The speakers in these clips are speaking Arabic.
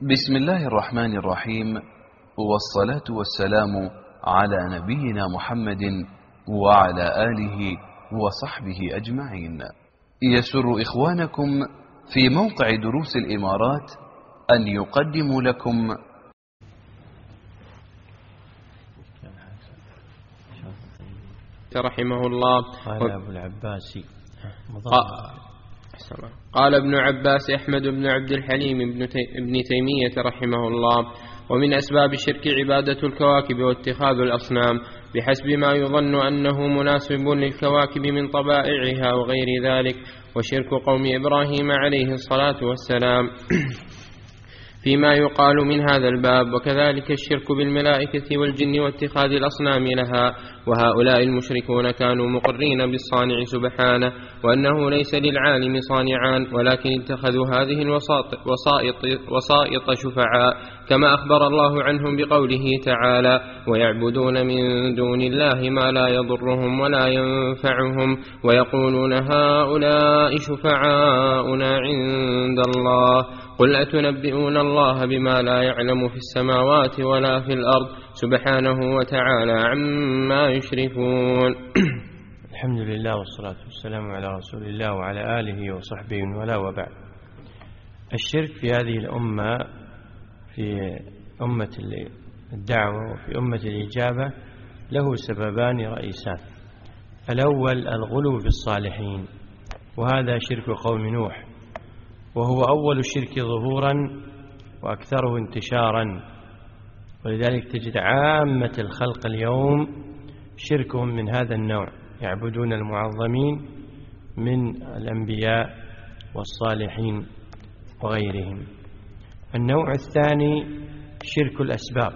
بسم الله الرحمن الرحيم، والصلاة والسلام على نبينا محمد وعلى آله وصحبه أجمعين. يسر إخوانكم في موقع دروس الإمارات أن يقدموا لكم رحمه الله. قال أبو العباس قال ابن عباس أحمد بن عبد الحليم ابن تيمية رحمه الله: ومن أسباب الشرك عبادة الكواكب واتخاذ الأصنام بحسب ما يظن أنه مناسب للكواكب من طبائعها وغير ذلك، وشرك قوم إبراهيم عليه الصلاة والسلام فيما يقال من هذا الباب، وكذلك الشرك بالملائكة والجن واتخاذ الأصنام لها. وهؤلاء المشركون كانوا مقرين بالصانع سبحانه وأنه ليس للعالم صانعان، ولكن اتخذوا هذه الوسائط شفعاء، كما أخبر الله عنهم بقوله تعالى: ويعبدون من دون الله ما لا يضرهم ولا ينفعهم ويقولون هؤلاء شفعاؤنا عند الله. قل أتنبئون الله بما لا يعلم في السماوات ولا في الأرض سبحانه وتعالى عما يشركون. الحمد لله والصلاة والسلام على رسول الله وعلى آله وصحبه ولا وبعد. الشرك في هذه الأمة، في أمة الدعوة وفي أمة الإجابة، له سببان رئيسان. الأول الغلو في الصالحين، وهذا شرك قوم نوح، وهو أول الشرك ظهورا وأكثره انتشارا، ولذلك تجد عامة الخلق اليوم شركهم من هذا النوع، يعبدون المعظمين من الأنبياء والصالحين وغيرهم. النوع الثاني شرك الأسباب،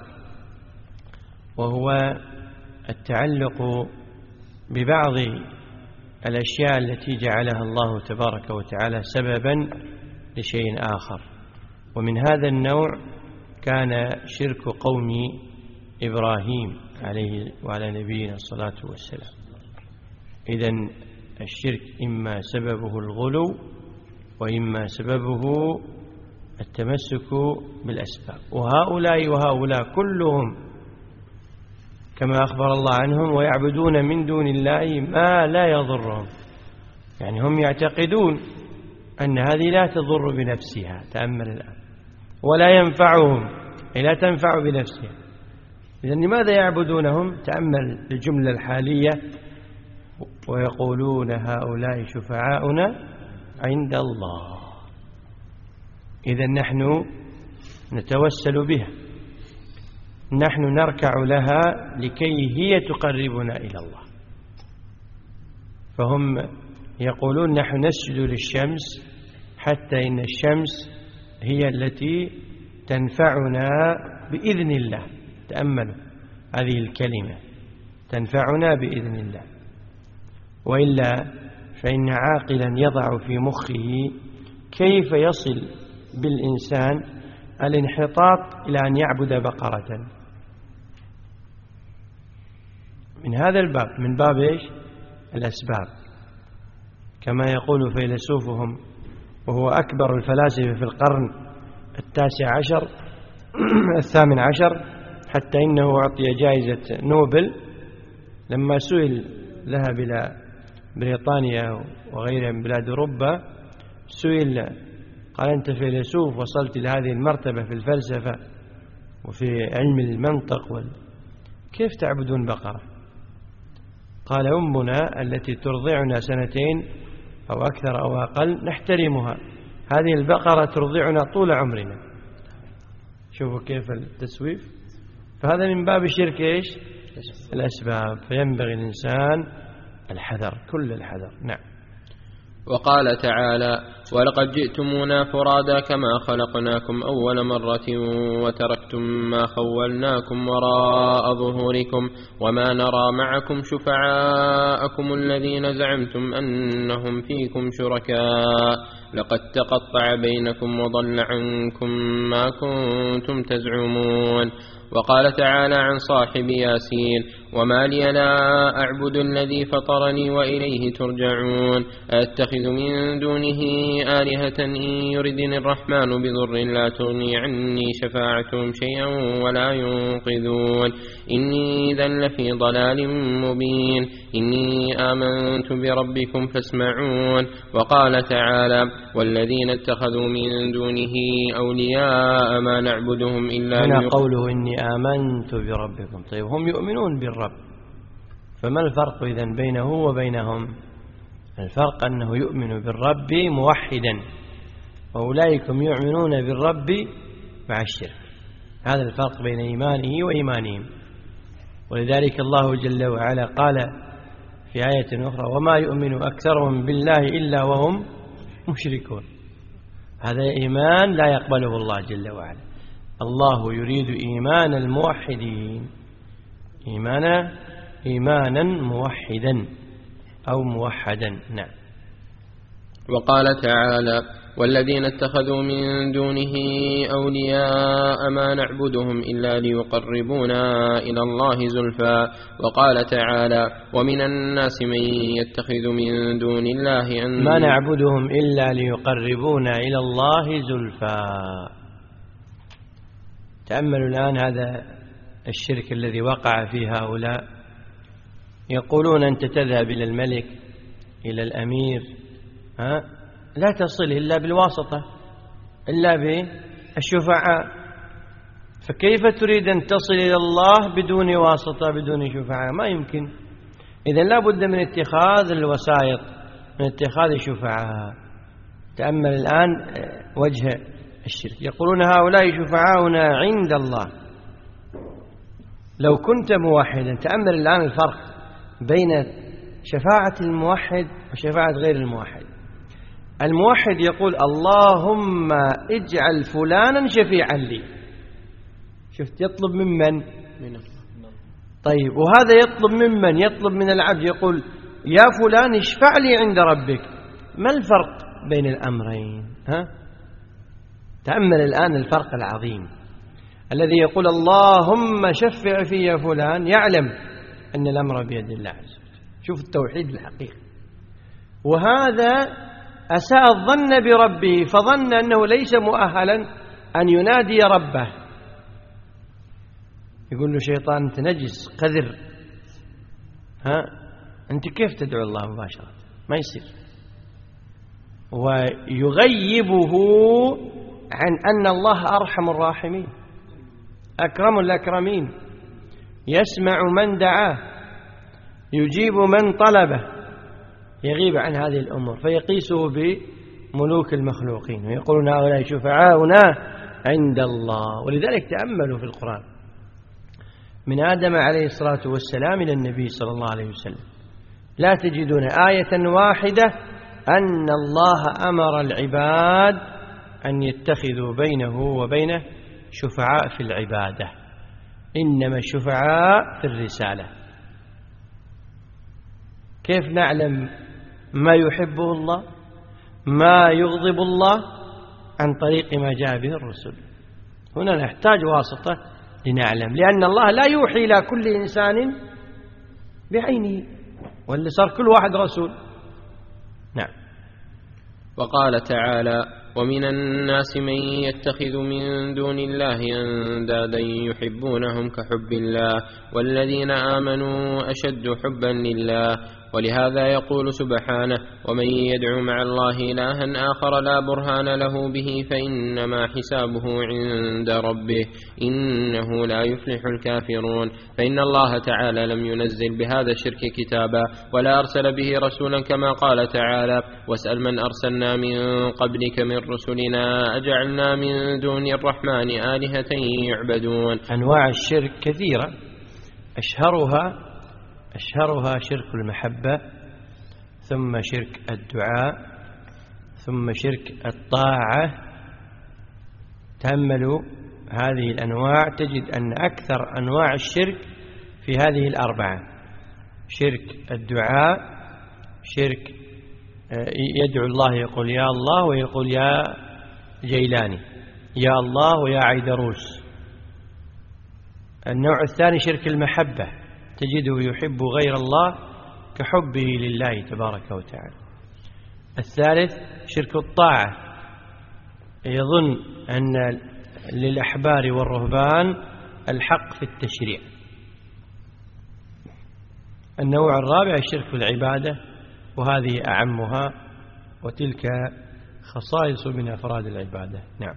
وهو التعلق ببعض الأشياء التي جعلها الله تبارك وتعالى سببا لشيء آخر، ومن هذا النوع كان شرك قوم إبراهيم عليه وعلى نبينا الصلاة والسلام. إذن الشرك إما سببه الغلو وإما سببه التمسك بالأسباب، وهؤلاء كلهم كما أخبر الله عنهم: ويعبدون من دون الله ما لا يضرهم. يعني هم يعتقدون أن هذه لا تضر بنفسها، تأمل الآن، ولا ينفعهم، أي لا تنفع بنفسها. إذن لماذا يعبدونهم؟ تأمل الجملة الحالية: ويقولون هؤلاء شفعاؤنا عند الله. إذن نحن نتوسل بها، نحن نركع لها لكي هي تقربنا إلى الله. فهم يقولون نحن نسجد للشمس حتى إن الشمس هي التي تنفعنا بإذن الله. تأملوا هذه الكلمة: تنفعنا بإذن الله. وإلا فإن عاقلا يضع في مخه كيف يصل بالإنسان الانحطاط إلى أن يعبد بقرة. من هذا الباب، من باب إيش؟ الأسباب. كما يقول فيلسوفهم، وهو أكبر الفلاسفة في القرن 19 18، حتى إنه أعطي جائزة نوبل لما سئل، ذهب إلى بريطانيا وغيرها من بلاد أوروبا، سئل قال: أنت فيلسوف وصلت إلى هذه المرتبة في الفلسفة وفي علم المنطق كيف تعبدون بقرة؟ قال: أمنا التي ترضعنا 2 أو أكثر أو أقل نحترمها، هذه البقرة ترضعنا طول عمرنا. شوفوا كيف التسويف. فهذا من باب شرك إيش؟ الأسباب. فينبغي الإنسان الحذر، كل الحذر. نعم. وقال تعالى: ولقد جئتمونا فرادا كما خلقناكم أول مرة وتركتم ما خولناكم وراء ظهوركم وما نرى معكم شفعاءكم الذين زعمتم أنهم فيكم شركاء لقد تقطع بينكم وضل عنكم ما كنتم تزعمون. وقال تعالى عن صاحب ياسين: وما لي لا أعبد الذي فطرني وإليه ترجعون أتخذ من دونه آلهة إن يردني الرحمن بضر لا تغني عني شفاعتهم شيئا ولا ينقذون إني إذا لفي ضلال مبين إني آمنت بربكم فاسمعون. وقال تعالى والذين اتخذوا من دونه أولياء ما نعبدهم إلا هنا قوله إني آمنت بربكم. طيب هم يؤمنون بالرب، فما الفرق إذن بينه وبينهم؟ الفرق أنه يؤمن بالرب موحدا، وأولئك يؤمنون بالرب مع الشرك. هذا الفرق بين إيمانه وإيمانهم. ولذلك الله جل وعلا قال في آية أخرى وما يؤمن أكثرهم بالله إلا وهم مشركون. هذا إيمان لا يقبله الله جل وعلا. الله يريد إيمان الموحدين، إيمانا موحدا أو موحدا. نعم. وقال تعالى والذين اتخذوا من دونه أولياء ما نعبدهم إلا ليقربونا إلى الله زلفى. وقال تعالى ومن الناس من يتخذ من دون الله ما نعبدهم إلا ليقربونا إلى الله زلفى. تأملوا الآن هذا الشرك الذي وقع فيه هؤلاء. يقولون أنت تذهب إلى الملك إلى الأمير لا تصل إلا بالواسطة، إلا بالشفعاء، فكيف تريد أن تصل إلى الله بدون واسطة بدون شفعاء؟ ما يمكن. إذن لا بد من اتخاذ الوسائط، من اتخاذ شفعاء. تأمل الآن وجه الشرك. يقولون هؤلاء شفعاؤنا عند الله. لو كنت موحدا، تأمل الآن الفرق بين شفاعة الموحد وشفاعة غير الموحد. الموحد يقول اللهم اجعل فلانا شفيعا لي. شفت؟ يطلب من طيب، وهذا يطلب ممن؟ يطلب من العبد، يقول يا فلان اشفع لي عند ربك. ما الفرق بين الأمرين؟ تأمل الآن الفرق العظيم. الذي يقول اللهم شفع في يا فلان يعلم أن الأمر بيد الله عز وجل. شوف التوحيد الحقيقي. وهذا أساء الظن بربه، فظن أنه ليس مؤهلا أن ينادي ربه. يقول له شيطان أنت نجس قذر، أنت كيف تدعو الله مباشرة؟ ما يصير. ويغيبه عن أن الله أرحم الراحمين، أكرم الأكرمين، يسمع من دعاه، يجيب من طلبه. يغيب عن هذه الأمور فيقيسه بملوك المخلوقين، ويقولون هؤلاء شفعاؤنا عند الله. ولذلك تأملوا في القرآن من آدم عليه الصلاة والسلام إلى النبي صلى الله عليه وسلم لا تجدون آية واحدة أن الله أمر العباد أن يتخذوا بينه وبينه شفعاء في العبادة، إنما الشفعاء في الرسالة. كيف نعلم ما يحبه الله ما يغضب الله؟ عن طريق ما جاء به الرسل. هنا نحتاج واسطة لنعلم، لأن الله لا يوحي إلى كل إنسان بعينه، واللي صار كل واحد رسول. نعم. وقال تعالى ومن الناس من يتخذ من دون الله أندادا يحبونهم كحب الله والذين آمنوا أشد حبا لله. ولهذا يقول سبحانه ومن يدعو مع الله إلها آخر لا برهان له به فإنما حسابه عند ربه إنه لا يفلح الكافرون. فإن الله تعالى لم ينزل بهذا الشرك كتابا ولا أرسل به رسولا، كما قال تعالى واسأل من أرسلنا من قبلك من رسلنا أجعلنا من دون الرحمن آلهة يعبدون. أنواع الشرك كثيرة، أشهرها شرك المحبة، ثم شرك الدعاء، ثم شرك الطاعة. تأملوا هذه الأنواع تجد أن أكثر أنواع الشرك في هذه الأربعة. شرك الدعاء، شرك يدعو الله يقول يا الله ويقول يا جيلاني، يا الله ويا عيدروس. النوع الثاني شرك المحبة، تجده يحب غير الله كحبه لله تبارك وتعالى. الثالث شرك الطاعة، يظن أن للأحبار والرهبان الحق في التشريع. النوع الرابع الشرك في العبادة، وهذه أعمها وتلك خصائص من أفراد العبادة. نعم.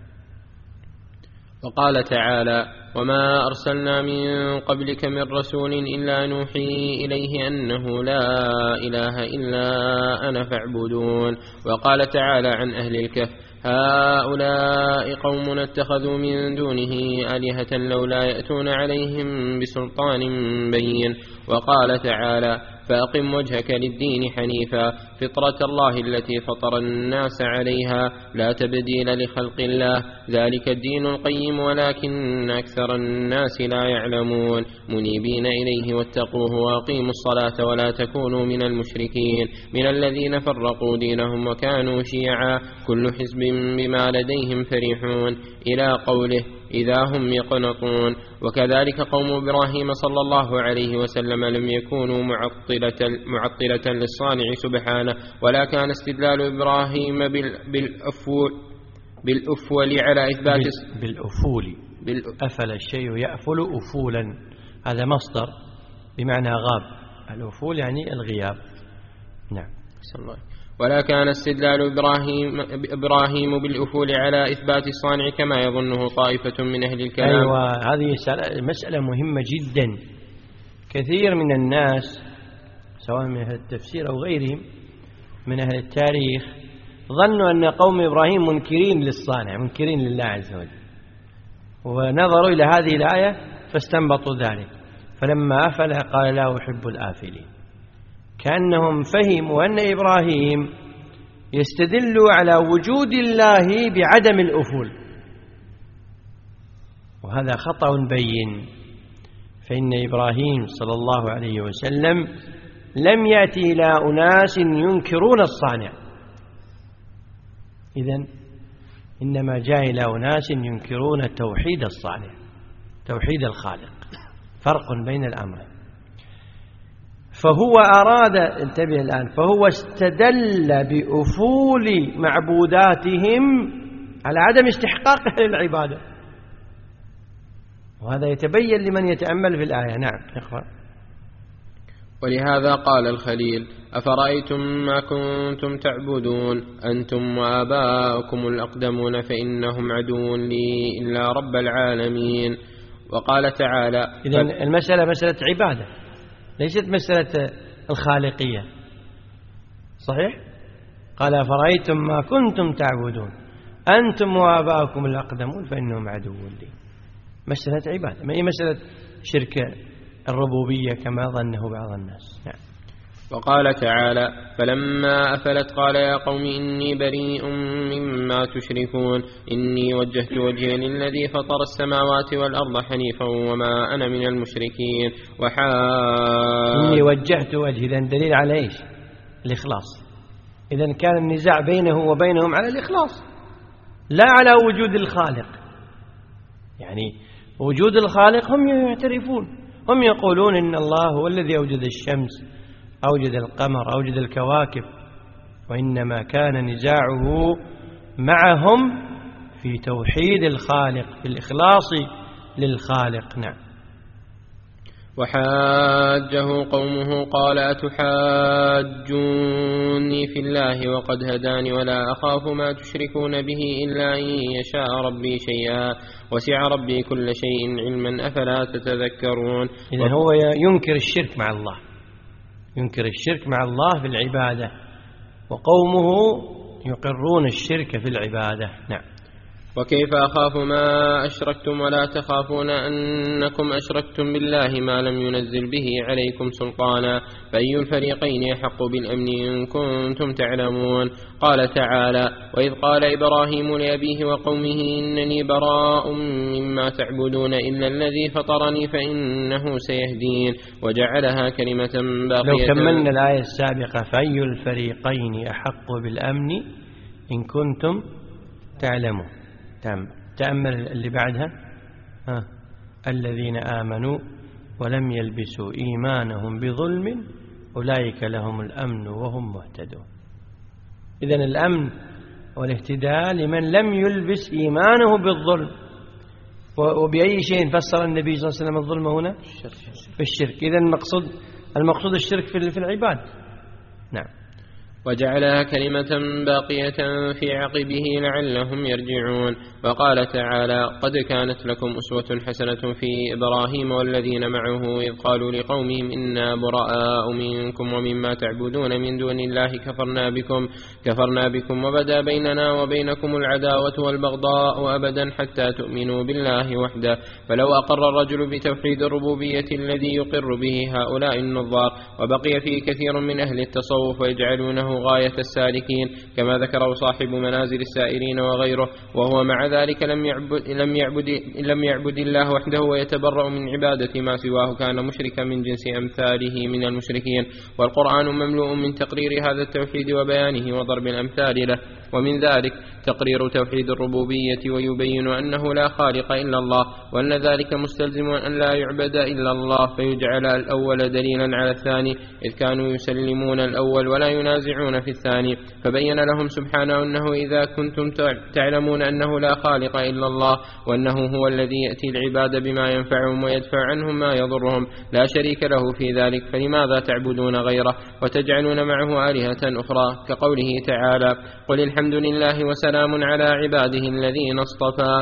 وقال تعالى: وما أرسلنا من قبلك من رسول إلا نوحي إليه أنه لا إله إلا أنا فاعبدون. وقال تعالى عن أهل الكهف: هؤلاء قوم اتخذوا من دونه آلهة لولا يأتون عليهم بسلطان بين. وقال تعالى: فأقم وجهك للدين حنيفا فطرة الله التي فطر الناس عليها لا تبديل لخلق الله ذلك الدين القيم ولكن أكثر الناس لا يعلمون منيبين إليه واتقوه وأقيموا الصلاة ولا تكونوا من المشركين من الذين فرقوا دينهم وكانوا شيعا كل حزب بما لديهم فرحون إلى قوله: إذا هم يقنطون. وكذلك قوم إبراهيم صلى الله عليه وسلم لم يكونوا معطلة للصانع سبحانه، ولا كان استدلال إبراهيم بالأفول على إثبات بالأفول أفل الشيء يأفل أفولا، هذا مصدر بمعنى غاب، الأفول يعني الغياب. نعم. ولا كان استدلال إبراهيم بالأفول على إثبات الصانع كما يظنه طائفة من أهل الكلام. أيوة، هذه مسألة مهمة جدا. كثير من الناس سواء من أهل التفسير أو غيرهم من أهل التاريخ ظنوا أن قوم إبراهيم منكرين للصانع، منكرين لله عز وجل، ونظروا إلى هذه الآية فاستنبطوا ذلك، فلما أفل قال: لا أحب الآفلين. كأنهم فهموا أن إبراهيم يستدل على وجود الله بعدم الأفول، وهذا خطأ بين. فإن إبراهيم صلى الله عليه وسلم لم يأتي إلى أناس ينكرون الصانع، إذن إنما جاء إلى أناس ينكرون توحيد الصانع، توحيد الخالق، فرق بين الأمرين. فهو أراد، انتبه الآن، فهو استدل بأفول معبوداتهم على عدم استحقاقها للعبادة، وهذا يتبين لمن يتأمل في الآية. نعم، اقرأ. ولهذا قال الخليل: أفرأيتم ما كنتم تعبدون أنتم وآباؤكم الأقدمون فإنهم عدو لي إلا رب العالمين. وقال تعالى: إذن المسألة مسألة عبادة، ليست مسألة الخالقية. صحيح؟ قال: أفرأيتم ما كنتم تعبدون أنتم وآباؤكم الأقدمون فإنهم عدو لي. مسألة عبادة، ما هي مسألة شرك الربوبية كما ظنه بعض الناس. نعم. وقال تعالى: فلما أفلت قال: يا قوم إني بريء مما تشركون إني وجهت وجهي للذي فطر السماوات والأرض حنيفا وما أنا من المشركين. إني وجهت وجهي، إذن دليل على إيش؟ الإخلاص. إذن كان النزاع بينه وبينهم على الإخلاص لا على وجود الخالق. يعني وجود الخالق هم يعترفون، هم يقولون إن الله هو الذي أوجد الشمس، أوجد القمر، أوجد الكواكب، وإنما كان نزاعه معهم في توحيد الخالق، في الإخلاص للخالق. نعم. وحاجه قومه قال: أتحاجوني في الله وقد هداني ولا أخاف ما تشركون به إلا أن يشاء ربي شيئا وسع ربي كل شيء علما أفلا تتذكرون. إذن هو ينكر الشرك مع الله، ينكر الشرك مع الله في العبادة، وقومه يقرون الشرك في العبادة. نعم. وكيف أخاف ما أشركتم ولا تخافون أنكم أشركتم بالله ما لم ينزل به عليكم سلطانا فأي الفريقين أحق بالأمن إن كنتم تعلمون. قال تعالى: وإذ قال إبراهيم لأبيه وقومه إنني براء مما تعبدون إلا الذي فطرني فإنه سيهدين وجعلها كلمة باقية. لو كملنا الآية السابقة: فأي الفريقين أحق بالأمن إن كنتم تعلمون. تأمل اللي بعدها: الذين آمنوا ولم يلبسوا إيمانهم بظلم أولئك لهم الأمن وهم مهتدون. إذن الأمن والاهتداء لمن لم يلبس إيمانه بالظلم. وبأي شيء فسر النبي صلى الله عليه وسلم الظلم هنا؟ في الشرك. إذن المقصود الشرك في العباد. نعم. وجعلها كلمة باقية في عقبه لعلهم يرجعون. وقال تعالى: قد كانت لكم أسوة حسنة في إبراهيم والذين معه إذ قالوا لقومهم إنا براء منكم ومما تعبدون من دون الله كفرنا بكم وبدا بيننا وبينكم العداوة والبغضاء أبدا حتى تؤمنوا بالله وحده. فلو أقر الرجل بتوحيد الربوبية الذي يقر به هؤلاء النظار وبقي فيه كثير من أهل التصوف ويجعلونه غاية السالكين كما ذكره صاحب منازل السائرين وغيره، وهو مع ذلك لم يعبد الله وحده ويتبرأ من عبادة ما سواه، كان مشركا من جنس أمثاله من المشركين. والقرآن مملوء من تقرير هذا التوحيد وبيانه وضرب الأمثال له، ومن ذلك تقرير توحيد الربوبية ويبين أنه لا خالق إلا الله، وأن ذلك مستلزم أن لا يعبد إلا الله، فيجعل الأول دليلا على الثاني، إذ كانوا يسلمون الأول ولا ينازعون في الثاني. فبين لهم سبحانه أنه إذا كنتم تعلمون أنه لا خالق إلا الله وأنه هو الذي يأتي العباد بما ينفعهم ويدفع عنهم ما يضرهم لا شريك له في ذلك، فلماذا تعبدون غيره وتجعلون معه آلهة أخرى؟ كقوله تعالى: قل الحمد لله وسلام على عباده الذين اصطفى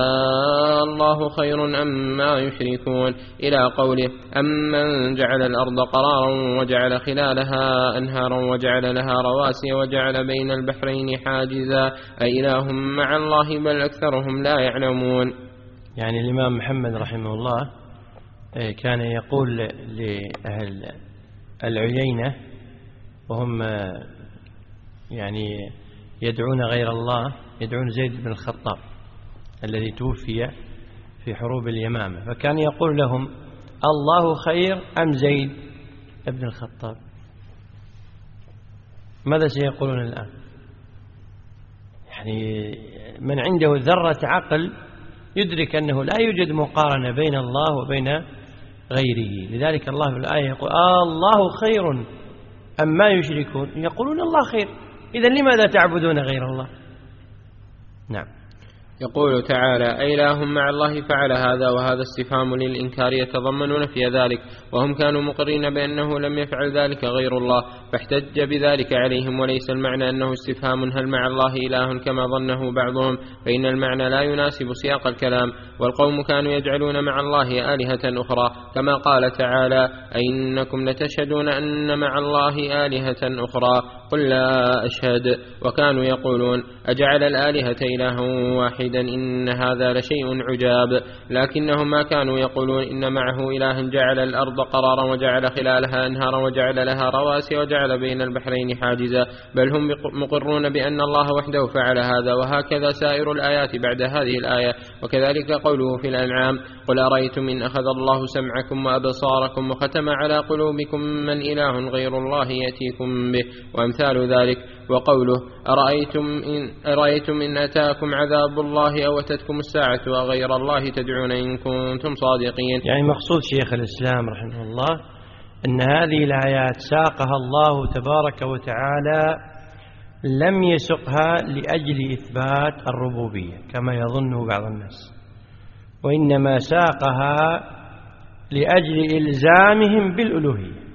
الله خير أما يشركون، إلى قوله: أمن جعل الأرض قرارا وجعل خلالها أنهارا وجعل لها رواسي وجعل بين البحرين حاجزا أإله مع الله بل أكثرهم لا يعلمون. يعني الإمام محمد رحمه الله كان يقول لأهل العيينة وهم يعني يدعون غير الله، يدعون زيد بن الخطاب الذي توفي في حروب اليمامة، فكان يقول لهم: الله خير أم زيد بن الخطاب؟ ماذا سيقولون الآن؟ يعني من عنده ذرة عقل يدرك أنه لا يوجد مقارنة بين الله وبين غيره. لذلك الله في الآية يقول: الله خير أما يشركون. يقولون الله خير، إذن لماذا تعبدون غير الله؟ نعم. يقول تعالى: أإله مع الله فعل هذا، وهذا استفهام للإنكار يتضمن نفي ذلك، وهم كانوا مقرين بأنه لم يفعل ذلك غير الله، فاحتج بذلك عليهم. وليس المعنى أنه استفهام هل مع الله إله كما ظنه بعضهم، فإن المعنى لا يناسب سياق الكلام. والقوم كانوا يجعلون مع الله آلهة أخرى، كما قال تعالى: أئنكم لتشهدون أن مع الله آلهة أخرى قل لا أشهد. وكانوا يقولون: أجعل الآلهة إله واحدا إن هذا لشيء عجاب. لكنهم ما كانوا يقولون إن معه إله جعل الأرض قرارا وجعل خلالها أنهارا وجعل لها رواسي وجعل بين البحرين حاجزا، بل هم مقرون بأن الله وحده فعل هذا. وهكذا سائر الآيات بعد هذه الآية. وكذلك قوله في الأنعام: قل أرأيتم إن أخذ الله سمعكم وأبصاركم وختم على قلوبكم من إله غير الله يأتيكم به، وأمثال ذلك. وقوله: أرأيتم إن أتاكم عذاب الله أو أتتكم الساعة وغير الله تدعون إن كنتم صادقين. يعني مقصود شيخ الإسلام رحمه الله أن هذه الآيات ساقها الله تبارك وتعالى لم يسقها لأجل إثبات الربوبية كما يظنه بعض الناس، وإنما ساقها لأجل إلزامهم بالألوهية،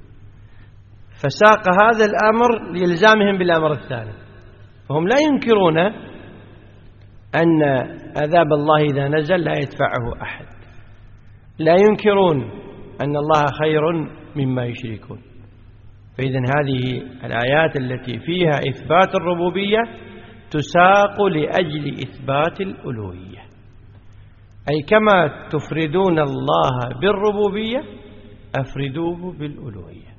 فساق هذا الأمر لإلزامهم بالأمر الثاني. فهم لا ينكرون أن عذاب الله إذا نزل لا يدفعه أحد، لا ينكرون أن الله خير مما يشركون. فإذن هذه الآيات التي فيها إثبات الربوبية تساق لأجل إثبات الألوهية، أي كما تفردون الله بالربوبية أفردوه بالألوهية.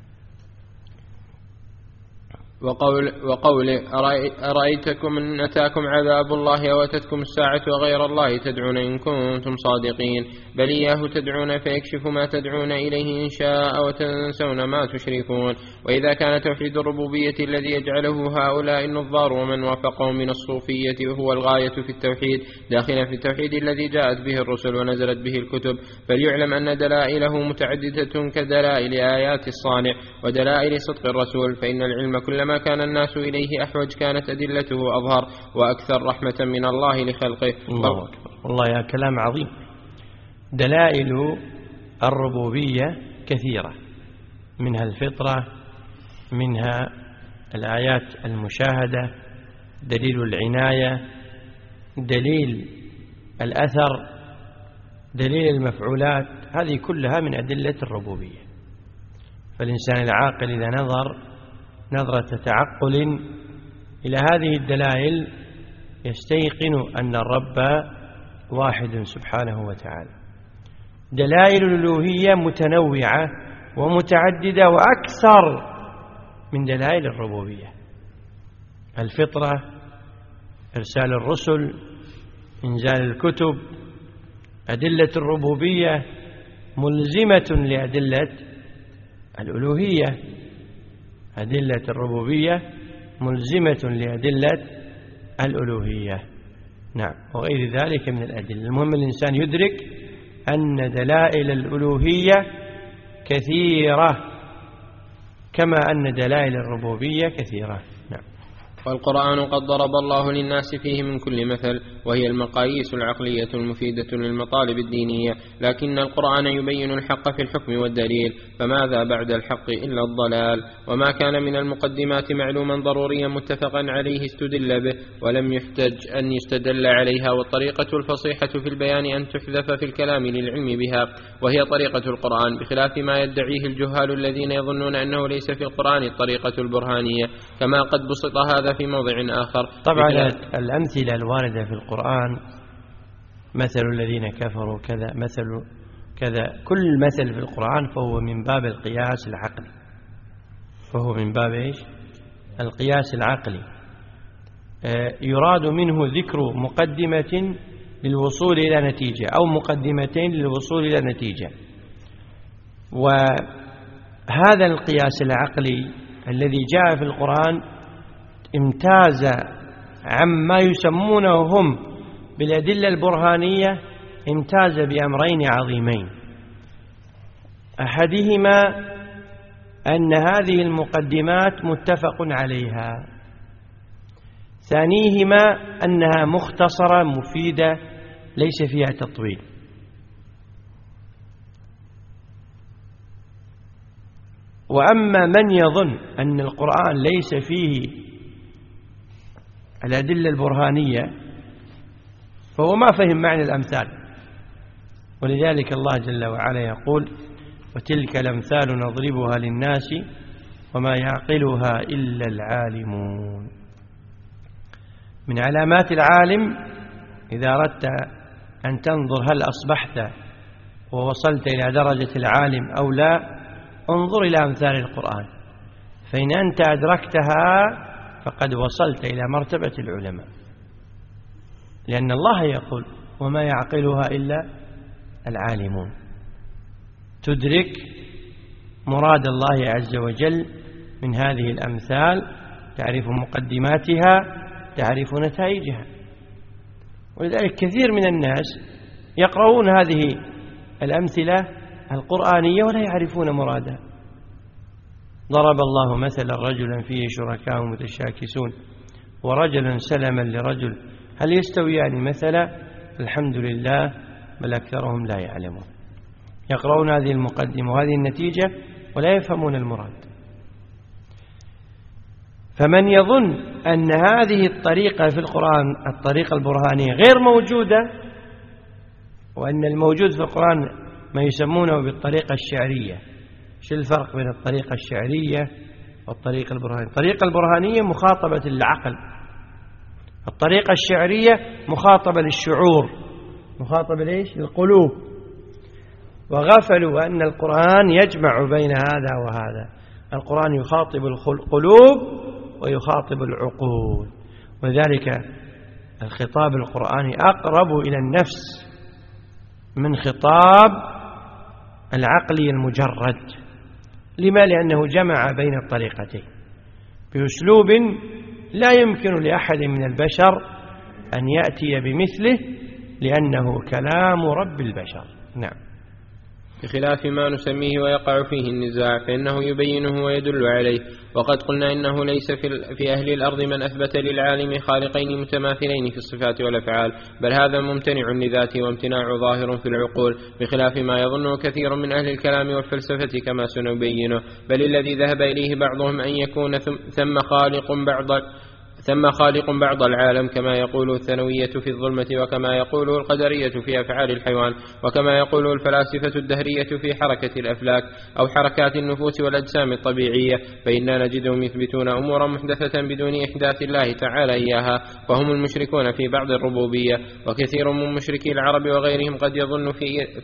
وقول أرأيتكم إن أتاكم عذاب الله أو أتتكم الساعة وغير الله تدعون إن كنتم صادقين، بل إياه تدعون فيكشف ما تدعون إليه إن شاء وتنسون ما تشركون. وإذا كان توحيد الربوبية الذي يجعله هؤلاء النظار ومن وافقهم من الصوفية وهو الغاية في التوحيد داخلا في التوحيد الذي جاءت به الرسل ونزلت به الكتب، فليعلم أن دلائله متعددة كدلائل آيات الصانع ودلائل صدق الرسول، فإن العلم كلما كلما كان الناس إليه أحوج كانت أدلته أظهر وأكثر رحمة من الله لخلقه. الله أكبر، والله يا كلام عظيم. دلائل الربوبية كثيرة، منها الفطرة، منها الآيات المشاهدة، دليل العناية، دليل الأثر، دليل المفعولات، هذه كلها من أدلة الربوبية. فالإنسان العاقل إذا نظر نظرة تعقل إلى هذه الدلائل يستيقن أن الرب واحد سبحانه وتعالى. دلائل الألوهية متنوعة ومتعددة وأكثر من دلائل الربوبية. الفطرة، إرسال الرسل، إنزال الكتب، أدلة الربوبية ملزمة لأدلة الألوهية. أدلة الربوبية ملزمة لأدلة الألوهية، نعم، وغير ذلك من الأدلة. المهم الإنسان يدرك أن دلائل الألوهية كثيرة كما أن دلائل الربوبية كثيرة، نعم. والقرآن قد ضرب الله للناس فيه من كل مثل، وهي المقاييس العقلية المفيدة للمطالب الدينية، لكن القرآن يبين الحق في الحكم والدليل، فماذا بعد الحق إلا الضلال؟ وما كان من المقدمات معلوما ضروريا متفقا عليه استدل به، ولم يحتج أن يستدل عليها. والطريقة الفصيحة في البيان أن تحذف في الكلام للعلم بها، وهي طريقة القرآن، بخلاف ما يدعيه الجهال الذين يظنون أنه ليس في القرآن الطريقة البرهانية، كما قد بسط هذا في موضع آخر. طبعا الأمثلة الواردة في القرآن، مثل الذين كفروا كذا، مثل كذا، كل مثل في القرآن فهو من باب القياس العقلي، فهو من باب إيش؟ القياس العقلي. يراد منه ذكر مقدمة للوصول إلى نتيجة أو مقدمتين للوصول إلى نتيجة. وهذا القياس العقلي الذي جاء في القرآن امتاز عما يسمونه هم بالأدلة البرهانية، امتاز بأمرين عظيمين. أحدهما أن هذه المقدمات متفق عليها، ثانيهما أنها مختصرة مفيدة ليس فيها تطويل. وأما من يظن أن القرآن ليس فيه الأدلة البرهانية فهو ما فهم معنى الأمثال، ولذلك الله جل وعلا يقول: وتلك الأمثال نضربها للناس وما يعقلها إلا العالمون. من علامات العالم إذا أردت أن تنظر هل أصبحت ووصلت إلى درجة العالم أو لا، انظر إلى أمثال القرآن، فإن أنت أدركتها فقد وصلت إلى مرتبة العلماء، لأن الله يقول: وما يعقلها إلا العالمون. تدرك مراد الله عز وجل من هذه الأمثال، تعرف مقدماتها، تعرف نتائجها. ولذلك كثير من الناس يقرؤون هذه الأمثلة القرآنية ولا يعرفون مرادها. ضرب الله مثلا رجلا فيه شركاء متشاكسون ورجلا سلما لرجل هل يستويان مثلا؟ الحمد لله بل أكثرهم لا يعلمون. يقرؤون هذه المقدمة وهذه النتيجة ولا يفهمون المراد. فمن يظن أن هذه الطريقة في القرآن الطريقة البرهانية غير موجودة، وأن الموجود في القرآن ما يسمونه بالطريقة الشعرية. شو الفرق بين الطريقة الشعرية والطريقة البرهانية؟ الطريقة البرهانية مخاطبة للعقل، الطريقة الشعرية مخاطبة للشعور، مخاطبة ليش؟ للقلوب. وغفلوا أن القرآن يجمع بين هذا وهذا. القرآن يخاطب القلوب ويخاطب العقول، وذلك الخطاب القرآني أقرب إلى النفس من خطاب العقل المجرد. لما؟ لأنه جمع بين الطريقتين بأسلوب لا يمكن لأحد من البشر أن يأتي بمثله، لأنه كلام رب البشر. نعم. بخلاف ما نسميه ويقع فيه النزاع، فإنه يبينه ويدل عليه. وقد قلنا إنه ليس في أهل الأرض من أثبت للعالم خالقين متماثلين في الصفات والأفعال، بل هذا ممتنع لذاته وامتناع ظاهر في العقول، بخلاف ما يظنه كثير من أهل الكلام والفلسفة كما سنبينه. بل الذي ذهب إليه بعضهم أن يكون ثم خالق بعض العالم، كما يقول الثانوية في الظلمة، وكما يقول القدرية في أفعال الحيوان، وكما يقول الفلاسفة الدهرية في حركة الأفلاك أو حركات النفوس والأجسام الطبيعية، فإننا نجدهم يثبتون أمورا محدثة بدون إحداث الله تعالى إياها، فهم المشركون في بعض الربوبية. وكثير من مشركي العرب وغيرهم قد يظن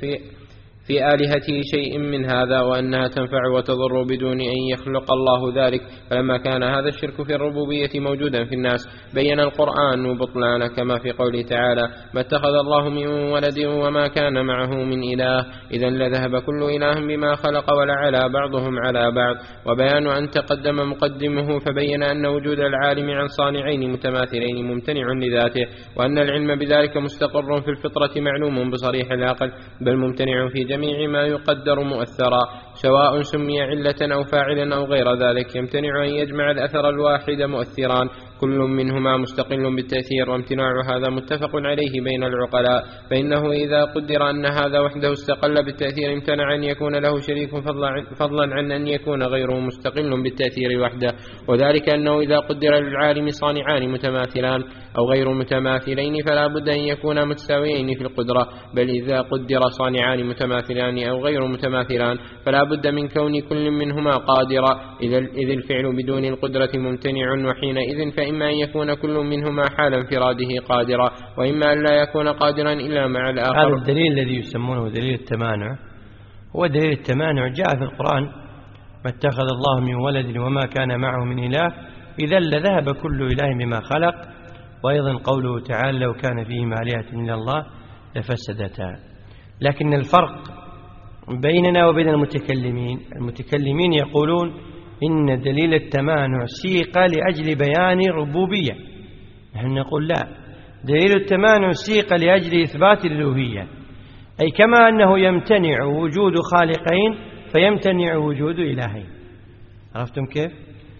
في آلهته شيء من هذا، وأنها تنفع وتضر بدون أن يخلق الله ذلك. فلما كان هذا الشرك في الربوبية موجودا في الناس، بين القرآن بطلانه، كما في قوله تعالى: ما اتخذ الله من ولد وما كان معه من إله، إذا لذهب كل إله بما خلق ولعلى بعضهم على بعض. وبيان أن تقدم مقدمه، فبين أن وجود العالم عن صانعين متماثلين ممتنع لذاته، وأن العلم بذلك مستقر في الفطرة معلوم بصريح العقل، بل ممتنع في جميع ما يقدر مؤثرا، سواء سمي علة أو فاعلا أو غير ذلك. يمتنع أن يجمع الأثر الواحد مؤثران، كل منهما مستقل بالتأثير، وامتناع هذا متفق عليه بين العقلاء، فإنه إذا قدر أن هذا وحده استقل بالتأثير امتنع أن يكون له شريك فضلا عن أن يكون غيره مستقل بالتأثير وحده. وذلك أنه إذا قدر للعالم صانعان متماثلان أو غير متماثلين فلا بد أن يكونا متساويين في القدرة، بل إذا قدر صانعان متماثلان أو غير متماثلان فلا بد من كون كل منهما قادرا، إذ الفعل بدون القدرة ممتنع، وحينئذ فإما أن يكون كل منهما حال انفراده قادرا، وإما أن لا يكون قادرا إلا مع الآخر. هذا الدليل الذي يسمونه دليل التمانع هو دليل التمانع، جاء في القرآن: ما اتخذ الله من ولد وما كان معه من إله، إذا لذهب كل إله بما خلق. وأيضا قوله تعالى: لو كان فيهما آلهة إلا الله لفسدتا. لكن الفرق بيننا وبين المتكلمين يقولون إن دليل التمانع سيق لأجل بيان الربوبية، نحن نقول لا، دليل التمانع سيق لأجل إثبات الألوهية، أي كما أنه يمتنع وجود خالقين فيمتنع وجود إلهين. عرفتم كيف؟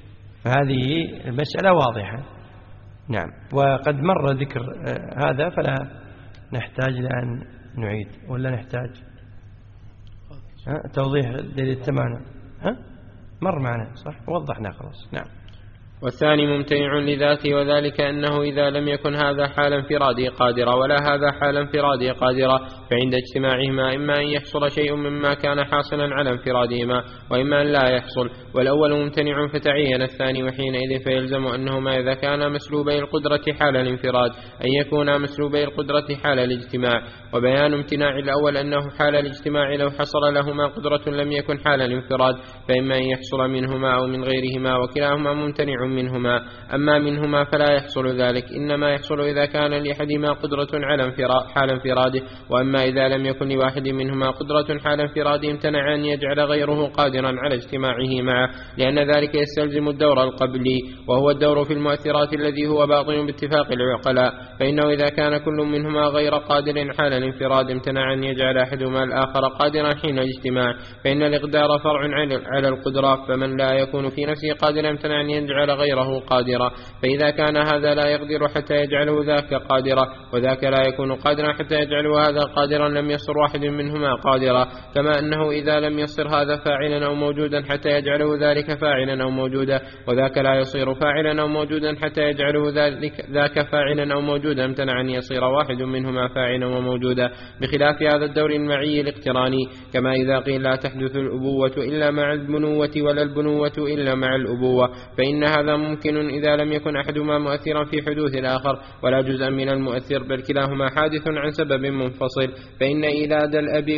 فهذه المسألة واضحة. نعم. وقد مر ذكر هذا، فلا نحتاج لأن نعيد، ولا نحتاج توضيح دليل التمانع؟ مر معنا صح، وضحنا خلاص. نعم. والثاني ممتنع لذاته، وذلك أنه إذا لم يكن هذا حال انفراده قادرا ولا هذا حال انفراده قادرا، فعند اجتماعهما إما أن يحصل شيء مما كان حاصلا على انفرادهما، وإما أن لا يحصل. والأول ممتنع فتعين الثاني، وحينئذ فيلزم أنهما إذا كان مسلوبي القدرة حال الانفراد أن يكون مسلوبي القدرة حال الاجتماع. وبيان امتناع الأول أنه حال الاجتماع لو حصل لهما قدرة لم يكن حال الانفراد، فإما أن يحصل منهما أو من غيرهما، وكلاهما ممتنع منهما. أما منهما فلا يحصل ذلك، إنما يحصل إذا كان لأحدهما قدرة على حال انفراده، وأما إذا لم يكن لواحد منهما قدرة حال انفراده امتنع أن يجعل غيره قادرا على اجتماعه معه، لأن ذلك يستلزم الدور القبلي، وهو الدور في المؤثرات الذي هو باطن باتفاق العقلاء. فإنه إذا كان كل منهما غير قادر حال الانفراد امتنع أن يجعل أحدهما الآخر قادرا حين الاجتماع، فإن الإقدار فرع على القدرة، فمن لا يكون في نفسه قادرا امتنع أن يجعل غيره قادرا. فإذا كان هذا لا يقدر حتى يجعله ذاك قادرا، وذاك لا يكون قادرا حتى يجعله هذا قادرا، لم يصر واحد منهما قادرا. كما أنه إذا لم يصر هذا فاعلا أو موجودا حتى يجعله ذلك فاعلا أو موجودا، وذاك لا يصير فاعلا أو موجودا حتى يجعله ذاك فاعلا أو موجودا، امتنع أن يصير واحد منهما فاعلا وموجودا، بخلاف هذا الدور المعي الاقتراني. كما إذا قيل لا تحدث الأبوة إلا مع البنوة ولا البنوة إلا مع الأبوة، فإن هذا ممكن إذا لم يكن أحدهما مؤثرا في حدوث الآخر ولا جزءا من المؤثر، بل كلاهما حادث عن سبب منفصل. فإن إيلاد الأب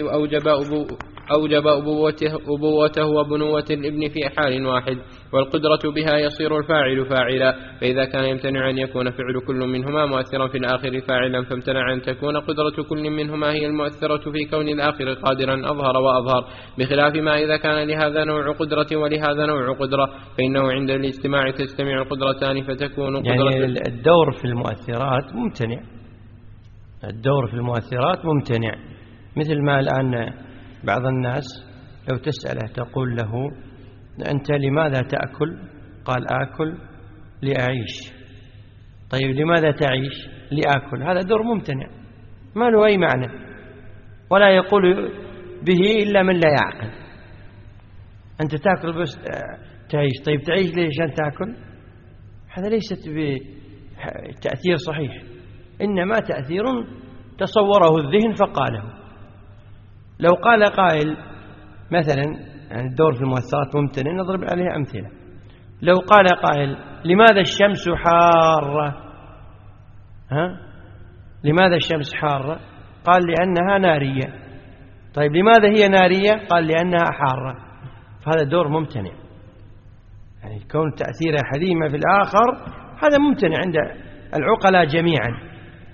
أوجب أبوته وبنوة الابن في حال واحد، والقدرة بها يصير الفاعل فاعلا. فإذا كان يمتنع أن يكون فعل كل منهما مؤثرا في الآخر فاعلا، فامتنع أن تكون قدرة كل منهما هي المؤثرة في كون الآخر قادرا أظهر وأظهر، بخلاف ما إذا كان لهذا نوع قدرة ولهذا نوع قدرة، فإنه عند الاجتماع تجتمع القدرتان فتكون قدرة. يعني الدور في المؤثرات ممتنع، الدور في المؤثرات ممتنع، مثل ما الآن بعض الناس لو تسأله تقول له أنت لماذا تأكل؟ قال آكل لأعيش. طيب لماذا تعيش؟ لآكل. هذا دور ممتنع ما له أي معنى، ولا يقول به إلا من لا يعقل. أنت تأكل بس تعيش. طيب تعيش ليش عشان تأكل؟ هذا ليست بتأثير صحيح، إنما تأثير تصوره الذهن فقاله. لو قال قائل مثلا، يعني الدور في المؤثرات ممتنع، نضرب عليه أمثلة. لو قال قائل لماذا الشمس حارة؟ لماذا الشمس حارة؟ قال لأنها نارية. طيب لماذا هي نارية؟ قال لأنها حارة. فهذا دور ممتنع، يعني كون تأثير أحدهما في الآخر هذا ممتنع عند العقلاء جميعا،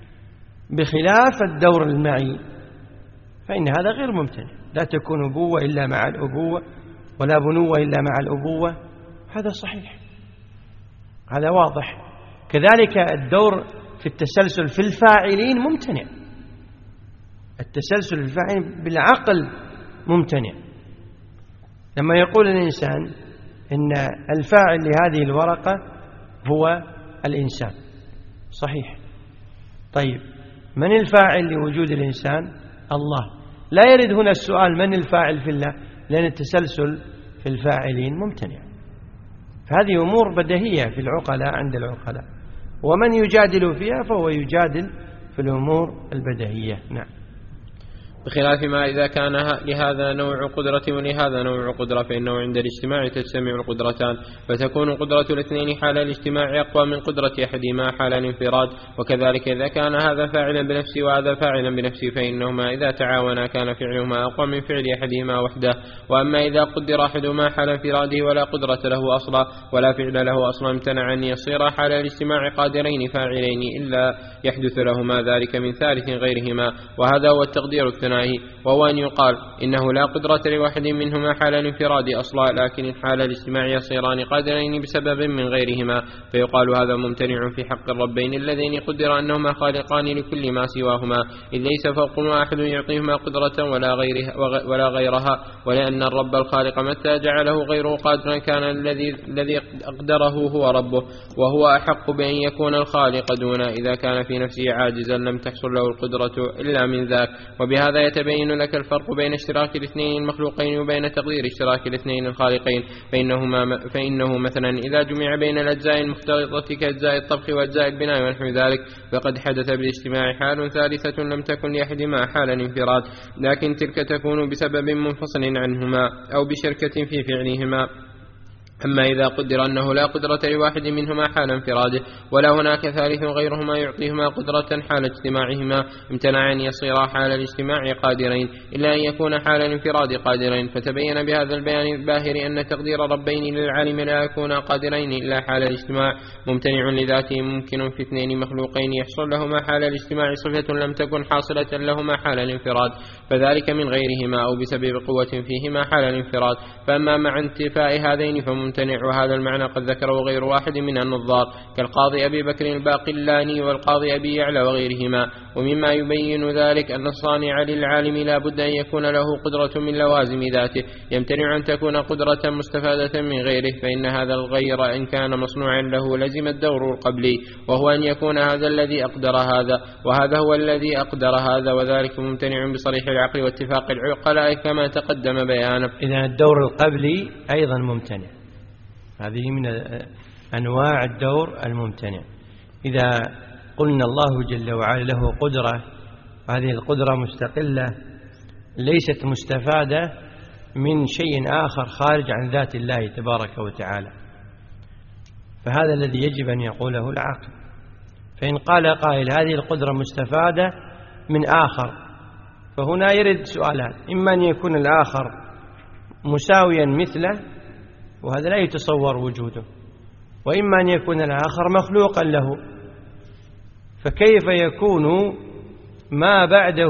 بخلاف الدور المعي فإن هذا غير ممتنع. لا تكون أبوة إلا مع الأبوة، ولا بنوة إلا مع الأبوة. هذا صحيح، هذا واضح. كذلك الدور في التسلسل في الفاعلين ممتنع. التسلسل في الفاعلين بالعقل ممتنع. لما يقول الإنسان إن الفاعل لهذه الورقة هو الإنسان، صحيح. طيب من الفاعل لوجود الإنسان؟ الله. لا يرد هنا السؤال من الفاعل في الله، لأن التسلسل في الفاعلين ممتنع. فهذه أمور بديهية في العقلاء عند العقلاء، ومن يجادل فيها فهو يجادل في الأمور البديهية. نعم. بخلاف ما إذا كان لهذا نوع قدرة ولهذا نوع قدرة، فإنه عند الاجتماع تجتمع القدرتان، فتكون قدرة الاثنين حال الاجتماع أقوى من قدرة أحدهما حال الانفراد. وكذلك إذا كان هذا فاعلا بنفسه وهذا فاعلا بنفسه، فإنهما إذا تعاونا كان فعلهما أقوى من فعل أحدهما وحده. وأما إذا قدر أحدهما حال انفراده ولا قدرة له أصلا ولا فعل له أصلا، امتنع أن يصير حال الاجتماع قادرين فاعلين إلا يحدث لهما ذلك من ثالث غيرهما. وهذا هو التقدير الثاني، وهو أن يقال إنه لا قدرة لواحد منهما حال الانفراد أصلا، لكن حال الاجتماع يصيران قادرين بسبب من غيرهما، فيقال هذا ممتنع في حق الربين اللذين قدر أنهما خالقان لكل ما سواهما، إذ ليس فوقهما أحد يعطيهما قدرة ولا غيرها. ولأن الرب الخالق متى جعله غيره قادرا كان الذي أقدره هو ربه، وهو أحق بأن يكون الخالق دونه. إذا كان في نفسه عاجزا لم تحصل له القدرة إلا من ذاك. وبهذا يتبين لك الفرق بين اشتراك الاثنين المخلوقين وبين تقدير اشتراك الاثنين الخالقين. فإنه مثلا إذا جمع بين الأجزاء المختلطة كأجزاء الطبخ وأجزاء البناء ونحو ذلك، فقد حدث بالاجتماع حال ثالثة لم تكن لأحدهما حال الانفراد، لكن تلك تكون بسبب منفصل عنهما أو بشركة في فعلهما. أما إذا قدر أنه لا قدرة لواحد منهما حال انفراده ولا هناك ثالث غيرهما يعطيهما قدرة حال اجتماعهما، امتنع أن يصيرا حال الاجتماع قادرين إلا أن يكون حال الانفراد قادرين. فتبين بهذا البيان الباهر أن تقدير ربين للعالم لا يكون قادرين إلا حال الاجتماع ممتنع لذاته ممكن في اثنين مخلوقين يحصل لهما حال الاجتماع صفة لم تكن حاصلة لهما حال الانفراد، فذلك من غيرهما أو بسبب قوة فيهما حال الانفراد. فأما مع انتفاء هذين فممتنع، وهذا المعنى قد ذكره غير واحد من النظار كالقاضي أبي بكر الباقلاني والقاضي أبي يعلى وغيرهما. ومما يبين ذلك أن الصانع للعالم لا بد أن يكون له قدرة من لوازم ذاته، يمتنع أن تكون قدرة مستفادة من غيره، فإن هذا الغير إن كان مصنوعا له لزم الدور القبلي، وهو أن يكون هذا الذي أقدر هذا وهذا هو الذي أقدر هذا، وذلك ممتنع بصريح العقل واتفاق العقلاء كما تقدم بيانه. إذا الدور القبلي أيضا ممتنع، هذه من أنواع الدور الممتنع. إذا قلنا الله جل وعلا له قدرة، وهذه القدرة مستقلة ليست مستفادة من شيء آخر خارج عن ذات الله تبارك وتعالى، فهذا الذي يجب أن يقوله العاقل. فإن قال قائل هذه القدرة مستفادة من آخر، فهنا يرد سؤالان: إما أن يكون الآخر مساويا مثله وهذا لا يتصور وجوده، وإما أن يكون الآخر مخلوقا له، فكيف يكون ما بعده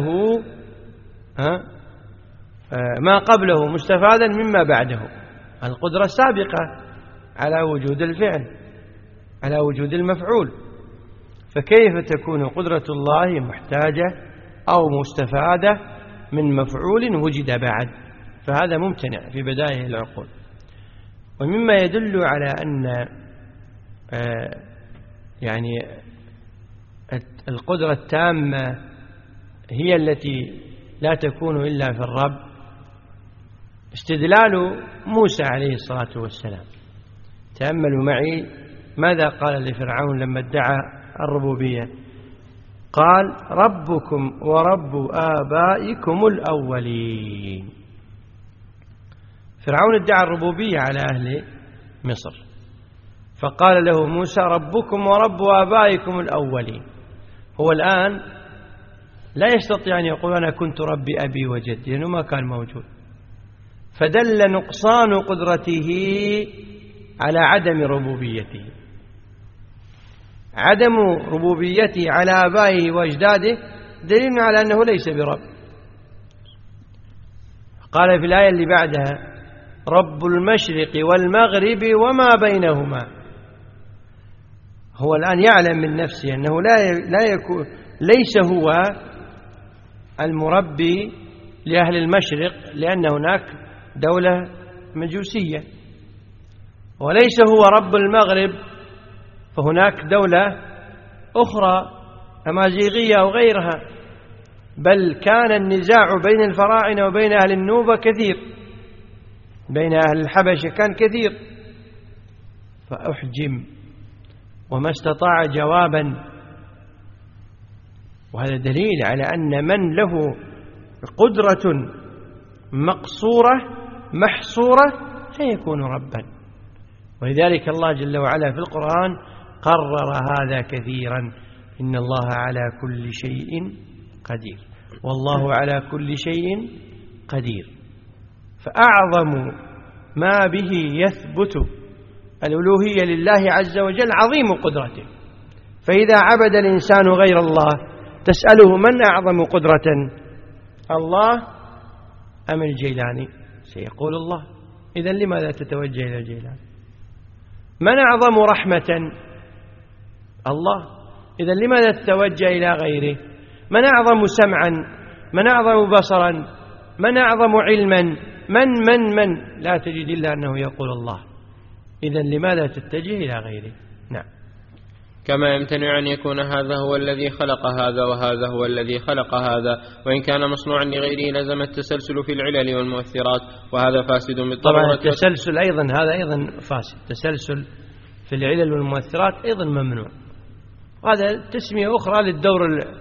ما قبله مستفادا مما بعده؟ القدرة سابقة على وجود الفعل، على وجود المفعول، فكيف تكون قدرة الله محتاجة أو مستفادة من مفعول وجد بعد، فهذا ممتنع في بدائع العقول. ومما يدل على أن يعني القدرة التامة هي التي لا تكون إلا في الرب استدلال موسى عليه الصلاة والسلام. تأملوا معي ماذا قال لفرعون لما ادعى الربوبية. قال ربكم ورب آبائكم الأولين. فرعون ادعى الربوبية على أهل مصر، فقال له موسى ربكم ورب آبائكم الأولين. هو الآن لا يستطيع أن يقول أنا كنت ربي أبي وجدي لأنه ما كان موجود، فدل نقصان قدرته على عدم ربوبيته. عدم ربوبيته على آبائه وأجداده دليل على أنه ليس برب. قال في الآية اللي بعدها رب المشرق والمغرب وما بينهما. هو الآن يعلم من نفسه أنه لا يكون ليس هو المربي لأهل المشرق، لأن هناك دولة مجوسية، وليس هو رب المغرب فهناك دولة أخرى أمازيغية أو غيرها، بل كان النزاع بين الفراعنة وبين أهل النوبة كثير، بين أهل الحبشة كان كثير، فأحجم وما استطاع جوابا. وهذا دليل على أن من له قدرة مقصورة محصورة سيكون ربا. ولذلك الله جل وعلا في القرآن قرر هذا كثيرا، إن الله على كل شيء قدير، والله على كل شيء قدير. فأعظم ما به يثبت الألوهية لله عز وجل عظيم قدرته. فإذا عبد الإنسان غير الله تسأله من أعظم قدرة، الله أم الجيلاني؟ سيقول الله. إذن لماذا تتوجه إلى الجيلاني؟ من أعظم رحمة؟ الله. إذن لماذا تتوجه إلى غيره؟ من أعظم سمعا؟ من أعظم بصرا؟ من أعظم علما؟ من لا تجد إلا أنه يقول الله. إذن لماذا تتجه إلى غيره؟ نعم. كما يمتنع أن يكون هذا هو الذي خلق هذا وهذا هو الذي خلق هذا، وإن كان مصنوعا لغيره لزم التسلسل في العلل والمؤثرات، وهذا فاسد بالضرورة. طبعا التسلسل أيضا هذا أيضا فاسد، التسلسل في العلل والمؤثرات أيضا ممنوع. هذا تسمية أخرى للدور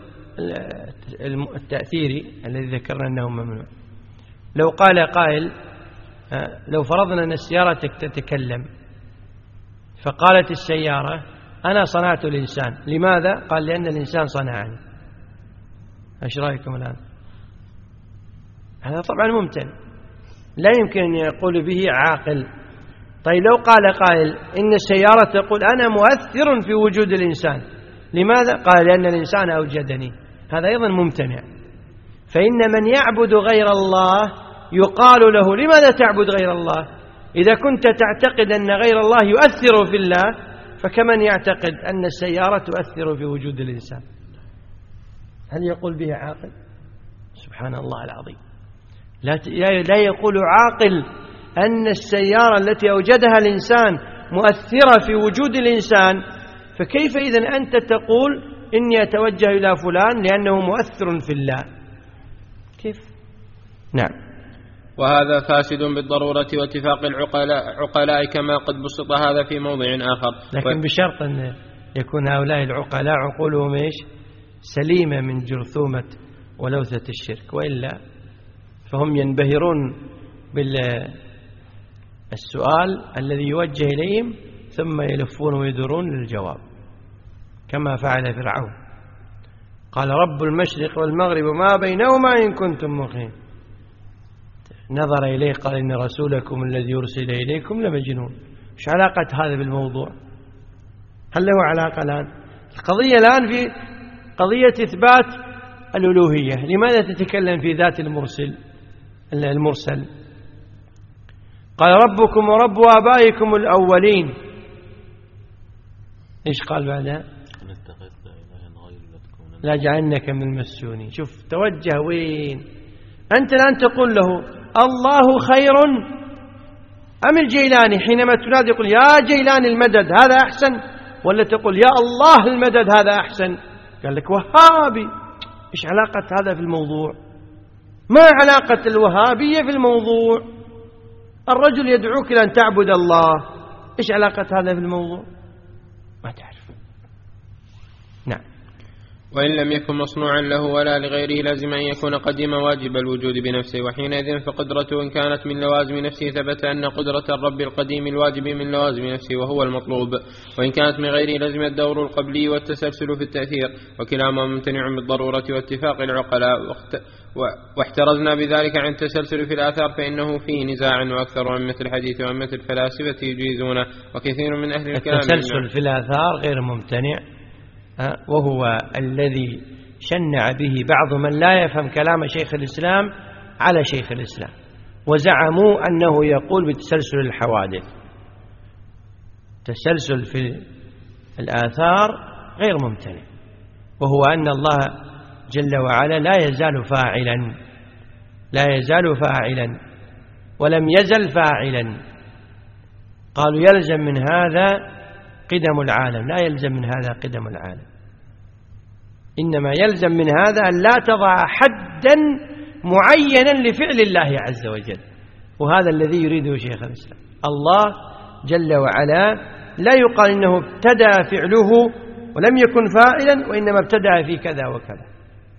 التأثيري الذي ذكرنا أنه ممنوع. لو قال قائل لو فرضنا أن سيارتك تتكلم، فقالت السيارة أنا صنعت الإنسان، لماذا؟ قال لأن الإنسان صنعني. ايش رأيكم الآن؟ هذا طبعا ممتن، لا يمكن أن يقول به عاقل. طيب لو قال قائل إن السيارة تقول أنا مؤثر في وجود الإنسان، لماذا؟ قال لأن الإنسان أوجدني، هذا أيضا ممتنع. فإن من يعبد غير الله يقال له لماذا تعبد غير الله؟ إذا كنت تعتقد أن غير الله يؤثر في الله، فكمن يعتقد أن السيارة تؤثر في وجود الإنسان؟ هل يقول به عاقل؟ سبحان الله العظيم. لا يقول عاقل أن السيارة التي أوجدها الإنسان مؤثرة في وجود الإنسان، فكيف إذن أنت تقول إني أتوجه إلى فلان لأنه مؤثر في الله؟ كيف؟ نعم. وهذا فاسد بالضرورة واتفاق العقلاء كما قد بسط هذا في موضع آخر، لكن بشرط أن يكون هؤلاء العقلاء عقولهم إيش؟ سليمة من جرثومة ولوثة الشرك، وإلا فهم ينبهرون بالسؤال الذي يوجه إليهم ثم يلفون ويدورون للجواب، كما فعل فرعون. قال رب المشرق والمغرب وما بينهما إن كنتم موقنين. نظر إليه قال إن رسولكم الذي يرسل إليكم لمجنون. إيش علاقة هذا بالموضوع؟ هل له علاقة الآن؟ القضية الآن في قضية إثبات الألوهية، لماذا تتكلم في ذات المرسل؟ قال ربكم ورب آبائكم الأولين. إيش قال بعدها؟ لا جعلنك من المسجونين. شوف توجه وين؟ أنت الآن تقول له الله خير أم الجيلاني؟ حينما تنادي يقول يا جيلاني المدد هذا أحسن، ولا تقول يا الله المدد هذا أحسن؟ قال لك وهابي. إيش علاقة هذا في الموضوع؟ ما علاقة الوهابية في الموضوع؟ الرجل يدعوك إلى أن تعبد الله، إيش علاقة هذا في الموضوع؟ ما تعرف. نعم. وإن لم يكن مصنوعا له ولا لغيره لازم أن يكون قديم واجب الوجود بنفسه، وحينئذ فقدرته إن كانت من لوازم نفسه ثبت أن قدرة الرب القديم الواجب من لوازم نفسه وهو المطلوب، وإن كانت من غيره لازم الدور القبلي والتسلسل في التأثير، وكلاهما ممتنع بالضرورة واتفاق العقلاء. واحترزنا بذلك عن التسلسل في الآثار فإنه فيه نزاع، وأكثر أئمة الحديث وأئمة الفلاسفة يجيزونه، وكثير من أهل الكلام. التسلسل في الآثار غير ممتنع، وهو الذي شنع به بعض من لا يفهم كلام شيخ الإسلام على شيخ الإسلام، وزعموا أنه يقول بتسلسل الحوادث. تسلسل في الآثار غير ممتنع، وهو أن الله جل وعلا لا يزال فاعلا ولم يزل فاعلا. قالوا يلزم من هذا قدم العالم، لا يلزم من هذا قدم العالم، إنما يلزم من هذا أن لا تضع حدا معينا لفعل الله عز وجل، وهذا الذي يريده شيخ الإسلام. الله جل وعلا لا يقال إنه ابتدأ فعله ولم يكن فاعلا، وإنما ابتدأ في كذا وكذا،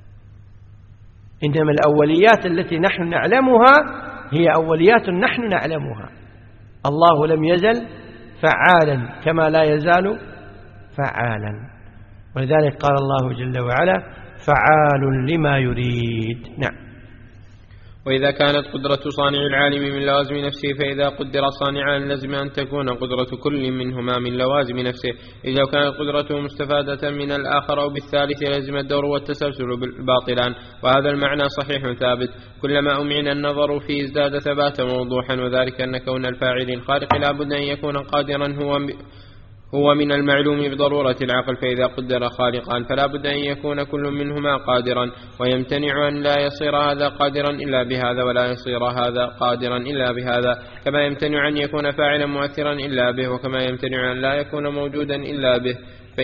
إنما الأوليات التي نحن نعلمها هي أوليات نحن نعلمها. الله لم يزل فعالا كما لا يزال فعالا، ولذلك قال الله جل وعلا فعال لما يريد. نعم. وإذا كانت قدرة صانع العالم من لوازم نفسه فإذا قدر صانعا لازم أن تكون قدرة كل منهما من لوازم نفسه، إذا كانت قدرته مستفادة من الآخر أو بالثالث لازم الدور والتسلسل باطلان، وهذا المعنى صحيح ثابت. كلما أمعن النظر فيه ازداد ثباتا ووضوحا، وذلك أن كون الفاعل الخالق لا بد أن يكون قادرا هو من المعلوم بضرورة العقل، فإذا قدر خالقا فلا بد أن يكون كل منهما قادرا، ويمتنع أن لا يصير هذا قادرا إلا بهذا ولا يصير هذا قادرا إلا بهذا، كما يمتنع أن يكون فاعلا مؤثرا إلا به، وكما يمتنع أن لا يكون موجودا إلا به،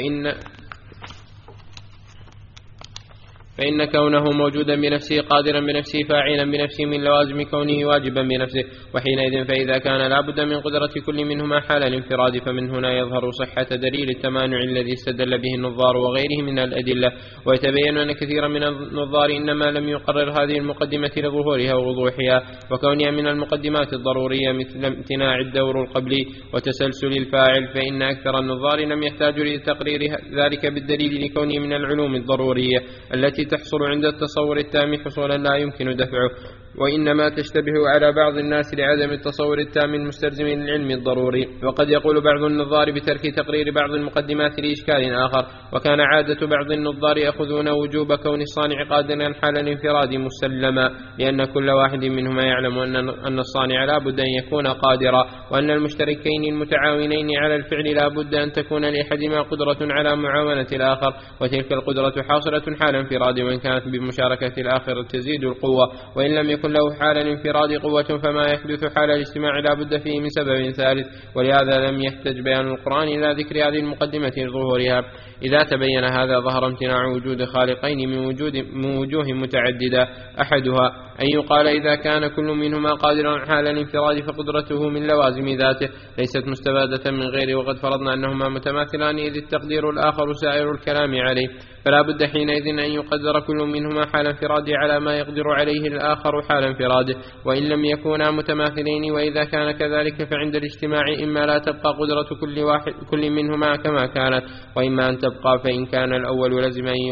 فإن كونه موجودا بنفسه قادرا بنفسه فاعلا بنفسه من لوازم كونه واجبا بنفسه، وحينئذ فإذا كان لا بد من قدرة كل منهما حال الانفراد، فمن هنا يظهر صحة دليل التمانع الذي استدل به النظار وغيره من الأدلة. ويتبين أن كثيرا من النظار إنما لم يقرر هذه المقدمة لظهورها ووضوحها وكونها من المقدمات الضرورية، مثل امتناع الدور القبلي وتسلسل الفاعل، فإن أكثر النظار لم يحتاجوا لتقرير ذلك بالدليل لكونه من العلوم الضرورية التي تحصل عند التصور التام حصولا لا يمكن دفعه، وإنما تشتبه على بعض الناس لعدم التصور التام المستلزم للعلم الضروري. وقد يقول بعض النظار بترك تقرير بعض المقدمات لإشكال آخر، وكان عادة بعض النظار يأخذون وجوب كون الصانع قادرا حال الانفراد مسلما، لأن كل واحد منهما يعلم أن الصانع لا بد أن يكون قادرا، وأن المشتركين المتعاونين على الفعل لا بد أن تكون لأحدهما قدرة على معاونة الآخر، وتلك القدرة حاصلة حال انفراد، وإن كانت بمشاركة الآخر تزيد القوة، وإن لم يكن له حال الانفراد قوة فما يحدث حال الاجتماع لا بد فيه من سبب ثالث، ولهذا لم يحتج بيان القرآن إلى ذكر هذه المقدمة لظهورها. إذا تبين هذا ظهر امتناع وجود خالقين من وجوه متعددة، أحدها أن يقال إذا كان كل منهما قادرا حال الانفراد فقدرته من لوازم ذاته ليست مستفادة من غيره، وقد فرضنا أنهما متماثلان إذ التقدير الآخر سائر الكلام عليه، فلا بد حينئذ أن يقدر كل منهما حال انفراده على ما يقدر عليه الآخر حال انفراده، وإن لم يكونا متماثلين. وإذا كان كذلك فعند الاجتماع إما لا تبقى قدرة كل منهما كما كانت، وإما أن تبقى، فإن كان الأول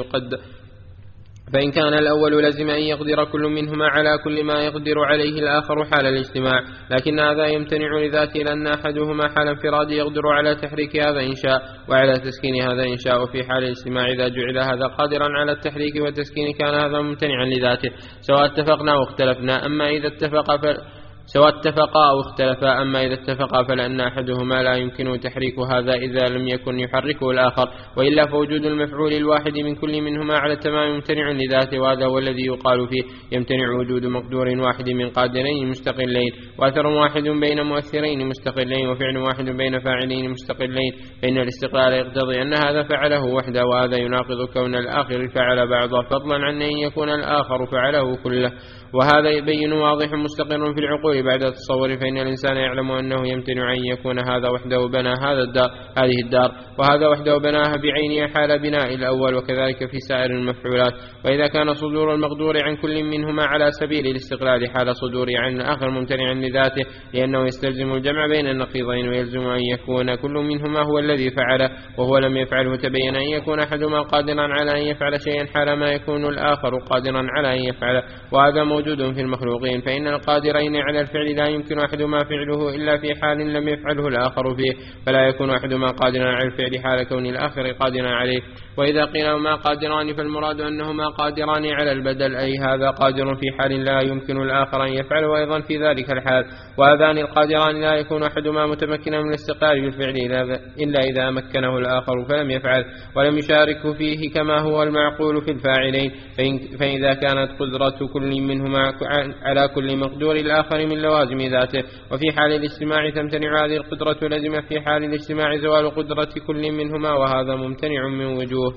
لزم أن يقدر كل منهما على كل ما يقدر عليه الآخر حال الاجتماع، لكن هذا يمتنع لذاته، لأن أحدهما حال انفراد يقدر على تحريك هذا إن شاء وعلى تسكين هذا إن شاء، وفي حال الاجتماع إذا جعل هذا قادرا على التحريك والتسكين كان هذا ممتنعا لذاته، سواء اتفقنا واختلفنا. أما إذا اتفق سواء اتفقا أو اختلفا. أما إذا اتفقا فلأن أحدهما لا يمكن تحريك هذا إذا لم يكن يحركه الآخر، وإلا فوجود المفعول الواحد من كل منهما على التمام ممتنع لذاته، وهذا هو الذي يقال فيه يمتنع وجود مقدور واحد من قادرين مستقلين، وأثر واحد بين مؤثرين مستقلين، وفعل واحد بين فاعلين مستقلين، فإن الاستقلال يقتضي أن هذا فعله وحده، وهذا يناقض كون الآخر فعل بعضه، فضلا عن أن يكون الآخر فعله كله. وهذا يبين واضح مستقر في العقول بعد التصور، فإن الإنسان يعلم أنه يمتنع أن يكون هذا وحده بنى هذه الدار، وهذا وحده بناها بعينها حال بناء الأول، وكذلك في سائر المفعولات. وإذا كان صدور المقدور عن كل منهما على سبيل الاستقلال حال صدوره عن الآخر ممتنعا لذاته، لأنه يستلزم الجمع بين النقيضين، ويلزم أن يكون كل منهما هو الذي فعله وهو لم يفعله، تبين أن يكون أحدهما قادرا على أن يفعل شيئا حال ما يكون الآخر قادرا على أن يفعله، وهذا موجود في المخلوقين. فإن القادرين على الفعل لا يمكن أحدهما فعله إلا في حال لم يفعله الآخر فيه، فلا يكون أحدهما قادرا على الفعل حال كون الآخر قادرا عليه. وإذا قيل هما قادران فالمراد أنهما قادران على البدل، أي هذا قادر في حال لا يمكن الآخر أن يفعله أيضا في ذلك الحال، وهذان القادران لا يكون أحدهما متمكنا من الاستقلال بالفعل إلا إذا مكنه الآخر فلم يفعل ولم يشاركه فيه كما هو المعقول في الفاعلين. فإذا كانت قدرة كل منهما على كل مقدور الآخر من لوازم ذاته، وفي حال الاجتماع تمتنع هذه القدرة، لازم في حال الاجتماع زوال قدرة كل منهما، وهذا ممتنع من وجوه.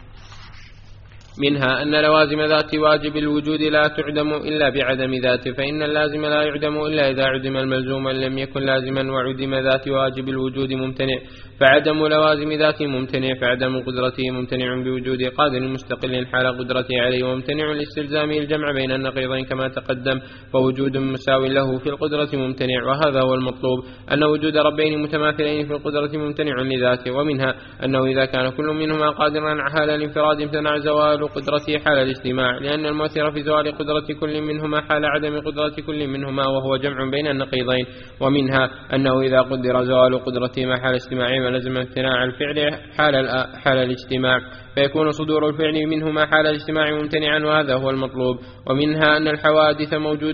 منها أن لوازم ذات واجب الوجود لا تعدم إلا بعدم ذاته، فإن اللازم لا يعدم إلا إذا عدم الملزوم، لم يكن لازما وعدم ذات واجب الوجود ممتنع، فعدم لوازم ذاته ممتنع، فعدم قدرته ممتنع بوجود قادر مستقل حال قدرته عليه، وممتنع لاستلزامه الجمع بين النقيضين كما تقدم، فوجود مساو له في القدرة ممتنع، وهذا هو المطلوب، أن وجود ربين متماثلين في القدرة ممتنع لذاته. ومنها أنه إذا كان كل منهما قادرا على الانفراد امتنع زوال قدرته حال الاجتماع، لأن المؤثر في زوال قدرة كل منهما حال عدم قدرة كل منهما، وهو جمع بين النقيضين. ومنها أنه إذا قدر زوال قدرته ما حال اجتماعه ولزم امتناع الفعل حال الاجتماع، فيكون صدور الفعل منهما حال الاجتماع ممتنعا، وهذا هو المطلوب. ومنها أن الحوادث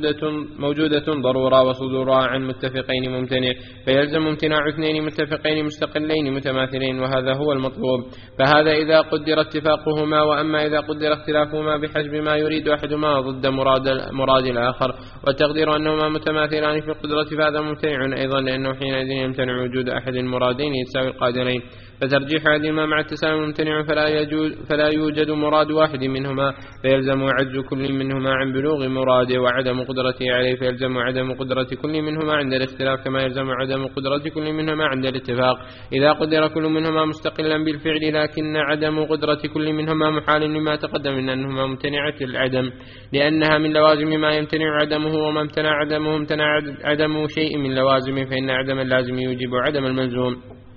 موجودة ضرورة، وصدورها عن متفقين ممتنع، فيلزم امتناع اثنين متفقين مستقلين متماثلين، وهذا هو المطلوب. فهذا إذا قدر اتفاقهما، وأما إذا قدر اختلافهما بحسب ما يريد أحدهما ضد مراد الآخر، والتقدير أنهما متماثلان في القدرة فهذا ممتنع أيضا، لأنه حينئذ يمتنع وجود أحد المرادين يتساوي القادرين، فترجيح هذهما مع التساوي ممتنع، فلا يوجد مراد واحد منهما، فيلزم عجز كل منهما عن بلوغ مراده، وعدم قدرته عليه فيلزم عدم قدرة كل منهما عند الاختلاف، كما يلزم عدم قدرة كل منهما عند الاتفاق. إذا قدر كل منهما مستقلا بالفعل، لكن عدم قدرة كل منهما محال لما تقدم من أنهما ممتنعة العدم، لأنها من لوازم ما يمتنع عدمه، وما امتنع عدمه امتنع عدم شيء من لوازمه، فإن عدم اللازم يوجب عدم الملزوم.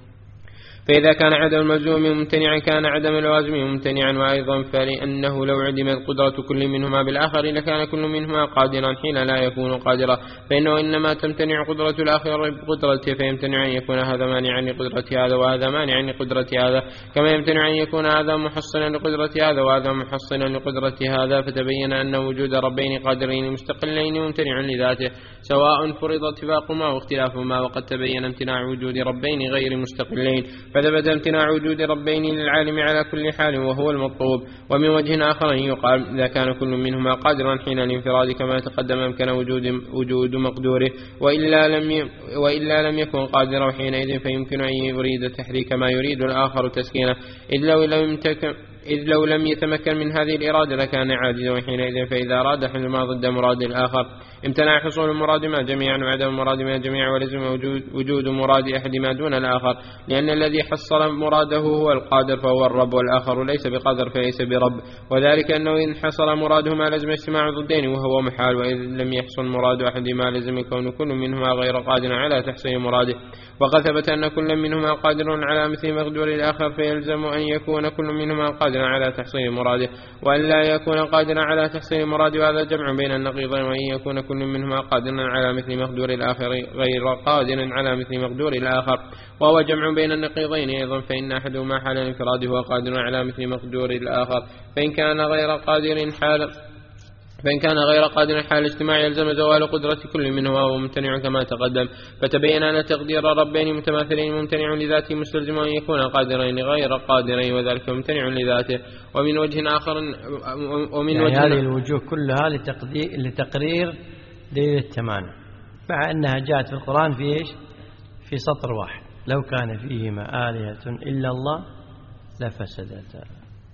فإذا كان عدم الملزوم ممتنعا كان عدم اللازم ممتنعا. وأيضا فلأنه لو عدمت قدرة كل منهما بالآخر لكان كل منهما قادرا حين لا يكون قادرا، فإنه إنما تمتنع قدرة الآخر بقدرته، فيمتنع أن يكون هذا مانعا لقدرة هذا وهذا مانعا لقدرة هذا، كما يمتنع أن يكون هذا محصنا لقدرة هذا وهذا محصنا لقدرة هذا. فتبين أن وجود ربين قادرين مستقلين ممتنع لذاته، سواء فرض اتفاقهما واختلافهما، وقد تبين امتناع وجود ربين غير مستقلين، فثبت امتناع وجود ربين للعالم على كل حال، وهو المطلوب. ومن وجه آخر يقال إذا كان كل منهما قادرا حين الانفراد كما تقدم أمكن وجود مقدوره، وإلا لم يكن قادرا حينئذ فيمكن أن يريد تحريك ما يريد الآخر تسكينه، إذ لو لم يتمكن من هذه الإرادة لكان عاجزا حينئذ، فإذا أراد حل ما ضد مراد الآخر امتنع حصول المراد ما جميعا وعدم المراد ما جميعا، ولزم وجود مراد أحد ما دون الآخر، لأن الذي حصل مراده هو القادر فهو الرب، والآخر ليس بقادر فليس برب، وذلك أنه إن حصل مراده ما لزم اجتماع ضدين وهو محال، وإذ لم يحصل مراد أحد ما لزم كون كل منهما غير قادر على تحصيل مراده. وقد ثبت أن كل منهما قادر على مثل مقدور الآخر، فيلزم أن يكون كل منهما قادرا على تحصيل مراده، وأن لا يكون قادرا على تحصيل مراده، وهذا جمع بين النقيضين. وأن يكون كل منهما قادرا على مثل مقدور الآخر غير قادر على مثل مقدور الآخر، وهو جمع بين النقيضين أيضا، فإن أحدهما حال الانفراد هو قادر على مثل مقدور الآخر، فإن كان غير قادر فإن كان غير قادر حال اجتماع يلزم زوال قدرة كل منهما وهو ممتنع كما تقدم. فتبين أن تقدير ربين متماثلين ممتنع لذاته مستلزم أن يكون قادرين غير قادرين وذلك ممتنع لذاته. ومن وجه آخر هذه الوجوه كلها لتقرير دليل التمانع، مع أنها جاءت في القرآن في إيش؟ في سطر واحد: لو كان فيهما آلهة إلا الله لفسدتا.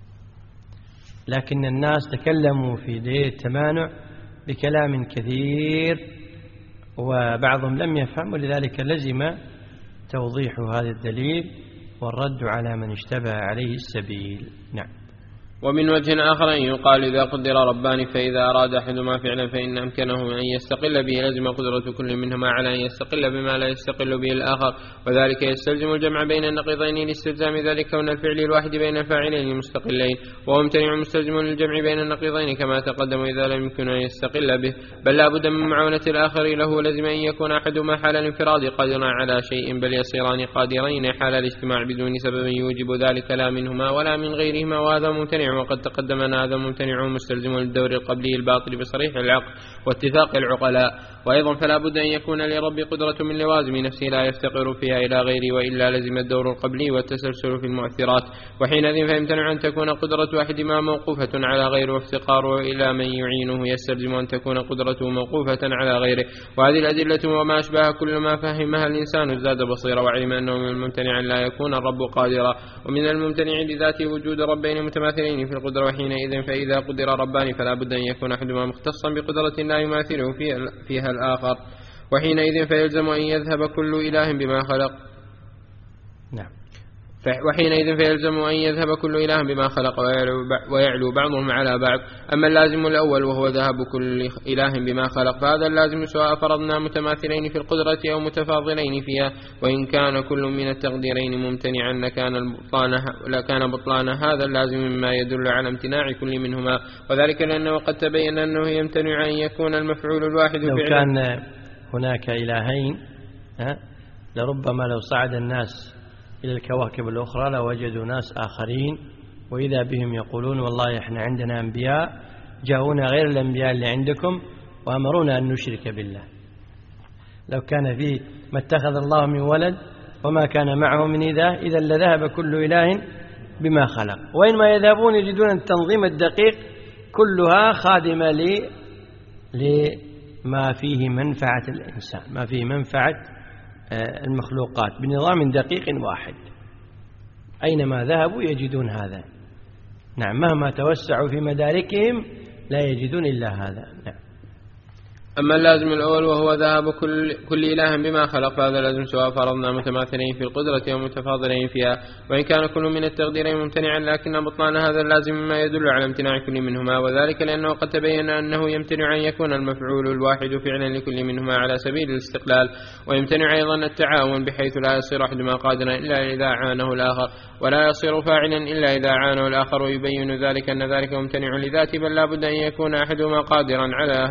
لكن الناس تكلموا في دليل التمانع بكلام كثير وبعضهم لم يفهم، ولذلك لزم توضيح هذا الدليل والرد على من اشتبه عليه السبيل. نعم. ومن وجه آخر أن يقال إذا قدر ربان فإذا أراد أحدهما فعلا فإن أمكنه أن يستقل به لزم قدرة كل منهما على أن يستقل بما لا يستقل به الآخر، وذلك يستلزم الجمع بين النقيضين لاستلزام ذلك كون الفعل الواحد بين الفاعلين المستقلين، وهو ممتنع مستلزم للجمع بين النقيضين كما تقدم إذا لم يمكن أن يستقل به، بل لا بد من معاونة الآخر له لزم أن يكون أحدهما حال الانفراد قادرا على شيء، بل يصيران قادرين حال الاجتماع بدون سبب يوجب ذلك لا منهما ولا من غيرهما، وهذا ممتنع. وقد تقدم أن هذا ممتنع مستلزم للدور القبلي الباطل بصريح العقل واتفاق العقلاء. وأيضا فلا بد أن يكون لرب قدرة من لوازم نفسه لا يفتقر فيها إلى غيره، وإلا لزم الدور القبلي والتسلسل في المؤثرات، وحينئذ فيمتنع أن تكون قدرة أحدهما موقوفة على غيره وافتقاره إلى من يعينه يستلزم أن تكون قدرته موقوفة على غيره. وهذه الأدلة وما أشبه كل ما فهمها الإنسان ازداد بصيرا وعلم أنه من الممتنع أن لا يكون الرب قادرا، ومن الممتنع لذاته وجود ربين متماثلين في القدرة. وحينئذ فإذا قدر ربان فلا بد أن يكون أحدهما مختصا بقدرة لا يماثله فيها الآخر، وحينئذ فيلزم أن يذهب كل إله بما خلق. نعم. وحينئذ فيلزم أن يذهب كل إله بما خلق ويعلو بعضهم على بعض. أما اللازم الأول وهو ذهب كل إله بما خلق فهذا اللازم سواء فرضنا متماثلين في القدرة أو متفاضلين فيها، وإن كان كل من التقديرين ممتنعا لكان بطلان هذا اللازم مما يدل على امتناع كل منهما، وذلك لأنه قد تبين أنه يمتنع أن يكون المفعول الواحد لو كان هناك إلهين لربما لو صعد الناس إلى الكواكب الأخرى لوجدوا ناس آخرين وإذا بهم يقولون والله إحنا عندنا أنبياء جاءونا غير الأنبياء اللي عندكم وأمرونا أن نشرك بالله. لو كان فيه ما اتخذ الله من ولد وما كان معه من إله إذا لذهب كل إله بما خلق. وإنما يذهبون يجدون التنظيم الدقيق كلها خادمة لما فيه منفعة الإنسان، ما فيه منفعة المخلوقات بنظام دقيق واحد، أينما ذهبوا يجدون هذا. نعم. مهما توسعوا في مداركهم لا يجدون إلا هذا. نعم. أما اللازم الأول وهو ذهاب كل إله بما خلق فهذا لازم سواء فرضنا متماثلين في القدرة أو متفاضلين فيها، وإن كان كل من التقديرين ممتنعا لكن بطلان هذا اللازم مما يدل على امتناع كل منهما، وذلك لأنه قد تبين أنه يمتنع أن يكون المفعول الواحد فعلا لكل منهما على سبيل الاستقلال، ويمتنع أيضا التعاون بحيث لا يصير أحدهما قادرا إلا إذا عانه الآخر، ولا يصير فاعلا إلا إذا عانه الآخر، ويبين ذلك أن ذلك ممتنع لذاته، بل لا بد أن يكون أحدهما قادرا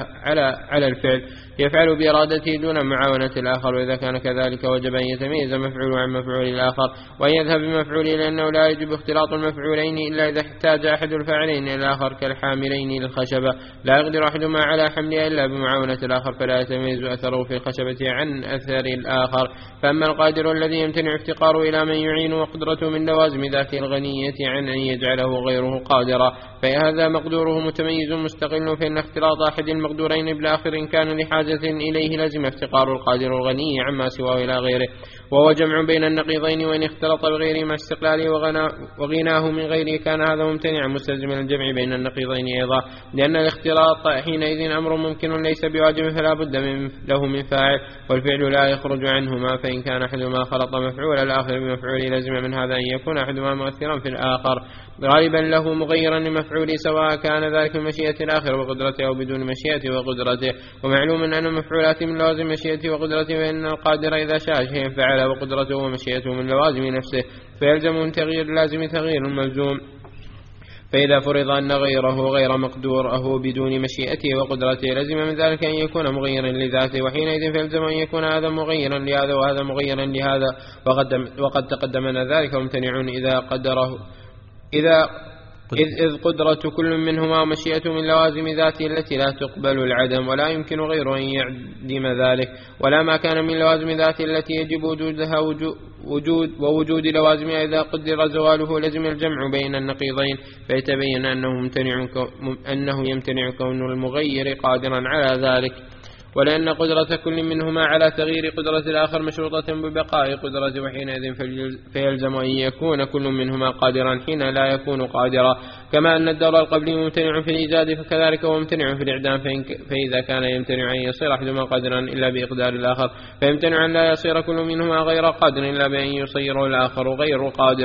على الفعل يفعل بإرادته دون معاونة الآخر، وإذا كان كذلك وجب أن يتميز مفعول عن مفعول الآخر وأن يذهب بمفعوله، لأنه لا يجب اختلاط المفعولين إلا إذا احتاج أحد الفاعلين إلى الآخر كالحاملين للخشبة لا يقدر أحدهما على حملها إلا بمعاونة الآخر، فلا يتميز أثره في الخشبة عن أثر الآخر. فأما القادر الذي يمتنع افتقاره إلى من يعين وقدرته من لوازم ذاته الغنية عن أن يجعله غيره قادرا فهذا مقدوره متميز مستقل، فإن اختلاط أحد المقدورين بالآخر إن كان لحاجة إليه لازم افتقار القادر الغني عما سواه إلى غيره، وهو جمع بين النقيضين، وإن اختلط بغيره مع استقلاله وغناه من غيره كان هذا ممتنعا مستلزما الجمع بين النقيضين أيضا، لأن الاختلاط حينئذ أمر ممكن ليس بواجب فلا بد له من فاعل، والفعل لا يخرج عنهما، فإن كان أحدهما خلط مفعول الآخر بمفعول لازم من هذا أن يكون أحدهما مؤثرا في الآخر غالبا له مغيرا لمفعوله، سواء كان ذلك من مشيئة الآخر وقدرته أو بدون مشيئته وقدرته. ومعلوم أن المفعولات من لوازم مشيئته وقدرته، وإن القادر إذا شاء شيئا فعله وقدرته ومشيئته من لوازم نفسه، فيلزم من تغيير اللازم تغيير الملزوم. فإذا فرض أن غيره غير مقدور أهو بدون مشيئته وقدرته لازم من ذلك أن يكون مغيرا لذاته، وحينئذ فيلزم أن يكون هذا مغيرا لهذا وهذا مغيرا لهذا، وقد تقدم أن ذلك ممتنع إذ قدرة كل منهما ومشيئته من لوازم ذاته التي لا تقبل العدم، ولا يمكن غيره أن يعدم ذلك، ولا ما كان من لوازم ذاته التي يجب وجودها ووجود لوازمها إذا قدر زواله لزم الجمع بين النقيضين، فيتبين أنه يمتنع كون المغير قادرا على ذلك. ولأن قدرة كل منهما على تغيير قدرة الآخر مشروطة ببقاء قدرته، وحينئذ فيلزم أن يكون كل منهما قادرا حين لا يكون قادرا، كما أن الدور القبلي ممتنع في الإيجاد فكذلك هو ممتنع في الإعدام، فإذا كان يمتنع أن يصير أحدهما قادرا إلا بإقدار الآخر، فيمتنع أن لا يصير كل منهما غير قادر إلا بأن يصيره الآخر غير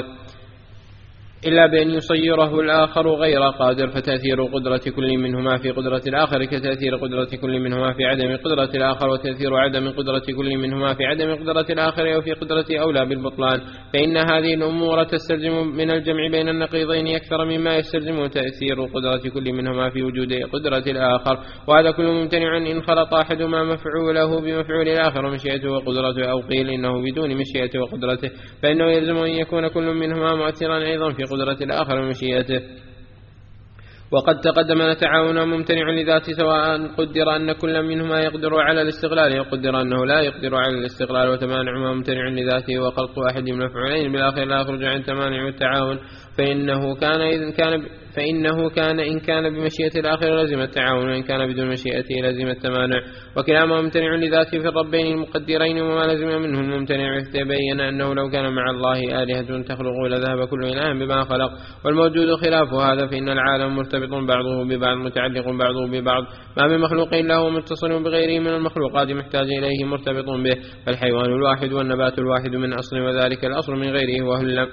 قادر، فتأثير قدرة كل منهما في قدرة الآخر كتأثير قدرة كل منهما في عدم قدرة الآخر، وتأثير عدم قدرة كل منهما في عدم قدرة الآخر وفي قدرة أولى بالبطلان، فإن هذه الأمور تستلزم من الجمع بين النقيضين أكثر مما يستلزم تأثير قدرة كل منهما في وجود قدرة الآخر، وهذا كله ممتنع إن خلط أحدهما مفعوله بمفعول الآخر ومشيئته وقدرته، أو قيل إنه بدون مشيئته وقدرته، فإنه يلزم أن يكون كل منهما مؤثرا أيضا في قدرة الآخر ومشيئته. وقد تقدم تعاون ممتنع لذاته، سواء قدر أن كل منهما يقدر على الاستقلال وقدر أنه لا يقدر على الاستقلال، وتمانع ممتنع لذاته وخلط أحد من المفعولين بالآخر لا يخرج عن تمانع التعاون، فإنه كان إن كان بمشيئة الآخر لزم التعاون، وإن كان بدون مشيئته لزم التمانع، وكلاهما ممتنع لذاته في الربين المقدرين، وما لزم منه الممتنع يتبين أنه لو كان مع الله آلهة تخلق لذهب كل إله بما خلق، والموجود خلاف هذا، فإن العالم مرتبط بعضه ببعض متعلق بعضه ببعض، ما من مخلوق إلا هو متصل بغيره من المخلوقات محتاج إليه مرتبط به، فالحيوان الواحد والنبات الواحد من أصل، وذلك الأصل من غيره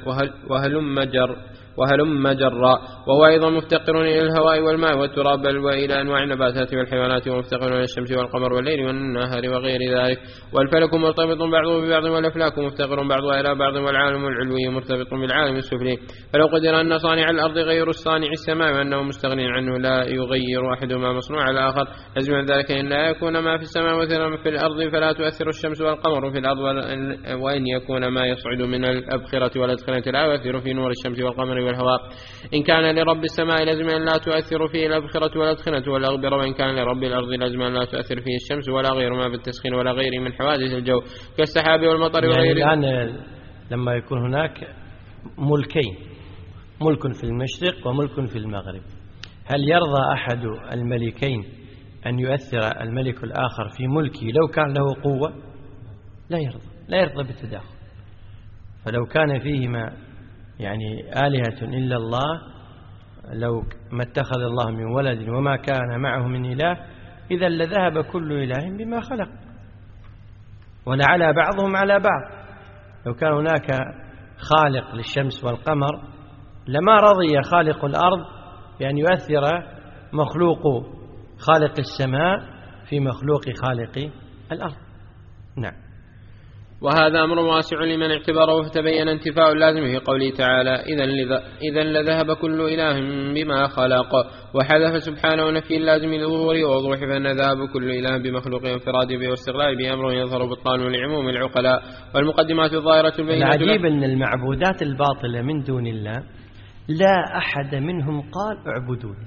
وهلم جرا، وهو أيضا مفتقر إلى الهواء والماء والتراب، بل وإلى أنواع النباتات والحيوانات، ومفتقر إلى الشمس والقمر والليل والنهار وغير ذلك، والفلك مرتبط بعضه ببعض، والأفلاك مفتقر بعضها إلى بعض، والعالم العلوي مرتبط بالعالم السفلي، فلو قدر أن صانع الأرض غير الصانع السماء، وأنه مستغني عنه لا يغير أحدهما مصنوع الآخر، لازم ذلك أن لا يكون ما في السماء مثلا في الأرض فلا تؤثر الشمس والقمر في الأرض، وأن يكون ما يصعد من الأبخرة والأدخنة لا يؤثر في نور الشمس والقمر والهواء، إن كان لرب السماء لازم أن لا تؤثر فيه الأبخرة والأدخنة والأغبرة، وإن كان لرب الأرض لازم أن لا تؤثر فيه الشمس ولا غير ما بالتسخين ولا غير من حوادث الجو كالسحاب والمطر وغيره. يعني الآن لما يكون هناك ملكين، ملك في المشرق وملك في المغرب، هل يرضى أحد الملكين أن يؤثر الملك الآخر في ملكه لو كان له قوة؟ لا يرضى بالتداخل. فلو كان فيهما يعني آلهة إلا الله، لو ما اتخذ الله من ولد وما كان معه من إله، إذا لذهب كل إله بما خلق، ولعلى بعضهم على بعض. لو كان هناك خالق للشمس والقمر لما رضي خالق الأرض بأن يؤثر مخلوق خالق السماء في مخلوق خالق الأرض. نعم. وهذا أمر واسع لمن اعتبره، فتبين انتفاء اللازم في قوله تعالى إذا لذهب كل إله بما خلق، وحذف سبحانه نفي اللازم للظهور ووضوح، فإن ذهب كل إله بمخلوق انفراد به واستغلال به أمر يظهر بطلان لعموم العقلاء، والمقدمات الظاهرة البينة. العجيب أن المعبودات الباطلة من دون الله لا أحد منهم قال اعبدوني.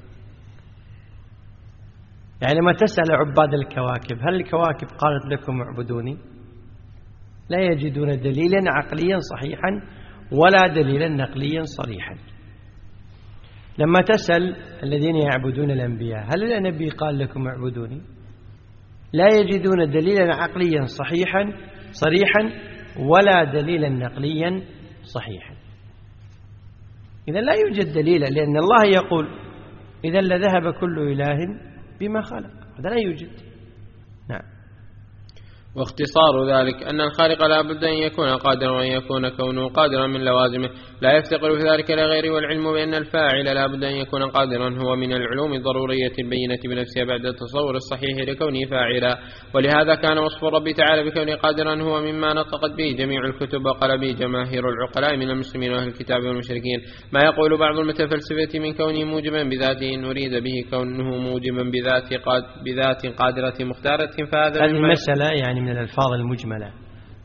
يعني لما تسأل عباد الكواكب هل الكواكب قالت لكم اعبدوني؟ لا يجدون دليلا عقليا صحيحا ولا دليلا نقليا صريحا. لما تسأل الذين يعبدون الأنبياء هل النبي قال لكم اعبدوني؟ لا يجدون دليلا عقليا صريحا ولا دليلا نقليا صحيحا. إذا لا يوجد دليل، لأن الله يقول إذا لذهب كل إله بما خلق، هذا لا يوجد. نعم. واختصار ذلك أن الخالق لا بد أن يكون قادرا، وأن يكون كونه قادرا من لوازمه لا يفتقر في ذلك إلى غيره، والعلم بأن الفاعل لا بد أن يكون قادرا هو من العلوم الضرورية البينة بنفسها بعد التصور الصحيح لكونه فاعلا، ولهذا كان وصف الرب تعالى بكونه قادرا هو مما نطقت به جميع الكتب وقال به جماهير العقلاء من المسلمين وأهل الكتاب والمشركين. ما يقول بعض المتفلسفة من كونه موجبا بذاته نريد به كونه موجبا بذات قادرة مختارة، فهذا هذه المسألة يعني من الألفاظ المجملة.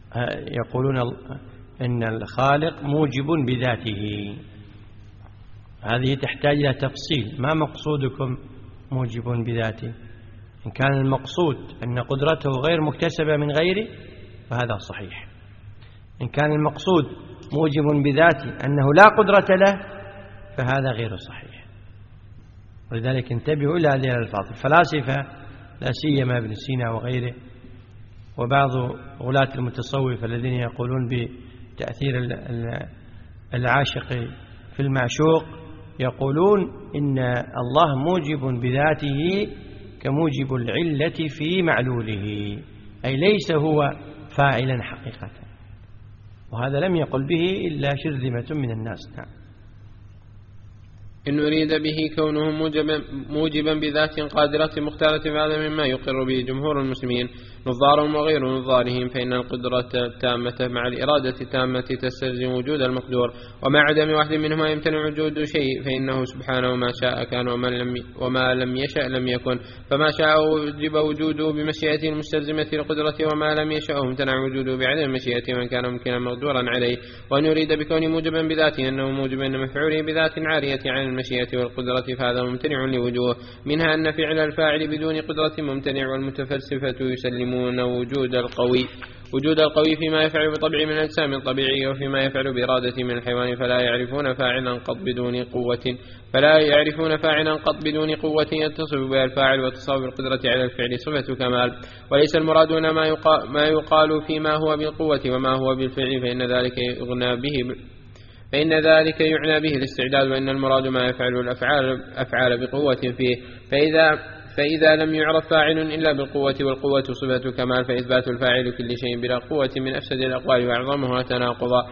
يقولون إن الخالق موجب بذاته، هذه تحتاج إلى تفصيل. ما مقصودكم موجب بذاته؟ إن كان المقصود أن قدرته غير مكتسبة من غيره فهذا صحيح. إن كان المقصود موجب بذاته أنه لا قدرة له فهذا غير صحيح. ولذلك انتبهوا إلى هذه الألفاظ. الفلاسفة لا سيما ابن سينا وغيره وبعض غلاة المتصوف الذين يقولون بتأثير العاشق في المعشوق يقولون إن الله موجب بذاته كموجب العلة في معلوله، أي ليس هو فاعلا حقيقة، وهذا لم يقل به إلا شرذمة من الناس. نعم. إن أريد به كونه موجبا بذات قادرة مختارة فهذا مما يقر به جمهور المسلمين نظارهم وغير نظارهم، فإن القدرة التامة مع الإرادة التامة تستلزم وجود المقدور، ومع عدم واحد منهما يمتنع وجود شيء، فإنه سبحانه ما شاء كان وما لم يشأ لم يكن، فما شاء وجب وجوده بمشيئته المستلزمة للقدرة، وما لم يشأ امتنع وجوده بعدم مشيئته من كان ممكنا مقدورا عليه. وأن يريد بكونه موجبا بذاته أنه موجب أن مفعوله بذات عارية عن المشيئة والقدرة فهذا ممتنع لوجوه، منها أن فعل الفاعل بدون قدرة ممتنع، والمتفلسفة يسلمون وجود القوي فيما يفعل بطبع من الأجسام الطبيعية وفيما يفعل بإرادة من الحيوان، فلا يعرفون فاعلا قط بدون قوة يتصف بها الفاعل، واتصاف بالقدرة على الفعل صفة كمال، وليس المراد هنا ما يقال فيما هو بالقوة وما هو بالفعل، فإن ذلك يعنى به الاستعداد، وإن المراد ما يفعل الأفعال بقوة فيه، فإذا لم يعرف فاعل إلا بالقوة والقوة صفة كمال، فإثبات الفاعل كل شيء بلا قوة من أفسد الأقوال وأعظمها تناقضا.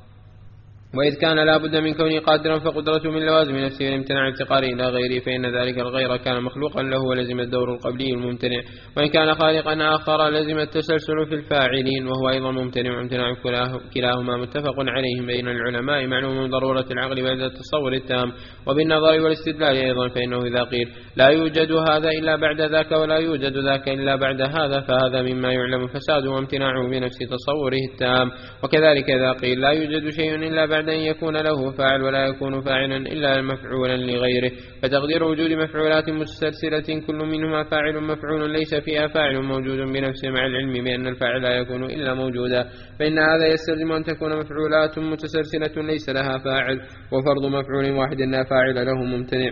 وإذ كان لا بد من كونه قادرا فقدرته من لوازم نفسه والامتناع افتقاره إلى غيره، فإن ذلك الغير كان مخلوقا له ولزم الدور القبلي الممتنع، وإن كان خالقا آخر لزم التسلسل في الفاعلين، وهو أيضا ممتنع، وامتناع كلاهما متفق عليه بين العلماء معلوم من ضرورة العقل وإذا التصور التام، وبالنظر والاستدلال أيضا، فإنه إذا قيل لا يوجد هذا إلا بعد ذاك ولا يوجد ذاك إلا بعد هذا فهذا مما يعلم فساده وامتناعه بنفس تصوره التام. وكذلك إذا قيل لا يوجد شيء إلا بعد أن يكون له فاعل ولا يكون فاعلا إلا مفعولا لغيره، فتقدير وجود مفعولات متسلسلة كل منهما فاعل مفعول ليس فيها فاعل موجود بنفسه، مع العلم بأن الفاعل لا يكون إلا موجودا، فإن هذا يستلزم أن تكون مفعولات متسلسلة ليس لها فاعل، وفرض مفعول واحد لا فاعل له ممتنع.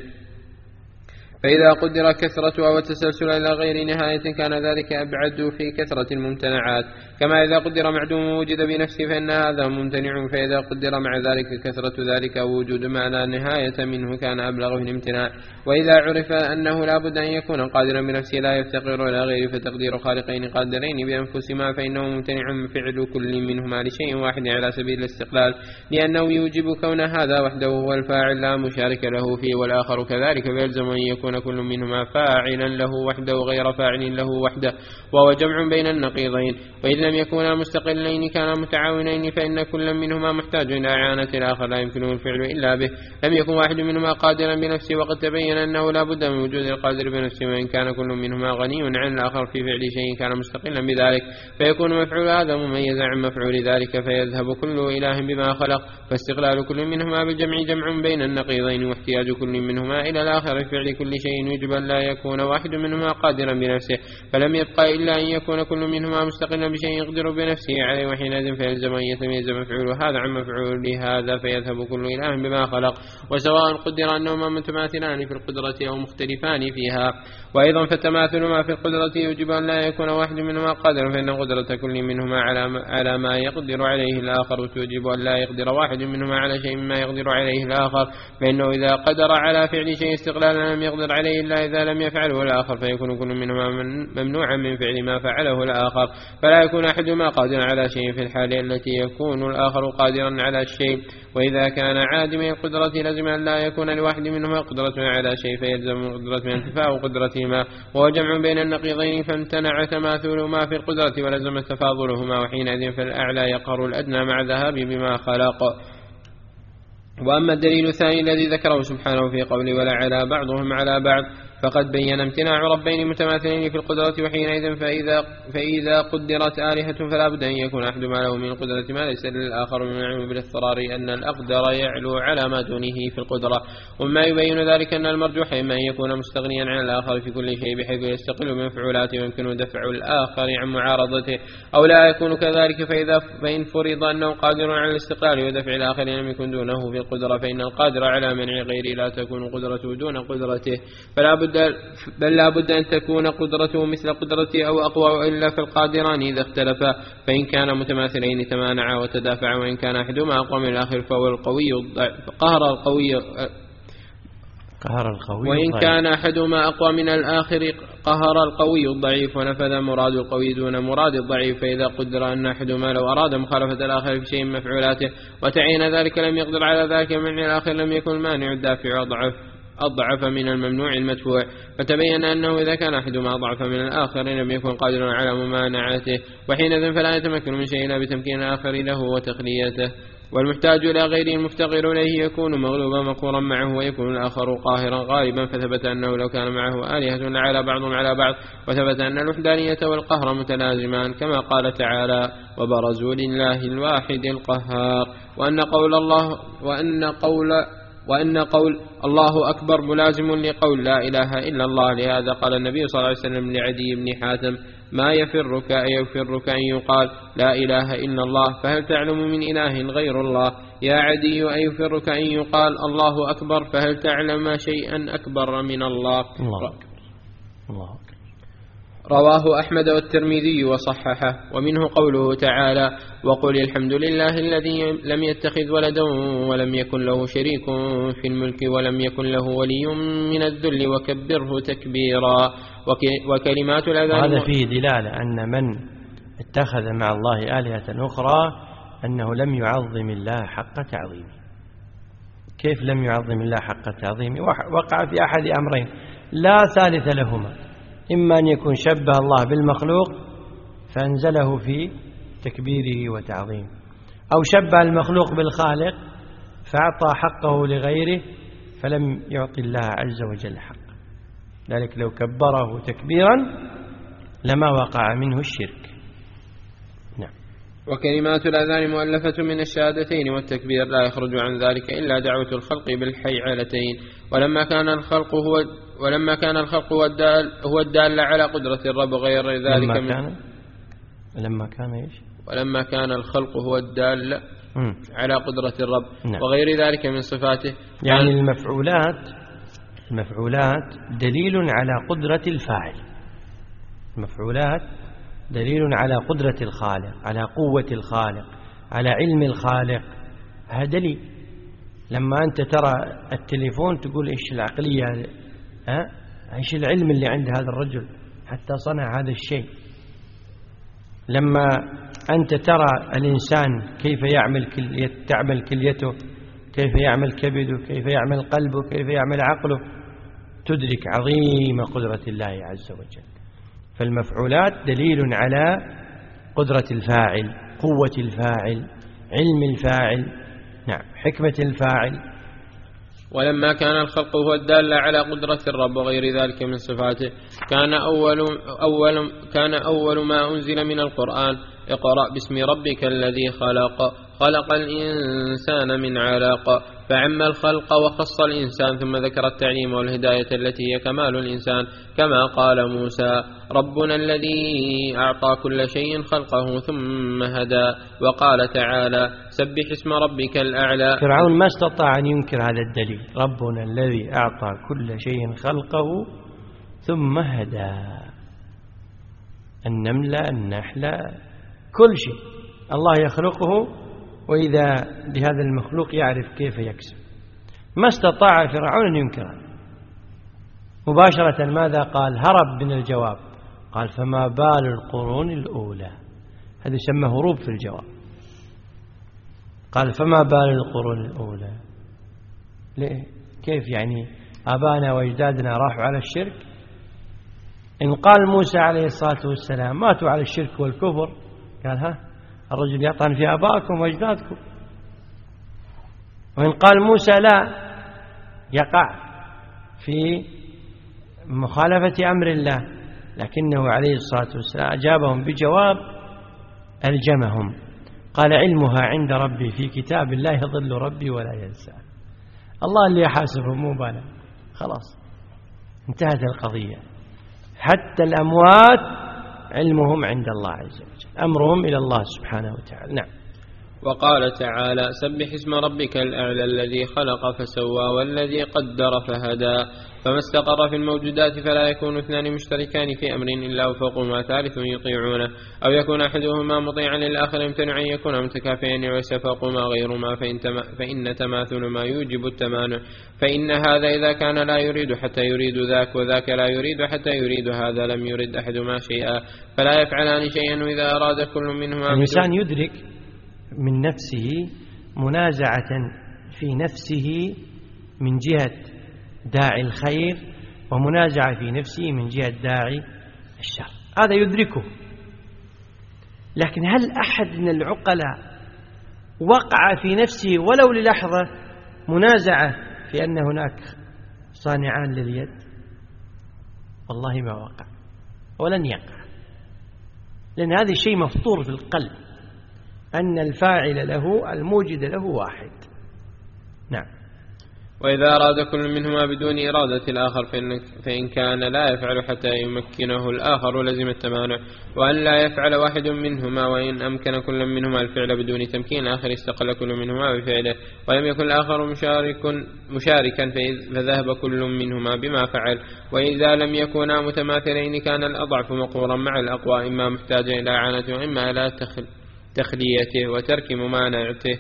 فإذا قدر كثرة والتسلسل إلى غير نهاية كان ذلك أبعد في كثرة الممتنعات، كما إذا قدر معدوم وجد بنفسه فإن هذا ممتنع، فإذا قدر مع ذلك كثرة ذلك وجود ما لا نهاية منه كان أبلغ في الامتناع. وإذا عرف أنه لا بد أن يكون قادرا بنفسه لا يفتقر إلى غيره فتقدير خالقين قادرين بأنفسهما، فإنه ممتنع فعل كل منهما لشيء واحد على سبيل الاستقلال، لأنه يوجب كون هذا وحده هو الفاعل لا مشارك له فيه، والآخر كذلك، فيلزم أن يكون كل منهما فاعلا له وحده غير فاعل له وحده، وهو جمع بين النقيضين. وإن لم يكونا مستقلين كانا متعاونين، فإن كل منهما محتاج إلى إعانة الآخر لا يمكنه الفعل إلا به. لم يكن واحد منهما قادرا بنفسه، وقد تبين أنه لا بد من وجود القادر بنفسه، وإن كان كل منهما غني عن الآخر في فعل شيء كان مستقلا بذلك، فيكون مفعول هذا مميزا عن مفعول ذلك، فيذهب كل إله بما خلق، فاستقلال كل منهما بالجمع جمع بين النقيضين، واحتياج كل منهما إلى الآخر في فعل كل شيء يجب أن لا يكون واحد منهما قادرا بنفسه، فلم يبقى إلا أن يكون كل منهما مستقلا بشيء يقدر بنفسه عليه، وحينئذ فيلزم أن يتميز مفعول هذا عن مفعول هذا، فيذهب كل إله بما خلق، وسواء قدر أنهما متماثلان في القدرة أو مختلفان فيها. وأيضا فالتماثل ما في القدرة يجب أن لا يكون واحد منهما قادرا، فإن قدرة كل منهما على ما يقدر عليه الآخر توجب أن لا يقدر واحد منهما على شيء مما يقدر عليه الآخر، فإنه إذا قدر على فعل شيء استقلالا لم يقدر عليه إلا إذا لم يفعله الآخر، فيكون كل منهما ممنوعا من فعل ما فعله الآخر، فلا يكون أحدهما قادرا على شيء في الحال التي يكون الآخر قادرا على الشيء. وإذا كان عادم القدرة لازم أن لا يكون لواحد منهما قدرة على شيء، فيلزم قدرة انتفاع قدرتهما، وهو جمع بين النقيضين، فامتنع تماثلهما في القدرة ولزم تفاضلهما، وحينئذ فالأعلى يقهر الأدنى مع ذهاب بما خلق. وأما الدليل الثاني الذي ذكره سبحانه في قوله ولا على بعضهم على بعض، فقد بين امتناع ربين متماثلين في القدرة، وحينئذ فإذا قدرت آلهة فلا بد أن يكون أحدهما له من القدرة ما ليس للآخر، من العلم بالاضطرار أن الأقدر يعلو على ما دونه في القدرة. وما يبين ذلك أن المرجوح إما أن يكون مستغنيا عن الآخر في كل شيء بحيث يستقل بمفعولاته ويمكن دفع الآخر عن معارضته، أو لا يكون كذلك فإن فرض أنه قادر على الاستقلال ودفع الآخر لم يكن دونه في القدرة، فإن القادر على منع غيره لا تكون قدرته دون قدرته، بل لا بد أن تكون قدرته مثل قدرته أو أقوى، إلا في القادران إذا اختلفا فإن كان متماثلين تمانعا وتدافعا، وإن كان أحدهما أقوى من الآخر فهو القوي وإن كان أحدهما أقوى من الآخر قهر القوي الضعيف، ونفذ مراد القوي دون مراد الضعيف. فإذا قدر أن أحدهما لو أراد مخالفة الآخر في شيء من مفعولاته وتعين ذلك لم يقدر على ذلك من الآخر، لم يكن المانع الدافع أضعف من الممنوع المدفوع، فتبين أنه إذا كان أحدهما أضعف من الآخر لم يكن قادرا على ممانعته، وحينئذ فلا يتمكن من شيء إلا بتمكين الآخر له وتخليته. والمحتاج إلى غيره المفتقر إليه يكون مغلوبا مقهورا معه، ويكون الآخر قاهرا غالبا. فثبت أنه لو كان معه آلهة لعلى بعضهم على بعض، وثبت أن الوحدانية والقهر متلازمان كما قال تعالى: وبرزوا لله الواحد القهار. وأن قول الله أكبر ملازم لقول لا إله إلا الله. لهذا قال النبي صلى الله عليه وسلم لعدي بن حاتم: ما يفرك أن يقال لا إله إلا الله، فهل تعلم من إله غير الله؟ يا عدي أيفرك أن يقال الله أكبر، فهل تعلم شيئا أكبر من الله؟ الله. رواه أحمد والترمذي وصححه. ومنه قوله تعالى: وقل الحمد لله الذي لم يتخذ ولدا ولم يكن له شريك في الملك ولم يكن له ولي من الذل وكبره تكبيرا. وكلمات الأذان. هذا فيه دلالة أن من اتخذ مع الله آلهة أخرى أنه لم يعظم الله حق تعظيمه. كيف لم يعظم الله حق تعظيمه؟ وقع في أحد أمرين لا ثالث لهما: إما أن يكون شبه الله بالمخلوق فأنزله في تكبيره وتعظيمه، أو شبه المخلوق بالخالق فأعطى حقه لغيره فلم يعطي الله عز وجل حقه. ذلك لو كبره تكبيرا لما وقع منه الشرك. نعم. وكلمات الأذان مؤلفة من الشهادتين والتكبير، لا يخرج عن ذلك إلا دعوة الخلق بالحيعلتين. ولما كان الخلق هو الدال على قدرة الرب غير ذلك ولما كان الخلق هو الدال على قدرة الرب وغير ذلك من صفاته. يعني المفعولات دليل على قدرة الفاعل. المفعولات دليل على قدرة الخالق، على قوة الخالق، على علم الخالق. هذا دليل. لما أنت ترى التليفون تقول إيش العقلية، إيش العلم اللي عند هذا الرجل حتى صنع هذا الشيء. لما أنت ترى الإنسان كيف تعمل كليته، كيف يعمل كبده، كيف يعمل قلبه، كيف يعمل عقله، تدرك عظيم قدرة الله عز وجل. فالمفعولات دليل على قدرة الفاعل، قوة الفاعل، علم الفاعل، نعم، حكمة الفاعل. ولما كان الخلق هو الدال على قدرة الرب وغير ذلك من صفاته، كان أول ما أنزل من القرآن: اقرأ باسم ربك الذي خلق الإنسان من علق، فعم الخلق وخص الإنسان، ثم ذكر التعليم والهداية التي هي كمال الإنسان، كما قال موسى: ربنا الذي أعطى كل شيء خلقه ثم هدى. وقال تعالى: سبح اسم ربك الأعلى. فرعون ما استطاع أن ينكر هذا الدليل: ربنا الذي أعطى كل شيء خلقه ثم هدى. النحلة كل شيء الله يخلقه، وإذا بهذا المخلوق يعرف كيف يكسب. ما استطاع فرعون أن ينكره. مباشرة ماذا قال؟ هرب من الجواب، قال: فما بال القرون الأولى. هذا يسمى هروب في الجواب. قال: فما بال القرون الأولى. ليه؟ كيف يعني آبانا وأجدادنا راحوا على الشرك؟ إن قال موسى عليه الصلاة والسلام ماتوا على الشرك والكفر، قال: الرجل يطعن في آبائكم وأجدادكم. وإن قال موسى لا، يقع في مخالفة أمر الله، لكنه عليه الصلاة والسلام أجابهم بجواب ألجمهم، قال علمها عند ربي في كتاب لا يضل ربي ولا ينسى. الله اللي يحاسبهم مو بالا، خلاص انتهت القضية. حتى الأموات علمهم عند الله عز وجل، أمرهم إلى الله سبحانه وتعالى. نعم. وقال تعالى: سبح اسم ربك الأعلى الذي خلق فسوى والذي قدر فهدى. فما استقر في الموجودات فلا يكون اثنان مشتركان في أمر إلا وفوقهما ثالث يطيعونه، أو يكون أحدهما مطيعا للآخر يمتنع أن يكون متكافئين وليس فوقهما غيرهما، فإن تماثل ما يوجب التمانع، فإن هذا إذا كان لا يريد حتى يريد ذاك، وذاك لا يريد حتى يريد هذا، لم يرد أحدهما شيئا فلا يفعلان شيئا. وإذا أراد كل منهما الإنسان يدرك من نفسه منازعة في نفسه من جهة داعي الخير، ومنازعة في نفسه من جهة داعي الشر، هذا يدركه. لكن هل أحد من العقلاء وقع في نفسه ولو للحظة منازعة في أن هناك صانعان لليد؟ والله ما وقع ولن يقع، لأن هذا الشيء مفطور في القلب، أن الفاعل له الموجد له واحد. نعم. وإذا أراد كل منهما بدون إرادة الآخر فإن كان لا يفعل حتى يمكنه الآخر لزم التمانع، وأن لا يفعل واحد منهما، وإن أمكن كل منهما الفعل بدون تمكين الآخر استقل كل منهما بفعله، ولم يكن الآخر مشاركا فذهب كل منهما بما فعل. وإذا لم يكونا متماثلين كان الأضعف مقهورا مع الأقوى، إما محتاجا إلى إعانته وإما إلى تخليته وترك ممانعته.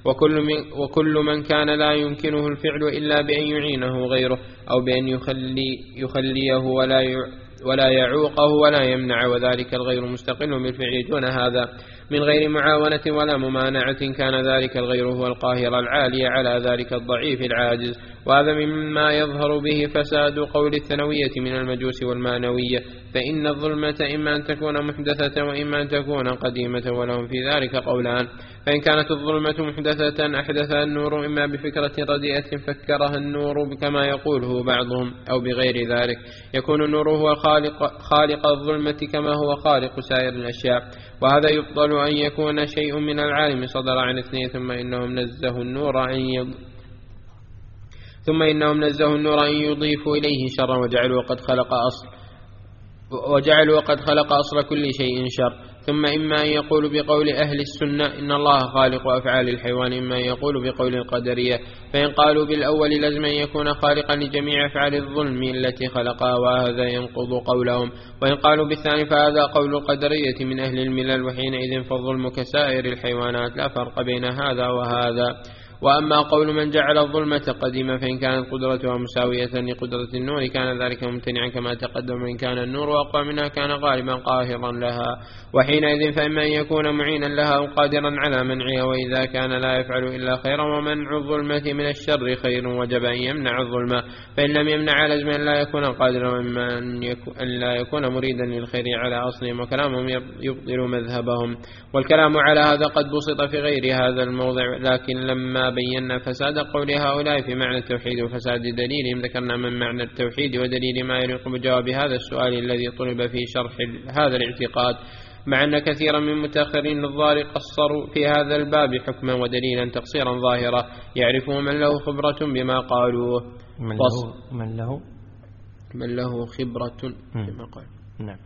وكل من كان لا يمكنه الفعل إلا بأن يعينه غيره، أو بأن يخليه ولا يعوقه ولا يمنع، وذلك الغير مستقل بالفعل دون هذا من غير معاونة ولا ممانعة، كان ذلك الغير هو القاهر العالي على ذلك الضعيف العاجز. وهذا مما يظهر به فساد قول الثانوية من المجوس والمانوية، فإن الظلمة إما أن تكون محدثة وإما أن تكون قديمة، ولهم في ذلك قولان. فإن كانت الظلمة محدثة أحدثها النور إما بفكرة رديئة فكرها النور كما يقوله بعضهم، أو بغير ذلك يكون النور هو خالق الظلمة كما هو خالق سائر الأشياء. وهذا يفضل أن يكون شيء من العالم صدر عن اثنين، ثم إنهم نزهوا النور أن يضيفوا إليه شرا، وجعلوا قد خلق أصل كل شيء شر. ثم إما أن يقول بقول أهل السنة إن الله خالق أفعال الحيوان، إما أن يقول بقول القدرية. فإن قالوا بالأول لازم أن يكون خالقا لجميع أفعال الظلم التي خلقها، وهذا ينقض قولهم. وإن قالوا بالثاني فهذا قول القدرية من أهل الملل، وحينئذ فالظلم كسائر الحيوانات لا فرق بين هذا وهذا. وأما قول من جعل الظلمة قديمة فإن كانت قدرتها مساوية لقدرة النور كان ذلك ممتنعا كما تقدم، وإن كان النور أقوى منها كان غالبا قاهرا لها، وحينئذ فإما أن يكون معينا لها أو قادرا على منعها. وإذا كان لا يفعل إلا خيرا، ومنع الظلمة من الشر خير، وجب أن يمنع الظلمة. فإن لم يمنع لازم أن لا يكون قادرا، وإما أن لا يكون مريدا للخير على أصلهم، وكلامهم يبطل مذهبهم. والكلام على هذا قد بسط في غير هذا الموضع، لكن لما بينا فساد قول هؤلاء في معنى التوحيد وفساد دليلهم ذكرنا من معنى التوحيد ودليل ما يليق بجواب هذا السؤال الذي طلب في شرح هذا الاعتقاد، مع أن كثيرا من متأخرين الظاهر قصروا في هذا الباب حكما ودليلا تقصيرا ظاهرا يعرفه من له خبرة بما قالوه. من له خبرة بما قالوا. نعم.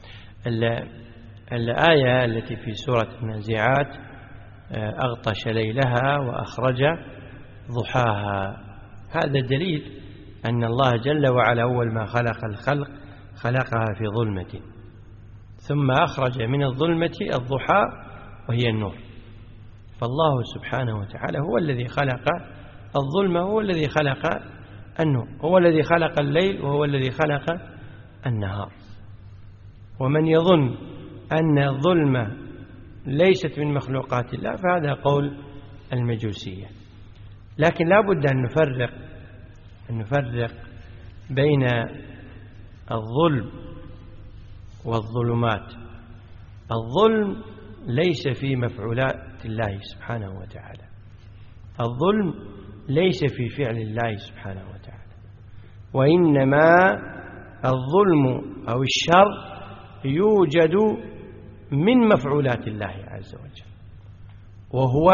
الآية التي في سورة النازعات أغطش ليلها وأخرج ضحاها، هذا دليل أن الله جل وعلا أول ما خلق الخلق خلقها في ظلمة، ثم أخرج من الظلمة الضحى وهي النور. فالله سبحانه وتعالى هو الذي خلق الظلمة، هو الذي خلق النور، هو الذي خلق الليل وهو الذي خلق النهار. ومن يظن أن الظلمة ليست من مخلوقات الله فهذا قول المجوسية. لكن لا بد أن نفرق بين الظلم والظلمات. الظلم ليس في مفعولات الله سبحانه وتعالى، الظلم ليس في فعل الله سبحانه وتعالى، وإنما الظلم أو الشر يوجد من مفعولات الله عز وجل، وهو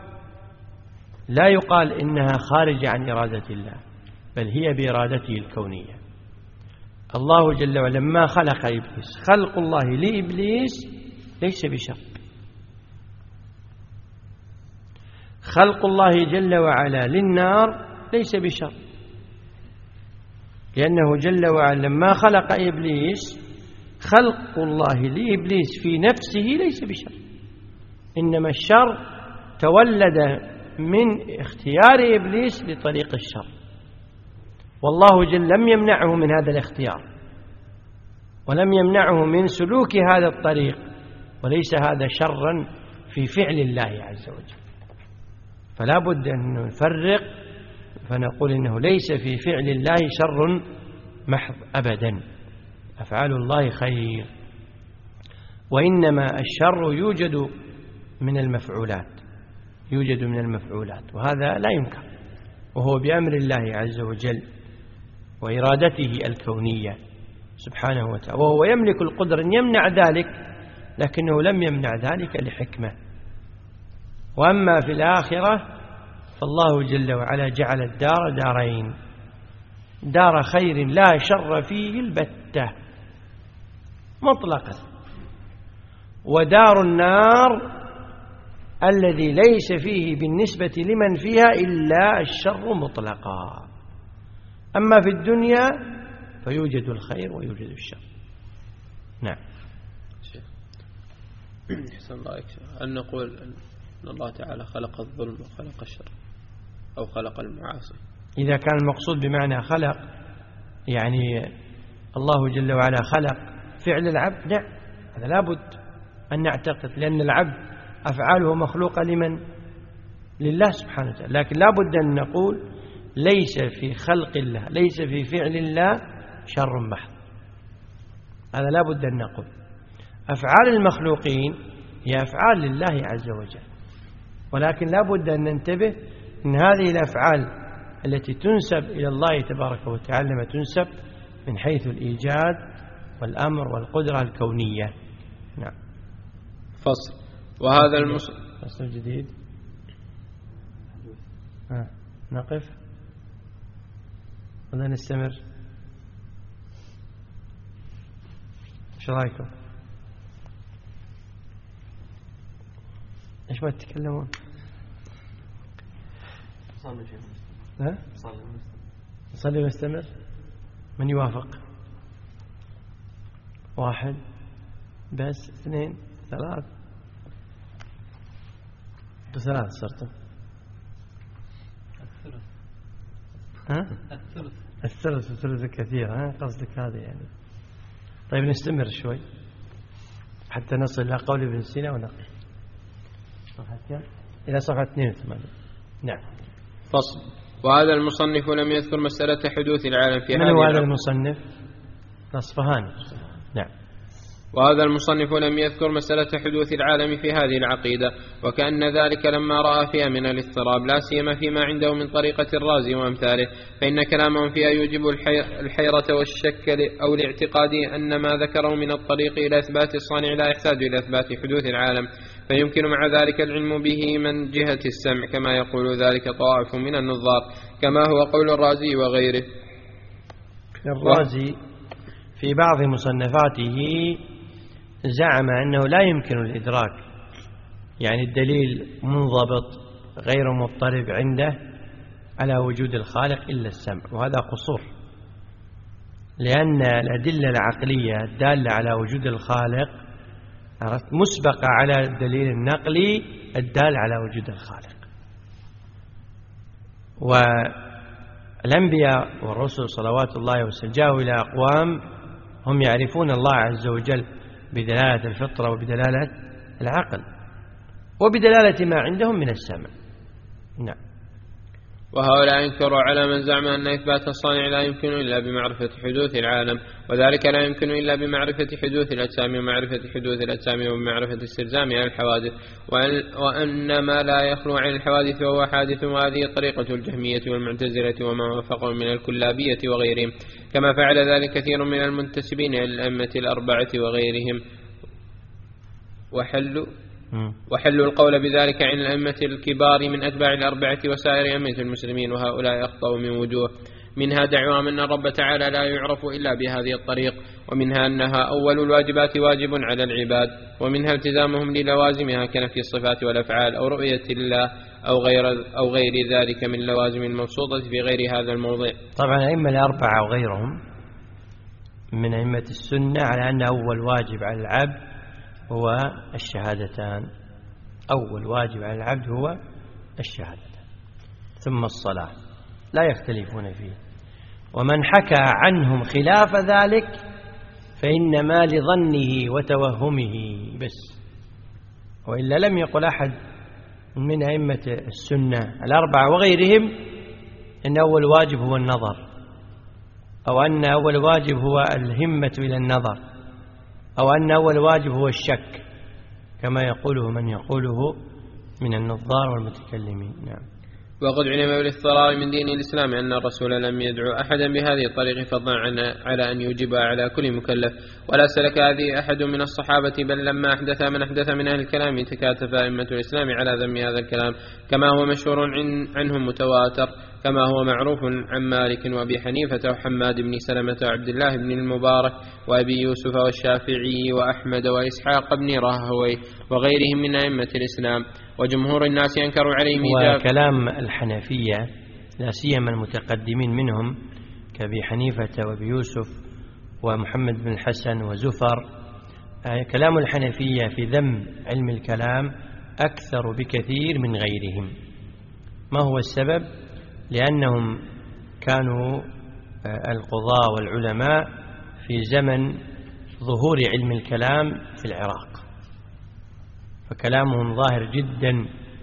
لا يقال إنها خارجة عن إرادة الله، بل هي بإرادته الكونية. الله جل وعلا لما خلق إبليس، خلق الله لإبليس ليس بشر، خلق الله جل وعلا للنار ليس بشر، لأنه جل وعلا لما خلق إبليس، خلق الله لإبليس في نفسه ليس بشر، إنما الشر تولد من اختيار إبليس لطريق الشر، والله جل لم يمنعه من هذا الاختيار ولم يمنعه من سلوك هذا الطريق، وليس هذا شرا في فعل الله عز وجل. فلا بد أن نفرق فنقول إنه ليس في فعل الله شر محض أبدا، أفعال الله خير، وإنما الشر يوجد من المفعولات، يوجد من المفعولات، وهذا لا ينكر، وهو بأمر الله عز وجل وإرادته الكونية سبحانه وتعالى، وهو يملك القدرة أن يمنع ذلك، لكنه لم يمنع ذلك لحكمة. وأما في الآخرة فالله جل وعلا جعل الدار دارين، دار خير لا شر فيه البتة مطلقا، ودار النار الذي ليس فيه بالنسبة لمن فيها إلا الشر مطلقا. أما في الدنيا فيوجد الخير ويوجد الشر. نعم. أحسن الله عليك. أن نقول أن الله تعالى خلق الظلم وخلق الشر أو خلق المعاصي؟ إذا كان المقصود بمعنى خلق يعني الله جل وعلا خلق فعل العبد، نعم، هذا لابد أن نعتقد، لأن العبد أفعاله مخلوقة لمن؟ لله سبحانه وتعالى، لكن لابد أن نقول ليس في خلق الله، ليس في فعل الله شر محض، هذا لابد أن نقول. أفعال المخلوقين هي أفعال لله عز وجل، ولكن لابد أن ننتبه أن هذه الأفعال التي تنسب إلى الله تبارك وتعالى ما تنسب من حيث الإيجاد والأمر والقدرة الكونية. نعم. فصل. وهذا فصل جديد. نقف ولا نستمر؟ ايش رايكم؟ ايش ما تتكلمون؟ نصلي ونستمر. من يوافق؟ واحد بس، اثنين، ثلاث، ثلاث صرتم. الثلث الثلث كثير، قصدك هذا يعني. طيب نستمر شوي حتى نصل إلى قول ابن سينا ونقف إلى صفحة 82. نعم. فصل. وهذا المصنف لم يذكر مسألة حدوث العالم في هذه. من هو هذا المصنف؟ أصفهاني. نعم. وهذا المصنف لم يذكر مسألة حدوث العالم في هذه العقيدة، وكأن ذلك لما رأى فيها من الاضطراب، لا سيما فيما عنده من طريقة الرازي وأمثاله، فإن كلامهم فيها يوجب الحيرة والشك أو الاعتقاد أن ما ذكروا من الطريق إلى إثبات الصانع لا يحتاج إلى إثبات حدوث العالم، فيمكن مع ذلك العلم به من جهة السمع، كما يقول ذلك طائف من النظار، كما هو قول الرازي وغيره. الرازي في بعض مصنفاته زعم أنه لا يمكن الإدراك، يعني الدليل منضبط غير مضطرب عنده على وجود الخالق إلا السمع، وهذا قصور، لأن الأدلة العقلية الدالة على وجود الخالق مسبقة على الدليل النقلي الدال على وجود الخالق. والأنبياء والرسل صلوات الله وسلامه جاءوا إلى أقوام هم يعرفون الله عز وجل بدلالة الفطرة وبدلالة العقل وبدلالة ما عندهم من السمع. نعم. وهؤلاء انكروا على من زعم أن إثبات الصانع لا يمكن إلا بمعرفة حدوث العالم، وذلك لا يمكن إلا بمعرفة حدوث الأجسام ومعرفة حدوث الأجسام ومعرفة استلزامها الحوادث، وأن ما لا يخلو عن الحوادث وهو حادث، وهذه طريقة الجهمية والمعتزلة وما وافقهم من الكلابية وغيرهم، كما فعل ذلك كثير من المنتسبين إلى الأئمة الأربعة وغيرهم، وحلوا القول بذلك عن الأئمة الكبار من أتباع الأربعة وسائر أئمة المسلمين، وهؤلاء أخطأوا من وجوه، منها دعواهم أن الرب تعالى لا يعرف إلا بهذه الطريق، ومنها أنها أول الواجبات واجب على العباد، ومنها التزامهم للوازمها كنفي الصفات والأفعال أو رؤية الله أو غير ذلك من لوازم المبسوطة في غير هذا الموضع. طبعا الأئمة الأربعة وغيرهم من أئمة السنة على أن أول واجب على العبد هو الشهادتان، أول واجب على العبد هو الشهادتان ثم الصلاة، لا يختلفون فيه، ومن حكى عنهم خلاف ذلك فإنما لظنه وتوهمه بس، وإلا لم يقل أحد من أئمة السنة الأربعة وغيرهم أن أول واجب هو النظر، أو أن أول واجب هو الهمة إلى النظر، أو أن أول واجب هو الشك كما يقوله من يقوله من النظار والمتكلمين. نعم. وقد علم بالاضطرار من دين الإسلام أن الرسول لم يدعو أحدا بهذه الطريق فضلا على أن يوجب على كل مكلف، ولا سلك هذه أحد من الصحابة، بل لما أحدث من أحدث من أهل الكلام تكاتف أئمة الإسلام على ذم هذا الكلام، كما هو مشهور عنهم متواتر، كما هو معروف عن مالك وأبي حنيفة وحماد بن سلمة وعبد الله بن المبارك وأبي يوسف والشافعي وأحمد وإسحاق بن راهويه وغيرهم من أئمة الإسلام، وجمهور الناس أنكروا عليهم. وكلام الحنفية لا سيما المتقدمين منهم كأبي حنيفة وأبي يوسف ومحمد بن الحسن وزفر، كلام الحنفية في ذم علم الكلام أكثر بكثير من غيرهم. ما هو السبب؟ لأنهم كانوا القضاة والعلماء في زمن ظهور علم الكلام في العراق، فكلامهم ظاهر جدا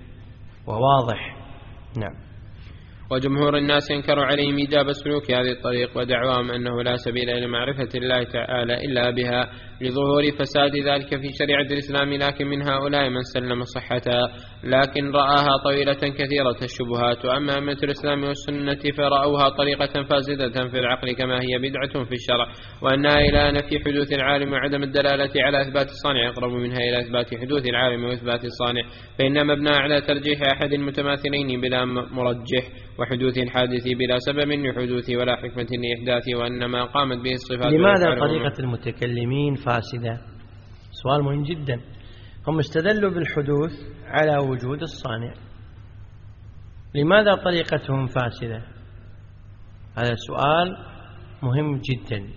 وواضح. نعم. وجمهور الناس ينكروا عليهم إيجاب سلوك هذه الطريق، ودعواهم أنه لا سبيل إلى معرفة الله تعالى إلا بها لظهور فساد ذلك في شريعة الإسلام، لكن من هؤلاء من سلم صحتها لكن رآها طويلة كثيرة الشبهات، وأما أئمة الإسلام والسنة فرأوها طريقة فاسدة في العقل كما هي بدعة في الشرع، وأنها إلى نفي حدوث العالم وعدم الدلالة على إثبات الصانع أقرب منها إلى إثبات حدوث العالم وإثبات الصانع، فإن مبنى على ترجيح أحد المتماثلين بلا مرجح، وحدوث الحادث بلا سبب لحدوثه ولا حكمة لإحداثه، وأنما قامت به الصفات. لماذا طريقة المتكلمين فاسدة؟ سؤال مهم جدا. هم استدلوا بالحدوث على وجود الصانع، لماذا طريقتهم فاسدة؟ هذا سؤال مهم جدا.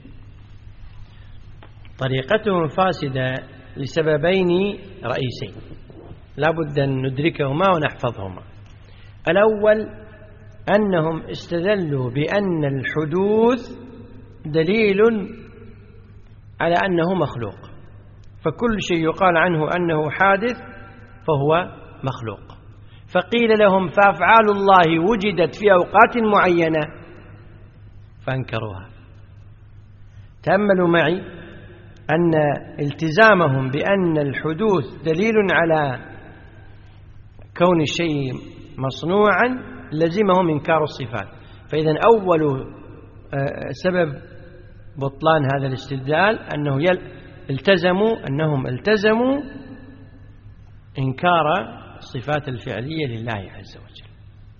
طريقتهم فاسدة لسببين رئيسين لا بد أن ندركهما ونحفظهما. الأول أنهم استدلوا بأن الحدوث دليل على أنه مخلوق، فكل شيء يقال عنه أنه حادث فهو مخلوق، فقيل لهم فأفعال الله وجدت في أوقات معينة فانكروها. تأملوا معي أن التزامهم بأن الحدوث دليل على كون الشيء مصنوعا لزمهم إنكار الصفات، فإذا أول سبب بطلان هذا الاستدلال أنهم التزموا إنكار الصفات الفعلية لله عز وجل.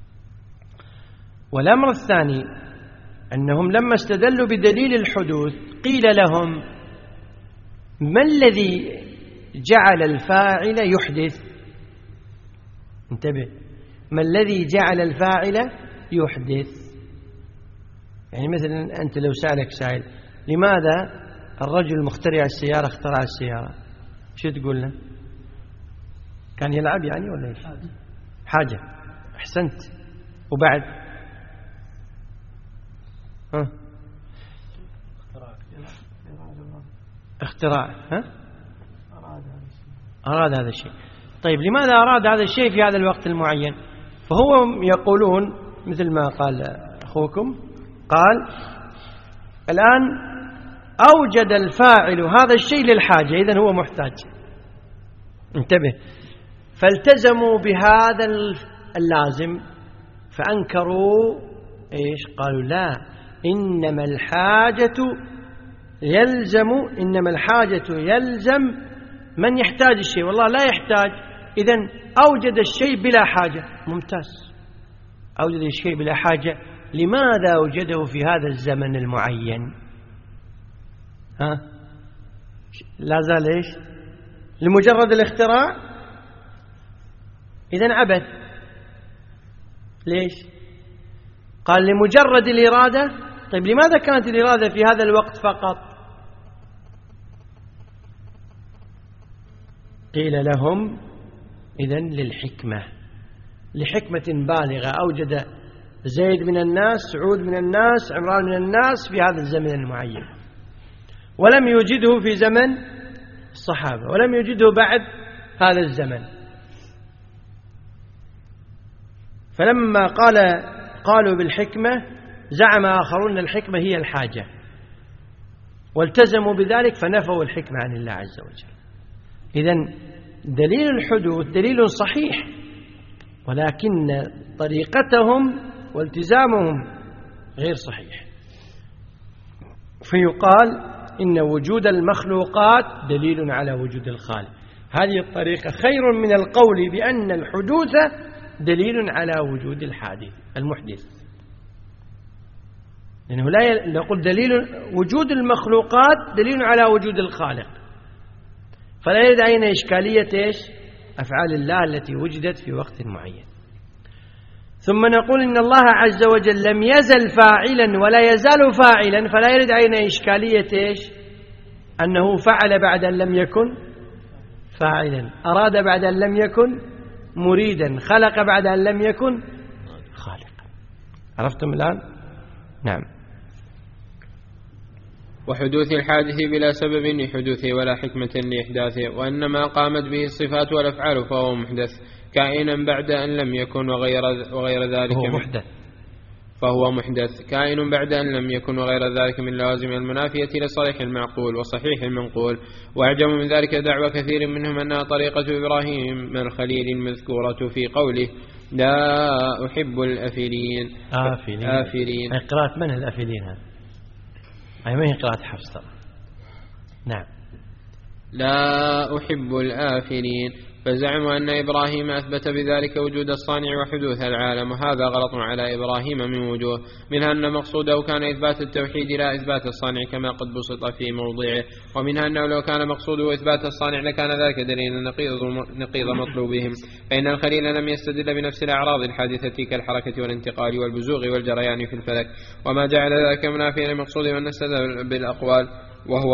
والأمر الثاني أنهم لما استدلوا بدليل الحدوث قيل لهم ما الذي جعل الفاعل يحدث؟ انتبه، ما الذي جعل الفاعل يحدث؟ يعني مثلا أنت لو سألك سائل لماذا الرجل المخترع السيارة اخترع السيارة، شو تقول له؟ كان يلعب يعني ولا ايش؟ حاجة. أحسنت. وبعد اختراع. أراد هذا الشيء. طيب لماذا أراد هذا الشيء في هذا الوقت المعين؟ فهو يقولون مثل ما قال أخوكم، قال الآن أوجد الفاعل هذا الشيء للحاجة، إذن هو محتاج، انتبه، فالتزموا بهذا اللازم فأنكروا إيش؟ قالوا لا، إنما الحاجة يلزم من يحتاج الشيء، والله لا يحتاج، إذن أوجد الشيء بلا حاجة. ممتاز، أوجد الشيء بلا حاجة، لماذا أوجده في هذا الزمن المعين؟ لا زال إيش؟ لمجرد الاختراع؟ إذن عبث. ليش؟ قال لمجرد الإرادة. طيب لماذا كانت الإرادة في هذا الوقت فقط؟ قيل لهم إذن للحكمة، لحكمة بالغة، أوجد زيد من الناس، سعود من الناس، عمران من الناس في هذا الزمن المعين، ولم يوجده في زمن الصحابة، ولم يوجده بعد هذا الزمن. فلما قالوا بالحكمة زعم آخرون الحكمة هي الحاجة، والتزموا بذلك فنفوا الحكمة عن الله عز وجل. إذن دليل الحدوث دليل صحيح، ولكن طريقتهم والتزامهم غير صحيح. فيقال إن وجود المخلوقات دليل على وجود الخالق. هذه الطريقة خير من القول بأن الحدوث دليل على وجود الحادث المحدث، لأنه لا نقول دليل وجود المخلوقات دليل على وجود الخالق، فلا يرد علينا إشكالية إيش؟ أفعال الله التي وجدت في وقت معين. ثم نقول إن الله عز وجل لم يزل فاعلا ولا يزال فاعلا، فلا يرد علينا إشكالية إيش؟ أنه فعل بعد أن لم يكن فاعلا، أراد بعد أن لم يكن مريدا، خلق بعد أن لم يكن خالقا. عرفتم الآن؟ نعم. وحدوث الحادث بلا سبب لحدوثه ولا حكمة لإحداثه، وإنما قامت به الصفات والأفعال فهو محدث كائنا بعد أن لم يكن وغير ذلك فهو محدث كائن بعد أن لم يكن وغير ذلك من لوازم المنافية لصريح المعقول وصحيح المنقول. وأعجب من ذلك دعوى كثير منهم أنها طريقة إبراهيم الخليل المذكورة في قوله لا أحب الأفلين. آفلين. قراءة من الأفلين هذا؟ أي ما هي قراءة حفص. نعم. لا أحب الآفلين. فزعموا أن إبراهيم أثبت بذلك وجود الصانع وحدوث العالم، وهذا غلط على إبراهيم من وجوه، منها أن مقصوده كان إثبات التوحيد لا إثبات الصانع كما قد بسط في موضعه، ومنها أنه لو كان مقصوده إثبات الصانع لكان ذلك دليل نقيض مطلوبهم، فإن الخليل لم يستدل بنفس الأعراض الحادثة كالحركة والانتقال والبزوغ والجريان في الفلك، وما جعل ذلك منافيا لمقصوده وأن استدل بالأقوال وهو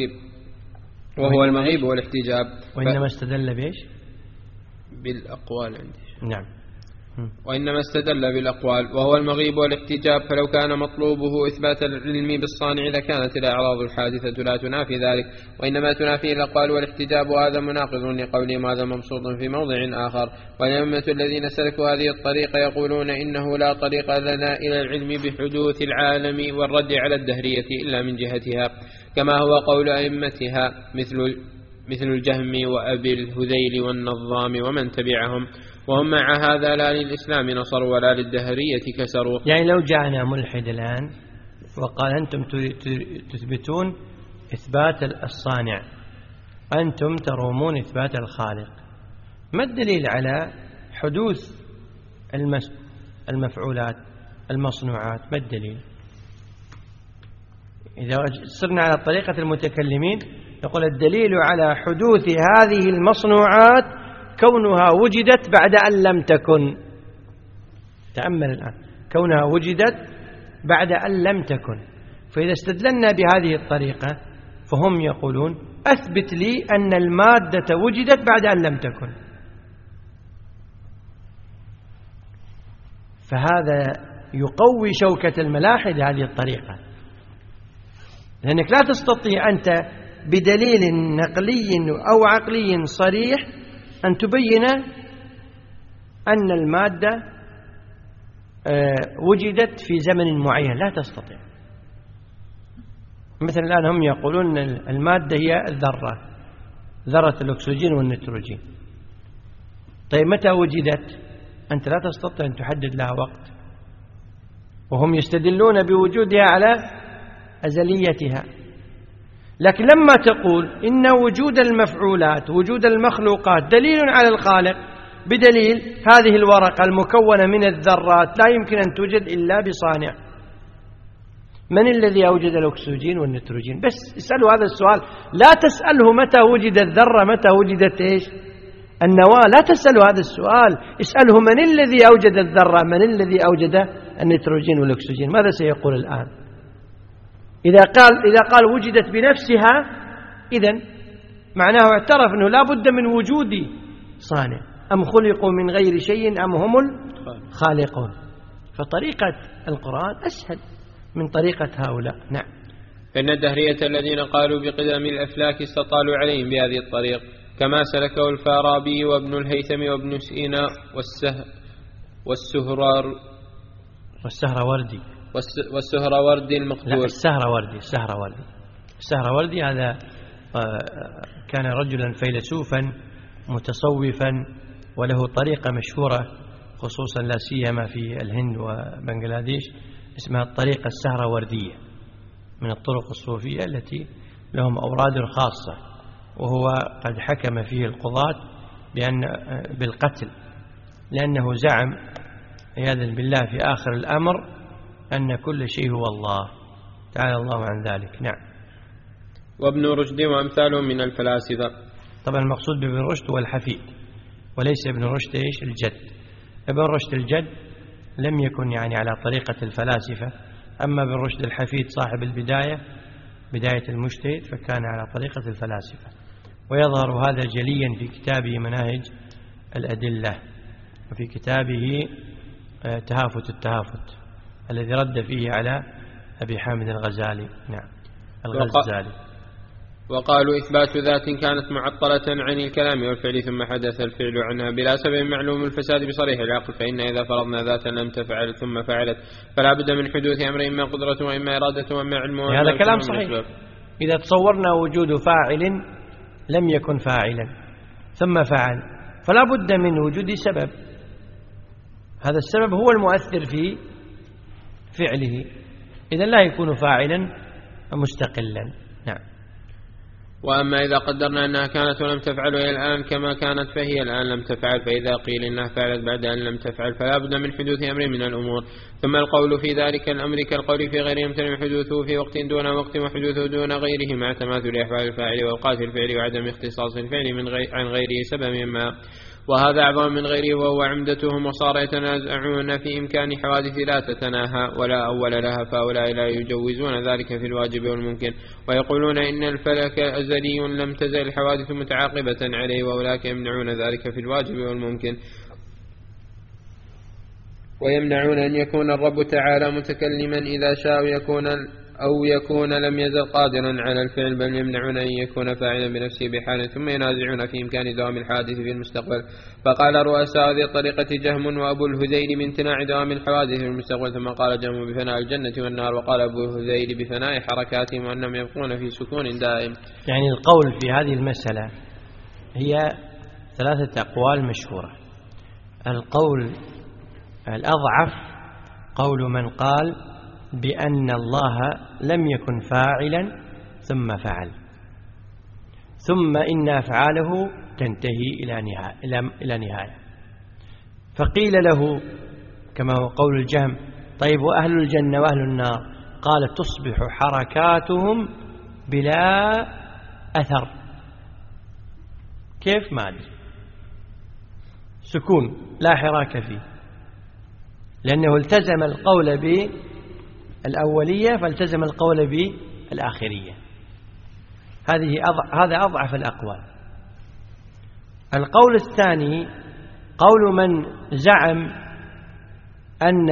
المغيب والاحتجاب. وإنما استدل بإيش؟ بالأقوال عندي. نعم. وإنما استدل بالأقوال وهو المغيب والاحتجاب، فلو كان مطلوبه إثبات العلم بالصانع لكانت الأعراض الحادثة لا تنافي ذلك، وإنما تنافي الأقوال والاحتجاب، وهذا مناقض لقولهم هذا مبسوط في موضع آخر. والأئمة الذين سلكوا هذه الطريقة يقولون إنه لا طريق لنا إلى العلم بحدوث العالم والرد على الدهرية إلا من جهتها، كما هو قول أئمتها مثل الجهم وأبي الهذيل والنظام ومن تبعهم، وهم مع هذا لا للإسلام نصروا ولا للدهرية كسروا. يعني لو جاءنا ملحد الآن وقال أنتم تثبتون إثبات الصانع، أنتم ترومون إثبات الخالق، ما الدليل على حدوث المفعولات المصنوعات؟ ما الدليل؟ إذا صرنا على طريقة المتكلمين نقول الدليل على حدوث هذه المصنوعات كونها وجدت بعد أن لم تكن. تأمل الآن، كونها وجدت بعد أن لم تكن، فإذا استدللنا بهذه الطريقة فهم يقولون أثبت لي أن المادة وجدت بعد أن لم تكن، فهذا يقوي شوكة الملاحد هذه الطريقة، لأنك لا تستطيع أنت بدليل نقلي أو عقلي صريح أن تبين أن المادة وجدت في زمن معين لا تستطيع. مثلا الآن هم يقولون المادة هي الذرة، ذرة الأكسجين والنيتروجين. طيب متى وجدت؟ أنت لا تستطيع أن تحدد لها وقت، وهم يستدلون بوجودها على أزليتها. لكن لما تقول إن وجود المفعولات وجود المخلوقات دليل على الخالق، بدليل هذه الورقة المكونة من الذرات لا يمكن أن توجد إلا بصانع. من الذي أوجد الأكسجين والنيتروجين؟ بس اسألوا هذا السؤال، لا تسأله متى وجد الذرة، متى وجدت إيش النواة، لا تسألوا هذا السؤال، اسأله من الذي أوجد الذرة، من الذي أوجد النيتروجين والأكسجين. ماذا سيقول الآن؟ إذا قال وجدت بنفسها، إذن معناه اعترف أنه لا بد من وجود صانع. أم خلقوا من غير شيء أم هم الخالقون. فطريقة القرآن أسهل من طريقة هؤلاء. نعم. فإن الدهرية الذين قالوا بقدم الأفلاك استطالوا عليهم بهذه الطريق، كما سلكه الفارابي وابن الهيثم وابن سينا والسهروردي المقبول. لا، السهروردي هذا كان رجلا فيلسوفا متصوفا، وله طريقة مشهورة خصوصا لا سيما في الهند وبنغلاديش اسمها الطريقة السهروردية، من الطرق الصوفية التي لهم أوراد خاصة، وهو قد حكم فيه القضاة بالقتل، لأنه زعم عياذا بالله في آخر الأمر أن كل شيء هو الله، تعالى الله عن ذلك. نعم. وابن رشد وأمثالهم من الفلاسفة. طبعا المقصود بابن رشد هو الحفيد، وليس ابن رشد إيش الجد. ابن رشد الجد لم يكن يعني على طريقة الفلاسفة، أما ابن رشد الحفيد صاحب البداية، بداية المجتهد، فكان على طريقة الفلاسفة. ويظهر هذا جليا في كتابه مناهج الأدلة، وفي كتابه تهافت التهافت الذي رد فيه على أبي حامد الغزالي. نعم، الغزالي. وقالوا إثبات ذات كانت معطلة عن الكلام والفعل ثم حدث الفعل عنها بلا سبب معلوم الفساد بصريح العقل، فإن إذا فرضنا ذاتا لم تفعل ثم فعلت فلا بد من حدوث أمر، إما قدرة وإما إرادة وإما علم. هذا كلام صحيح. إذا تصورنا وجود فاعل لم يكن فاعلا ثم فعل، فلا بد من وجود سبب، هذا السبب هو المؤثر في فعله، إذا لا يكون فاعلا مستقلا. نعم. وأما إذا قدرنا أنها كانت ولم تفعل وهي الآن كما كانت فهي الآن لم تفعل، فإذا قيل إنها فعلت بعد أن لم تفعل فلا بد من حدوث أمر من الأمور. ثم القول في ذلك الأمر كالقول في غيره يمتنع حدوثه في وقت دون وقت وحدوثه دون غيره، مع تماثل أفعال الفاعل وأوقات الفعل وعدم اختصاص الفعل عن غيره سبب ما، وهذا أعظم من غيره وهو عمدتهم. وصار يتنازعون في إمكان حوادث لا تتناهى ولا أول لها، فأولاء لا يجوزون ذلك في الواجب والممكن، ويقولون إن الفلك أزلي لم تزل الحوادث متعاقبة عليه، وأولئك يمنعون ذلك في الواجب والممكن، ويمنعون أن يكون الرب تعالى متكلما إذا شاء أو يكون لم يزل قادرا على الفعل، بل يمنعون أن يكون فاعلا بنفسه بحال، ثم ينازعون في إمكان دوام الحوادث في المستقبل. فقال رؤساء هذه الطريقة جهم وأبو الهذيل بامتناع دوام الحوادث في المستقبل، ثم قال جهم بفناء الجنة والنار، وقال أبو الهذيل بفناء حركاتهم وأنهم يبقون في سكون دائم. يعني القول في هذه المسألة هي ثلاثة أقوال مشهورة. القول الأضعف قول من قال بأن الله لم يكن فاعلا ثم فعل، ثم إن أفعاله تنتهي إلى نهاية. فقيل له كما هو قول الجهم: طيب وأهل الجنة وأهل النار؟ قال: تصبح حركاتهم بلا أثر. كيف؟ ما أدري، سكون لا حراك فيه، لأنه التزم القول بالأولية فالتزم القول بالآخرية. هذا أضعف الأقوال. القول الثاني قول من زعم أن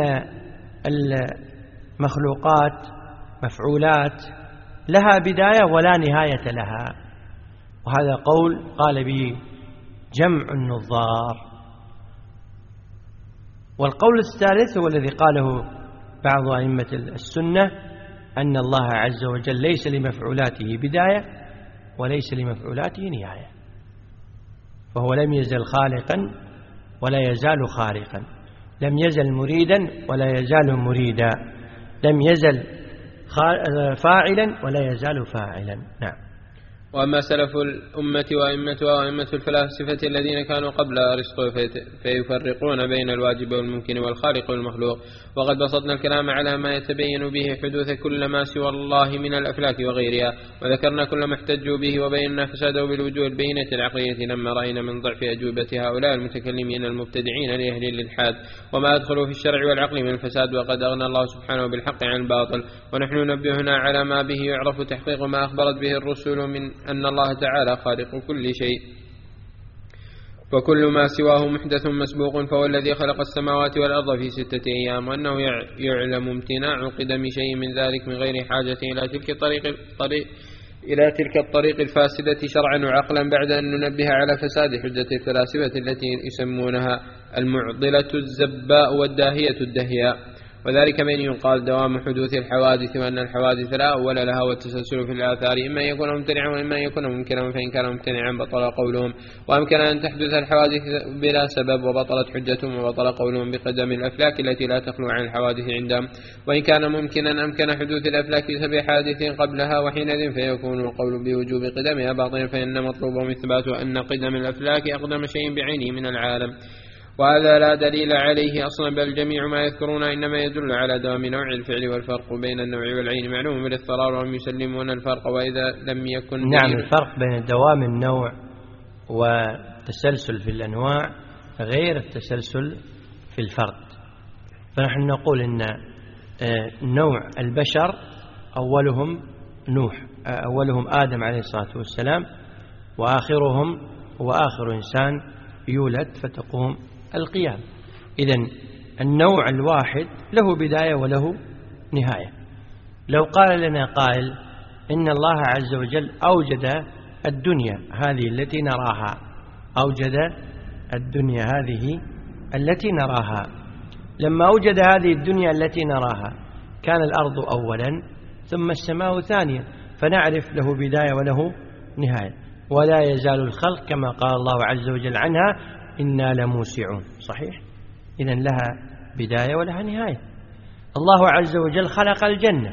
المخلوقات مفعولات لها بداية ولا نهاية لها، وهذا قول قال به جمع النظار، والقول الثالث هو الذي قاله بعض أئمة السنة أن الله عز وجل ليس لمفعولاته بداية وليس لمفعولاته نهاية، فهو لم يزل خالقا ولا يزال خالقا، لم يزل مريدا ولا يزال مريدا، لم يزل فاعلا ولا يزال فاعلا. نعم. وأما سلف الأمة وأئمتها وأئمة الفلاسفة الذين كانوا قبل أرسطو فيفرقون بين الواجب والممكن والخالق والمخلوق، وقد بسطنا الكلام على ما يتبين به حدوث كل ما سوى الله من الأفلاك وغيرها، وذكرنا كل ما احتجوا به وبينا فساده بالوجوه البينة العقلية لما رأينا من ضعف أجوبة هؤلاء المتكلمين المبتدعين لأهل الإلحاد وما أدخلوا في الشرع والعقل من الفساد، وقد أغنى الله سبحانه بالحق عن الباطل. ونحن ننبهنا على ما به يعرف تحقيق ما أخبرت به الرسل من أن الله تعالى خالق كل شيء، وكل ما سواه محدث مسبوق، فهو الذي خلق السماوات والأرض في 6 أيام، وأنه يعلم امتناع قدم شيء من ذلك من غير حاجة إلى تلك الطريق الفاسدة شرعا وعقلا، بعد أن ننبه على فساد حجة الفلاسفة التي يسمونها المعضلة الزباء والداهية الدهياء، وذلك بين يقال دوام حدوث الحوادث، وأن الحوادث لا أول لها والتسلسل في الآثار إما يكون ممتنعا وإما يكون ممكنا، فإن كان ممتنعا بطل قولهم، وأمكن أن تحدث الحوادث بلا سبب وبطلت حجتهم وبطل قولهم بقدم الأفلاك التي لا تخلو عن الحوادث عندهم، وإن كان ممكنا أمكن حدوث الأفلاك بسبب حادث قبلها، وحينئذ فيكون القول بوجوب قدمها باطلا، فإن مطلوبهم إثبات أن قدم الأفلاك أقدم شيء بعينه من العالم، وهذا لا دليل عليه أصلا، بل جميع ما يذكرون إنما يدل على دوام نوع الفعل، والفرق بين النوع والعين معلوم بالاضطرار، وهم يسلمون الفرق وإذا لم يكن نعم. الفرق بين دوام النوع والتسلسل في الأنواع غير التسلسل في الفرد، فنحن نقول إن نوع البشر أولهم نوح، أولهم آدم عليه الصلاة والسلام، وآخرهم هو آخر إنسان يولد فتقوم القيام. إذن النوع الواحد له بداية وله نهاية. لو قال لنا قائل إن الله عز وجل أوجد الدنيا هذه التي نراها، أوجد الدنيا هذه التي نراها، لما أوجد هذه الدنيا التي نراها كان الأرض أولا ثم السماء ثانيا، فنعرف له بداية وله نهاية، ولا يزال الخلق كما قال الله عز وجل عنها إنا لموسعون. صحيح؟ إذن لها بداية ولها نهاية. الله عز وجل خلق الجنة،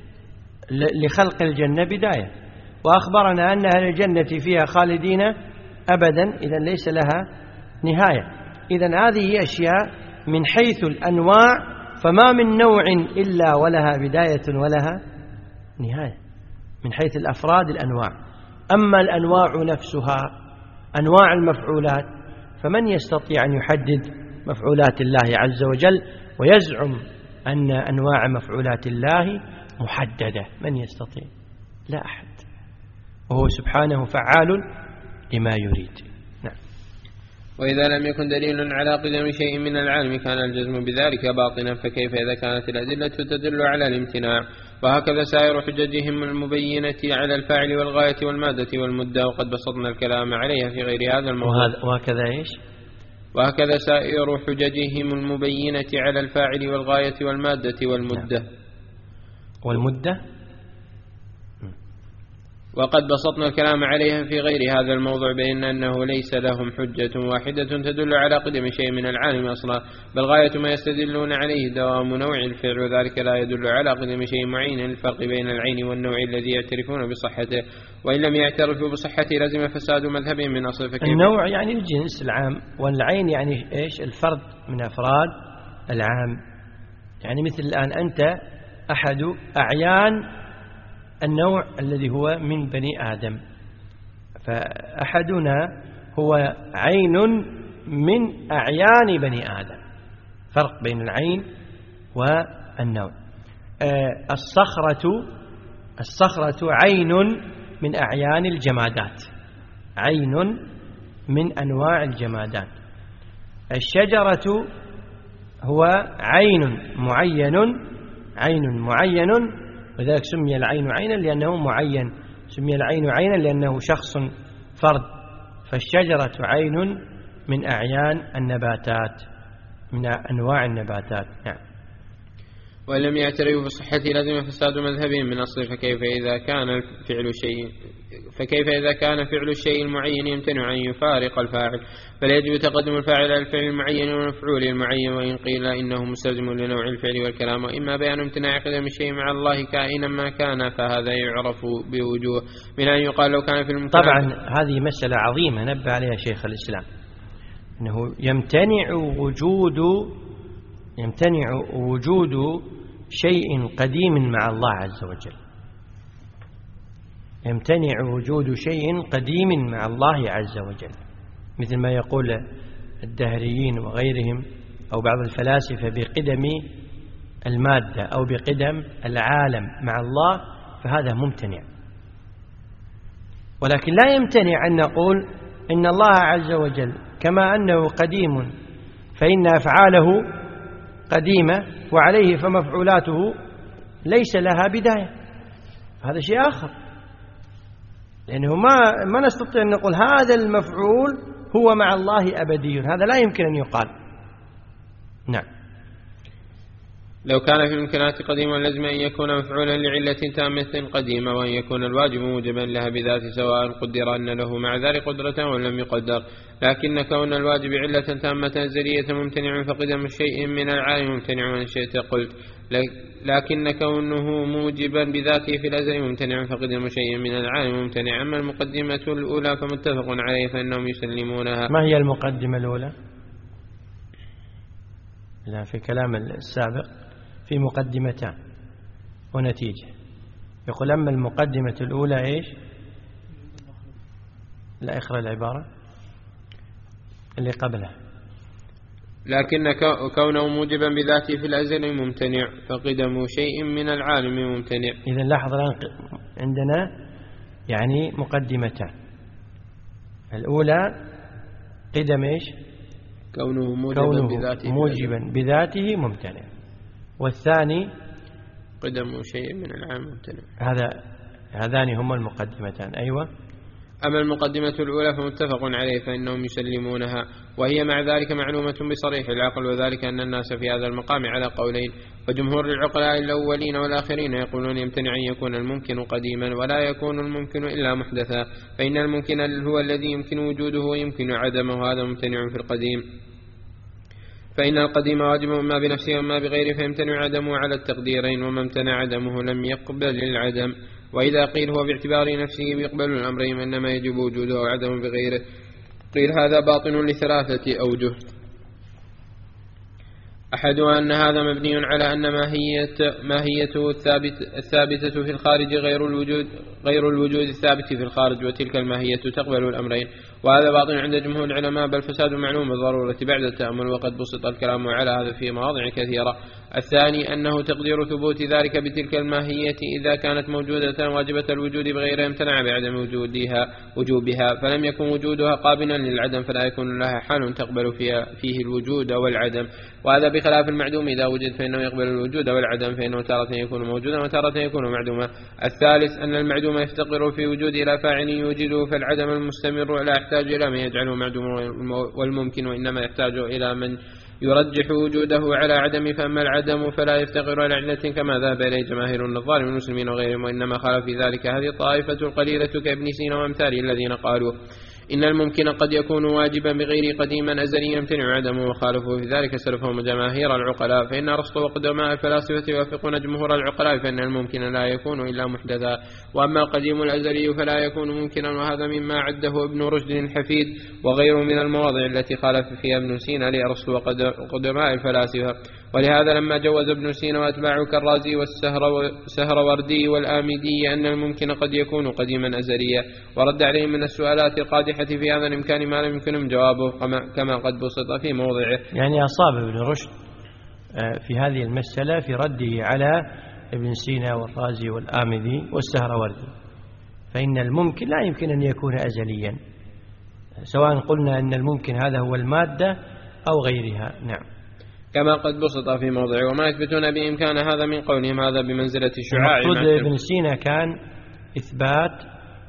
لخلق الجنة بداية، وأخبرنا أن أهل الجنة فيها خالدين أبدا، إذن ليس لها نهاية. إذن هذه أشياء من حيث الأنواع، فما من نوع إلا ولها بداية ولها نهاية من حيث الأفراد الأنواع. أما الأنواع نفسها أنواع المفعولات، فمن يستطيع أن يحدد مفعولات الله عز وجل ويزعم أن أنواع مفعولات الله محددة؟ من يستطيع؟ لا أحد، وهو سبحانه فعال لما يريد. نعم. وإذا لم يكن دليل على قدم شيء من العالم كان الجزم بذلك باطنا، فكيف إذا كانت الأدلة تدل على الامتناع؟ وهكذا سائر حججهم المبينة على الفاعل والغاية والمادة والمدة، وقد بسطنا الكلام عليها في غير هذا الموضوع. وهكذا إيش؟ وهكذا سائر حججهم المبينة على الفاعل والغاية والمادة والمدة. والمدة وقد بسطنا الكلام عليها في غير هذا الموضوع، بأن أنه ليس لهم حجة واحدة تدل على قدم شيء من العالم أصلا، بل غاية ما يستدلون عليه دوام نوع الفعل، وذلك لا يدل على قدم شيء معين. الفرق بين العين والنوع الذي يعترفون بصحته، وإن لم يعترفوا بصحته لازم فساد مذهبهم من أصل. النوع يعني الجنس العام، والعين يعني إيش؟ الفرد من أفراد العام. يعني مثل الآن أنت أحد أعيان النوع الذي هو من بني آدم، فأحدنا هو عين من أعيان بني آدم. فرق بين العين والنوع. الصخرة عين من أعيان الجمادات، عين من أنواع الجمادات. الشجرة هو عين معين، وذلك سمي العين عينا لأنه معين، سمي العين عينا لأنه شخص فرد. فالشجرة عين من أعيان النباتات، من أنواع النباتات. نعم. وإن لم يعترفوا بصحة لازم فساد مذهبهم من أصل. فكيف إذا كان فعل الشيء المعين يمتنع أن يفارق الفاعل، فليجب تقدم الفاعل على الفعل المعين والمفعول المعين. وإن قيل إنه مستلزم لنوع الفعل والكلام، وإما بيان امتناع قدم الشيء مع الله كائنا ما كان، فهذا يعرف بوجوه من أن يقال لو كان في الممتنع. طبعا هذه مسألة عظيمة نبه عليها شيخ الإسلام، أنه يمتنع وجود شيء قديم مع الله عز وجل. يمتنع وجود شيء قديم مع الله عز وجل، مثل ما يقول الدهريين وغيرهم أو بعض الفلاسفة بقدم المادة أو بقدم العالم مع الله، فهذا ممتنع. ولكن لا يمتنع أن نقول إن الله عز وجل كما أنه قديم فإن أفعاله قديمة وعليه فمفعولاته ليس لها بداية، هذا شيء آخر، لأنه ما نستطيع أن نقول هذا المفعول هو مع الله أبدي، هذا لا يمكن أن يقال. نعم. لو كان في الإمكانات قديما لازم أن يكون مفعولا لعلة تامة قديمة، وأن يكون الواجب موجبا لها بذات، سواء قدر أن له مع ذلك قدرة ولم يقدر. لكن كون الواجب علة تامة أزلية ممتنع، فقدم شيء من العالم ممتنع وإن شئت قلت. لكن كونه موجبا بذاته في الأزل ممتنع، فقدم شيء من العالم ممتنع. أما المقدمة الأولى فمتفق عليه فإنهم يسلمونها. ما هي المقدمة الأولى؟ لا، في كلام السابق في مقدمتان ونتيجة. يقول أما المقدمة الأولى إيش؟ لا، اقرأ العبارة اللي قبلها. لكن كونه موجبا بذاته في الأزل ممتنع، فقدم شيء من العالم ممتنع. إذن لاحظ الآن عندنا يعني مقدمتان. الأولى قدم إيش؟ كونه موجبا بذاته ممتنع. والثاني قدم شيء من العالم ممتنع. هذان هما المقدمتان. أيوة. أما المقدمة الأولى فمتفق عليه فإنهم يسلمونها، وهي مع ذلك معلومة بصريح العقل، وذلك أن الناس في هذا المقام على قولين. فجمهور العقلاء الأولين والآخرين يقولون يمتنع أن يكون الممكن قديما، ولا يكون الممكن إلا محدثا، فإن الممكن هو الذي يمكن وجوده ويمكن عدمه، وهذا ممتنع في القديم. فإن القديم واجب ما بنفسه وما بغيره، فيمتنع عدمه على التقديرين، وما امتنع عدمه لم يقبل العدم. وإذا قيل هو باعتبار نفسه يقبل الأمرين، إنما يجب وجوده وعدمه بغيره، قيل هذا باطن لثلاثة أوجه. أحدها أن هذا مبني على أن ماهيته الثابتة في الخارج غير الوجود الثابت في الخارج، وتلك الماهية تقبل الأمرين، وهذا باطن عند جمهور العلماء، بل فساد معلوم بالضرورة بعد التأمل، وقد بسط الكلام على هذا في مواضع كثيرة. الثاني أنه تقدير ثبوت ذلك بتلك الماهية إذا كانت موجودة واجبة الوجود بغيرها امتنع بعدم وجوبها، فلم يكن وجودها قابلا للعدم، فلا يكون لها حال تقبل فيه الوجود والعدم. وهذا بخلاف المعدوم، إذا وجد فإنه يقبل الوجود والعدم، فإنه تارة يكون موجودا وتارة يكون معدوما. الثالث أن المعدوم يفتقر في وجود إلى فاعل يوجده، فالعدم المستمر لا يحتاج إلى من يجعله معدوما والممكن، وإنما يحتاج إلى من يرجح وجوده على عدم. فأما العدم فلا يفتقر إلى علة كما ذهب إليه جماهير النظار من المسلمين وغيرهم، وإنما خالف في ذلك هذه الطائفة القليلة كابن سينا وأمثاله الذين قالوا إن الممكن قد يكون واجبا بغير قديما أزليا يمتنع عدمه، وخالفوا في ذلك سلفهم جماهير العقلاء. فإن أرسطو وقدماء الفلاسفة يوافقون جمهور العقلاء، فإن الممكن لا يكون إلا محدثا، وأما القديم الأزلي فلا يكون ممكنا، وهذا مما عده ابن رشد الحفيد وغيره من المواضع التي خالف فيها ابن سينا لأرسطو وقدماء الفلاسفة. ولهذا لما جوز ابن سينا وأتباعه كالرازي والسهروردي والآمدي أن الممكن قد يكون قديما أزليا، ورد عليهم من السؤالات القادحة في هذا الإمكان ما لم يمكنهم جوابه كما قد بسط في موضعه. يعني أصاب ابن رشد في هذه المسألة في رده على ابن سينا والرازي والآمدي والسهروردي، فإن الممكن لا يمكن أن يكون أزليا، سواء قلنا أن الممكن هذا هو المادة أو غيرها. نعم. كما قد بسط في موضعه. وما يثبتون بإمكان هذا من قولهم هذا بمنزلة الشعاع. المقصود ابن سينا كان إثبات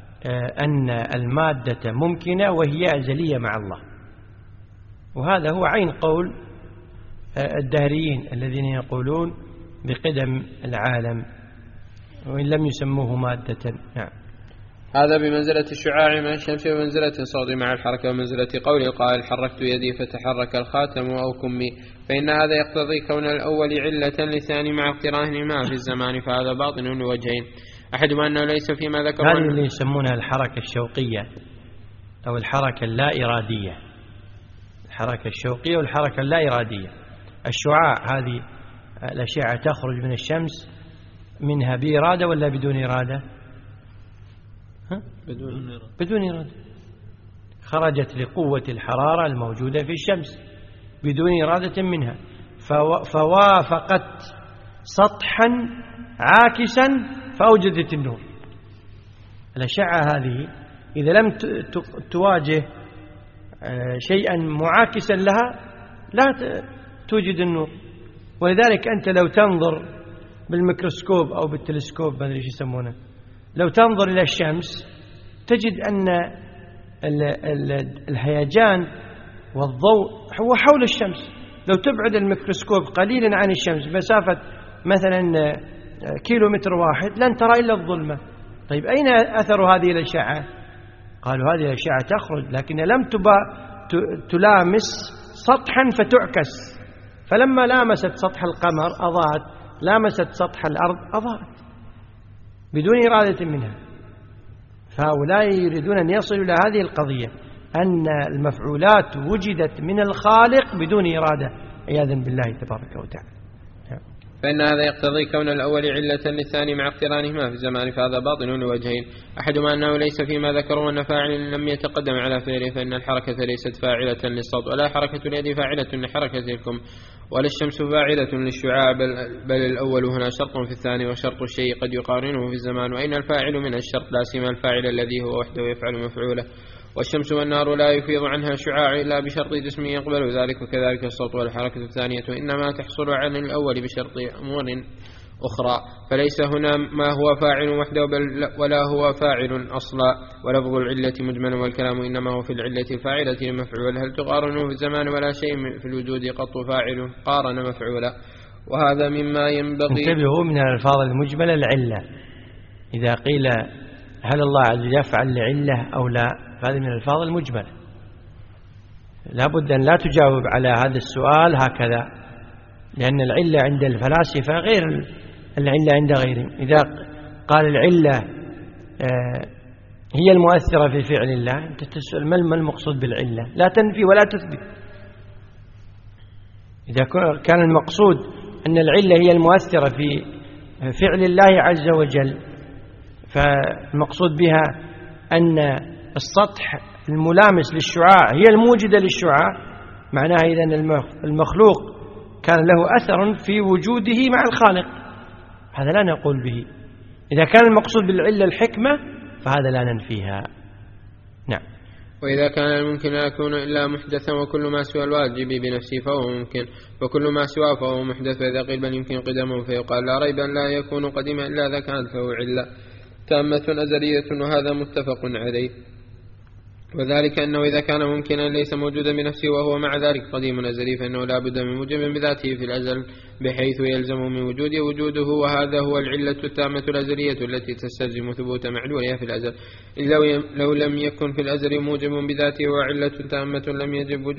أن المادة ممكنة وهي أزلية مع الله، وهذا هو عين قول الدهريين الذين يقولون بقدم العالم وإن لم يسموه مادة. نعم. هذا بمنزلة الشعاع مع الشمس ومنزلة الصوت مع الحركة ومنزلة قول القائل حركت يدي فتحرك الخاتم أو كمي، فإن هذا يقتضي كون الأول علة للثاني مع اقترانهما في الزمان، فهذا باطن لوجهين، أحدهما أنه ليس فيما ذكر هذه اللي يسمونها الحركة الشوقية أو الحركة اللا إرادية، الحركة الشوقية والحركة اللا إرادية. الشعاع هذه الأشعة تخرج من الشمس منها بإرادة ولا بدون إرادة؟ بدون إرادة، خرجت لقوة الحرارة الموجودة في الشمس بدون إرادة منها، فوافقت سطحا عاكسا فأوجدت النور. الأشعة هذه إذا لم تواجه شيئا معاكسا لها لا توجد النور. ولذلك أنت لو تنظر بالميكروسكوب أو بالتلسكوب ما أدري ايش يسمونه، لو تنظر إلى الشمس تجد أن الهيجان والضوء هو حول الشمس. لو تبعد الميكروسكوب قليلا عن الشمس مسافة مثلا كيلومتر واحد لن ترى إلا الظلمة. طيب أين أثر هذه الأشعة؟ قالوا هذه الأشعة تخرج لكن لم تلامس سطحا فتعكس، فلما لامست سطح القمر أضاءت، لامست سطح الأرض أضاءت بدون إرادة منها. فهؤلاء يريدون أن يصلوا إلى هذه القضية أن المفعولات وجدت من الخالق بدون إرادة عياذا بالله تبارك وتعالى. فإن هذا يقتضي كون الأول علة للثاني مع اقترانهما في الزمان، فهذا باطن لوجهين، أحدهما أنه ليس فيما ذكروا أن فاعل لم يتقدم على فعله، فإن الحركة ليست فاعلة للصوت، ولا حركة اليد فاعلة لحركة الكم، ولا الشمس فاعلة للشعاع، بل الأول هنا شرط في الثاني، وشرط الشيء قد يقارنه في الزمان، وإن الفاعل من الشرط لا سيما الفاعل الذي هو وحده يفعل مفعوله. والشمس والنار لا يفيض عنها شعاع إلا بشرط جسم يقبل ذلك، وكذلك الصوت. والحركة الثانية إنما تحصل عن الأول بشرط أمور أخرى، فليس هنا ما هو فاعل وحده ولا هو فاعل أصلا. ولفظ العلة مجمل، والكلام إنما هو في العلة الفاعلة لمفعول. هل تقارنه في الزمان ولا شيء في الوجود قط فاعل قارن مفعولا، وهذا مما ينبغي. انتبهوا من الألفاظ المجملة العلة، إذا قيل هل الله عز وجل يفعل لعلة أو لا، هذه من الألفاظ المجملة، لا بد أن لا تجاوب على هذا السؤال هكذا، لأن العلة عند الفلاسفة غير العلة عند غيرهم. إذا قال العلة هي المؤثرة في فعل الله، أنت تسأل ما المقصود بالعلة، لا تنفي ولا تثبت. إذا كان المقصود أن العلة هي المؤثرة في فعل الله عز وجل، فالمقصود بها أن السطح الملامس للشعاع هي الموجدة للشعاع، معناها إذن المخلوق كان له أثر في وجوده مع الخالق، هذا لا نقول به. إذا كان المقصود بالعلة الحكمة فهذا لا ننفيها. نعم. وإذا كان الممكن لا يكون إلا محدثا، وكل ما سوى الواجب بنفسه فهو ممكن، وكل ما سواه فهو محدث. فإذا قيل بل يمكن قدمه فيقال لا ريب أن لا يكون قديما إلا إذا كان فهو علة تامة أزلية، وهذا متفق عليه. وذلك أنه إذا كان ممكنا ليس موجودا بنفسه وهو مع ذلك قديم أزلي، فإنه لا بد من موجب بذاته في الأزل بحيث يلزم من وجوده، وهذا هو العلة التامة الأزلية التي تستلزم ثبوت معلولها في الأزل. لو لم يكن في الأزل موجب بذاته وعلة تامة لم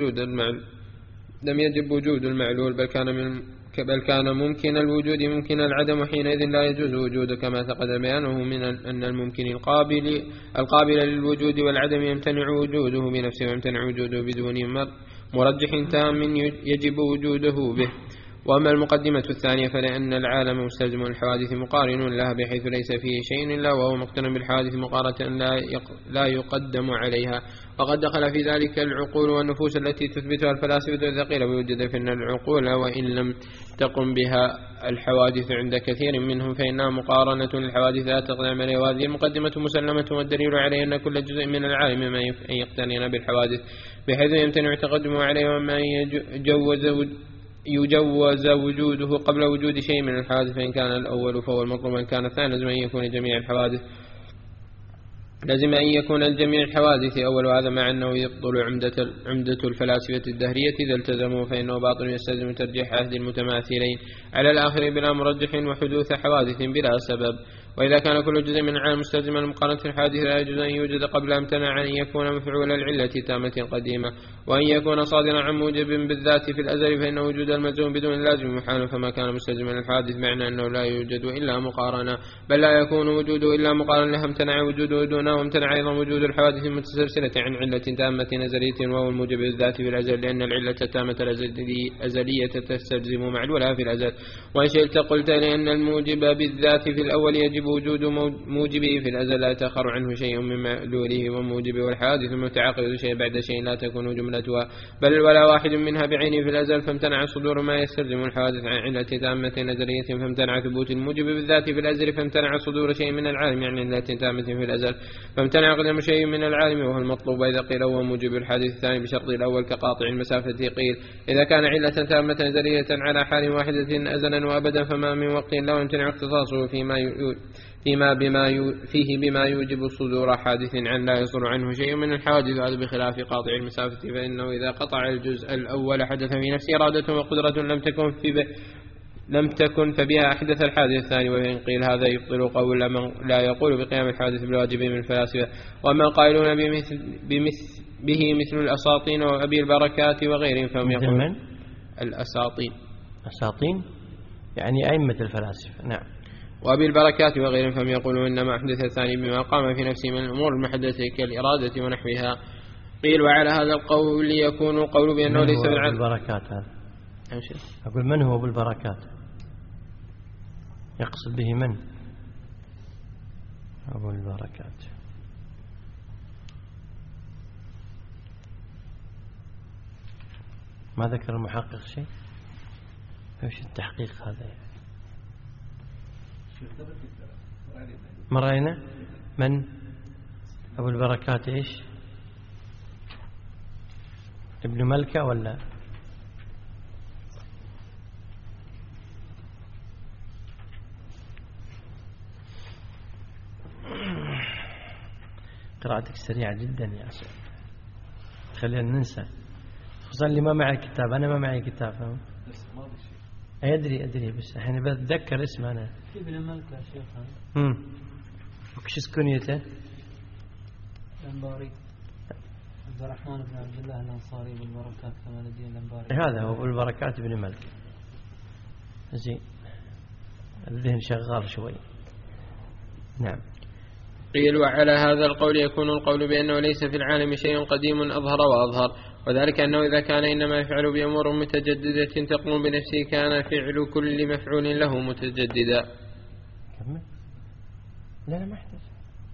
يجب وجود المعلول، بل كان ممكن الوجود ممكن العدم، وحينئذ لا يجوز وجوده، كما تقدم بيانه من أن الممكن القابل للوجود والعدم يمتنع وجوده بنفسه، ويمتنع وجوده بدون مرجح تام يجب وجوده به. وأما المقدمة الثانية فلأن العالم مستلزم الحوادث مقارن لها، بحيث ليس فيه شيء إلا وهو مقترن بالحوادث مقارنة لا يقدم عليها. وقد دخل في ذلك العقول والنفوس التي تثبتها الفلاسفة إذا قيل بوجد، فإن العقول وإن لم تقم بها الحوادث عند كثير منهم فإنها مقارنة للحوادث لا تقدم عليها. وهذه المقدمة مسلمة، والدليل عليه أن كل جزء من العالم ما يقترن بالحوادث بحيث يمتنع تقدمه عليه، وما يجوز وجوده قبل وجود شيء من الحوادث، فإن كان الأول فهو المطلوب، وإن كان الثاني لازم أن يكون جميع الحوادث لازم أن يكون الجميع الحوادث أول، وهذا مع أنه يبطل عمدة الفلاسفة الدهرية إذا التزموا، فإنه باطل يستلزم ترجيح عهد المتماثلين على الآخر بلا مرجح وحدوث حوادث بلا سبب. وإذا كان كل جزء من العالم مستلزما لمقارنة الحادث لا يجوز أن يوجد قبل أن امتنع أن يكون مفعول العلة تامة قديمة، وأن يكون صادرا عن موجب بالذات في الأزل، فإن وجود الملزوم بدون اللازم محال، فما كان مستلزما للحادث معنى أنه لا يوجد إلا مقارنة، بل لا يكون وجوده إلا مقارنة لها امتنع وجوده دونه، وامتنع أيضا وجود الحوادث المتسلسلة عن علة تامة نزلية وهو الموجب بالذات في الأزل، لأن العلة التامة الأزلية تستلزم معلولها في الأزل. وإن شئت قلت لأن الموجب بالذات في الأول يجب وجود موجبه في الأزل لا يتأخر عنه شيء من معلوله وموجبه، والحادث المتعاقد شيء بعد شيء لا تكون جملتها بل ولا واحد منها بعينه في الأزل، فامتنع صدور ما يستلزم الحوادث عن علة تامة نزلية، فامتنع ثبوت الموجب بالذات في الأزل، فامتنع صدور شيء من العالم يعني علة تامة في الأزل، فامتنع قدم شيء من العالم وهو المطلوب. وإذا قيل هو موجب الحادث الثاني بشرط الأول كقاطع المسافة قيل إذا كان علة تامة نزلية على حال واحدة أزلا وأبدا فما من وقت لا يمتنع اختصاصه فيه بما يوجب صدور حادث عن لا يصدر عنه شيء من الحوادث، هذا بخلاف قاطع المسافة، فإنه إذا قطع الجزء الأول حدث في نفسه إرادة وقدرة لم تكن فبها أحدث الحادث الثاني. وإن قيل هذا يبطل قول من لا يقول بقيام الحادث بالواجب من الفلاسفة، وما قائلون به مثل الأساطين وأبي البركات وغيرهم، فهم يقولون أساطين يعني أئمة الفلاسفة. نعم. وأبي البركات وغيرهم فهم يقولون إنما أحدث الثاني بما قام في نفسه من الأمور المحدثة كالإرادة ونحوها. قيل وعلى هذا القول يكون القول بأنه ليس بالعقل. البركات هذا أقول من هو أبو البركات؟ يقصد به من أبو البركات؟ ما ذكر المحقق شيء؟ ايش التحقيق هذا يعني؟ ما رأينا من أبو البركات إيش؟ ابن ملكة ولا قراءتك سريعة جدا يا سيد، خلينا ننسى، خصوصا اللي ما معي كتاب. أنا ما معي كتاب. أدري بس الحين بتذكر اسمه أنا. ابن ملكة شيخ. وش سكنيته؟ الأنباري، عبد الرحمن بن عبد الله الأنصاري بالبركات كمال الدين الأنباري. هذا هو بالبركات بن ملكة. زين، الذهن شغال شوي. نعم. قيل وعلى هذا القول يكون القول بأنه ليس في العالم شيء قديم أظهر وأظهر، وذلك أنه إذا كان إنما يفعل بأمور متجددة تقوم بنفسه كان فعل كل مفعول له متجددا. لا ما احتاج.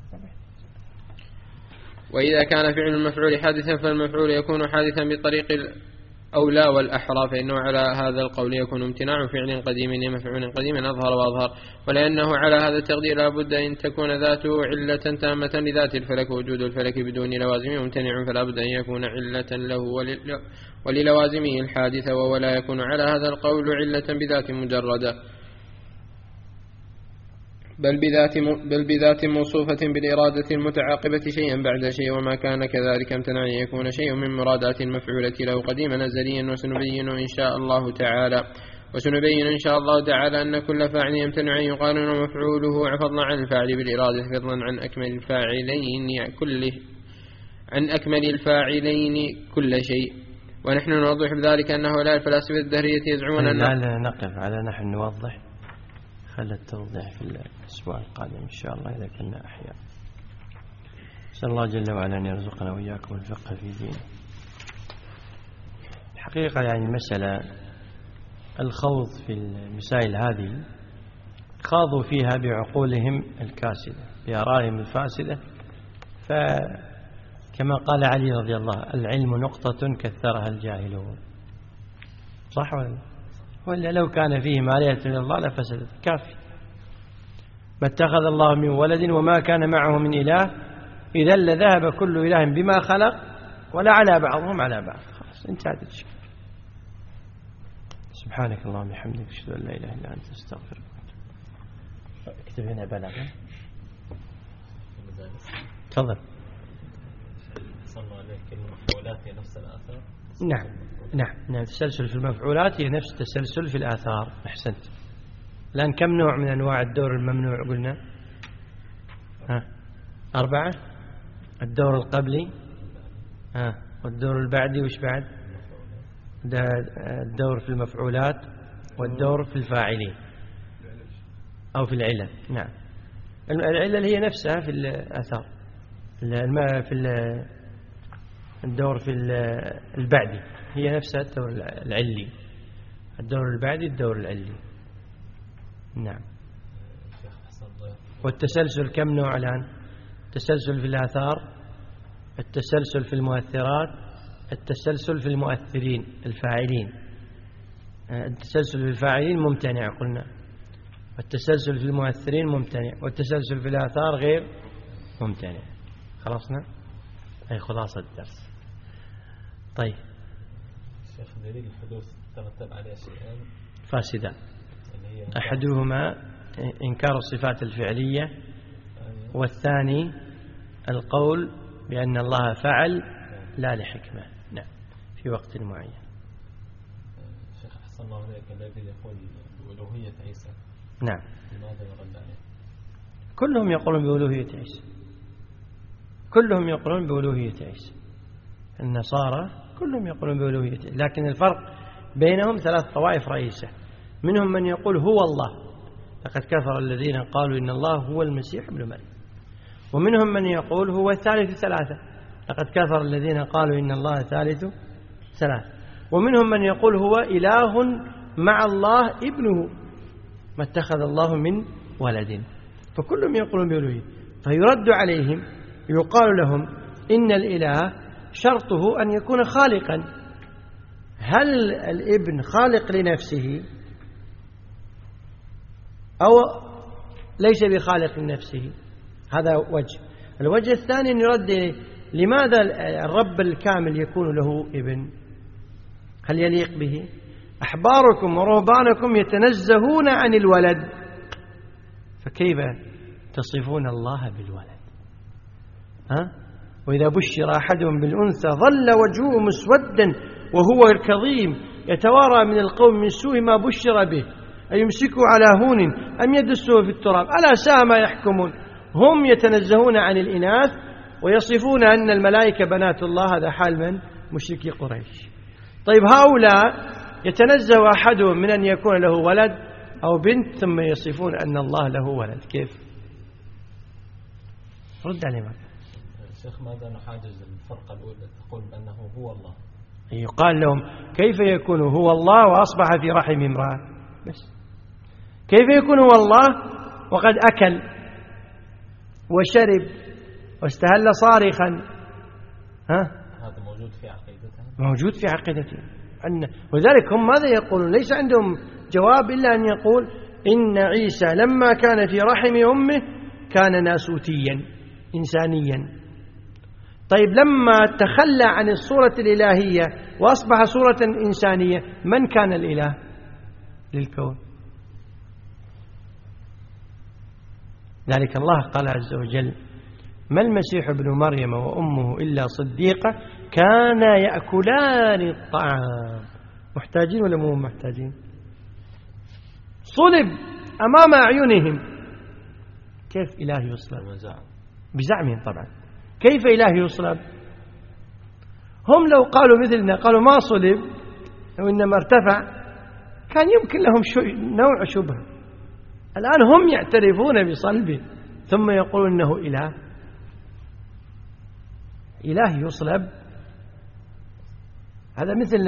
وإذا كان فعل المفعول حادثا فالمفعول يكون حادثا بطريق الأولى والأحرى، فإنه على هذا القول يكون امتناع فعل قديم لمفعول قديم أظهر وأظهر، ولأنه على هذا التقدير لابد أن تكون ذاته علة تامة لذات الفلك، ووجود الفلك بدون لوازم ممتنع، فلا بد أن يكون علة له وللوازمه الحادثة، وهو لا يكون على هذا القول علة بذات مجردة بل بذات موصوفة بالإرادة المتعاقبة شيئا بعد شيء، وما كان كذلك امتنع أن يكون شيء من مرادات المفعولة له قديما أزليا. وسنبين إن شاء الله تعالى أن كل فاعل يمتنع أن يقارن مفعوله فضلا عن الفاعل بالإرادة، فضلا عن أكمل الفاعلين كل شيء. ونحن نوضح بذلك أن هؤلاء الفلاسفة الدهرية يزعمون أن لا نقف على نحن نوضح، خلى التوضيح في الأسبوع القادم إن شاء الله إذا كنا أحياء. نسأل الله جل وعلا أن يرزقنا وإياكم الفقه في دينه. الحقيقة يعني المسألة الخوض في المسائل هذه خاضوا فيها بعقولهم الكاسدة بآرائهم الفاسدة، فكما قال علي رضي الله العلم نقطة كثرها الجاهلون. صح ولا لو كان فيه ما لا إله إلا الله لفسدت. كافي. ما اتخذ الله من ولد وما كان معه من إله إذا لذهب كل إله بما خلق ولا على بعضهم على بعض. خلاص انتهت الشيء. سبحانك اللهم وبحمدك أشهد أن لا إله إلا أنت أستغفرك. اكتب هنا بلاغ. تفضل. صلى عليك المفعولات هي نفس الآثار. نعم التسلسل في المفعولات هي نفس التسلسل في الآثار. أحسنت. الآن كم نوع من أنواع الدور الممنوع قلنا؟ 4. الدور القبلي، والدور البعدي، وش بعد؟ الدور في المفعولات، والدور في الفاعلين أو في العلل. نعم العلل هي نفسها في الآثار، في الدور في البعدي هي نفسها الدور العلي، الدور البعدي الدور العلي. نعم. والتسلسل كم نوع الآن؟ التسلسل في الآثار، التسلسل في المؤثرات، التسلسل في المؤثرين الفاعلين. التسلسل في الفاعلين ممتنع قلنا، والتسلسل في المؤثرين ممتنع، والتسلسل في الآثار غير ممتنع. خلصنا؟ هي خلاصة الدرس. طيب شيخ، دليل الحدوث ترتب عليه شيئان فاسدان، أحدهما إنكار الصفات الفعلية، والثاني القول بأن الله فعل لا لحكمة. نعم في وقت معين. شيخ أحسن الله عليك، الذي يقول بألوهية عيسى نعم لماذا يرد عليه؟ كلهم يقولون بألوهية عيسى، كلهم يقولون بألوهية عيسى، النصارى كلهم يقولون بألوهية عيسى، لكن الفرق بينهم 3 طوائف رئيسة. منهم من يقول هو الله، لقد كفر الذين قالوا إن الله هو المسيح ابن مريم. ومنهم من يقول هو الثالث 3، لقد كفر الذين قالوا إن الله ثالث 3. ومنهم من يقول هو إله مع الله ابنه، ما اتخذ الله من ولد. فكلهم يقولون بألوهية. فيرد عليهم يقال لهم إن الإله شرطه أن يكون خالقا. هل الابن خالق لنفسه أو ليس بخالق لنفسه؟ هذا وجه. الوجه الثاني أن يرد لماذا الرب الكامل يكون له ابن؟ هل يليق به؟ أحباركم ورهبانكم يتنزهون عن الولد، فكيف تصفون الله بالولد؟ وإذا بشر أحدهم بالأنثى ظل وجهه مسودا وهو الكظيم يتوارى من القوم من سوء ما بشر به أيمسكوا على هون أم يدسه في التراب ألا ساء ما يحكمون. هم يتنزهون عن الإناث ويصفون أن الملائكة بنات الله. هذا حال من؟ مشركي قريش. طيب هؤلاء يتنزه أحدهم من أن يكون له ولد أو بنت ثم يصفون أن الله له ولد، كيف؟ رد عليه معك. شيخ، ماذا نحاجز الفرقة الأولى تقول بأنه هو الله؟ يقال لهم كيف يكون هو الله وأصبح في رحم امرأة؟ بس كيف يكون هو الله وقد أكل وشرب واستهل صارخا؟ هذا موجود في عقيدتهم؟ موجود في عقيدتهم. وذلك هم ماذا يقولون؟ ليس عندهم جواب إلا أن يقول إن عيسى لما كان في رحم أمه كان ناسوتيا إنسانيا. طيب لما تخلى عن الصورة الإلهية وأصبح صورة إنسانية، من كان الإله للكون؟ ذلك الله قال عز وجل ما المسيح ابن مريم وأمه إلا صديقة كانا يأكلان الطعام. محتاجين ولا مو محتاجين؟ صلب أمام أعينهم، كيف إله يصلب؟ بزعمهم طبعا. كيف إله يصلب؟ هم لو قالوا مثلنا قالوا ما صلب وإنما ارتفع كان يمكن لهم نوع شبهة. الآن هم يعترفون بصلبه ثم يقولون إنه إله. إله يصلب؟ هذا مثل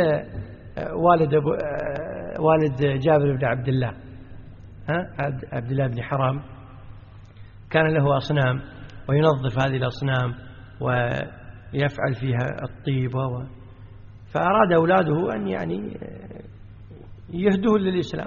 والد جابر بن عبد الله، عبد الله بن حرام، كان له أصنام وينظف هذه الأصنام ويفعل فيها الطيب فأراد أولاده أن يهدوه للإسلام،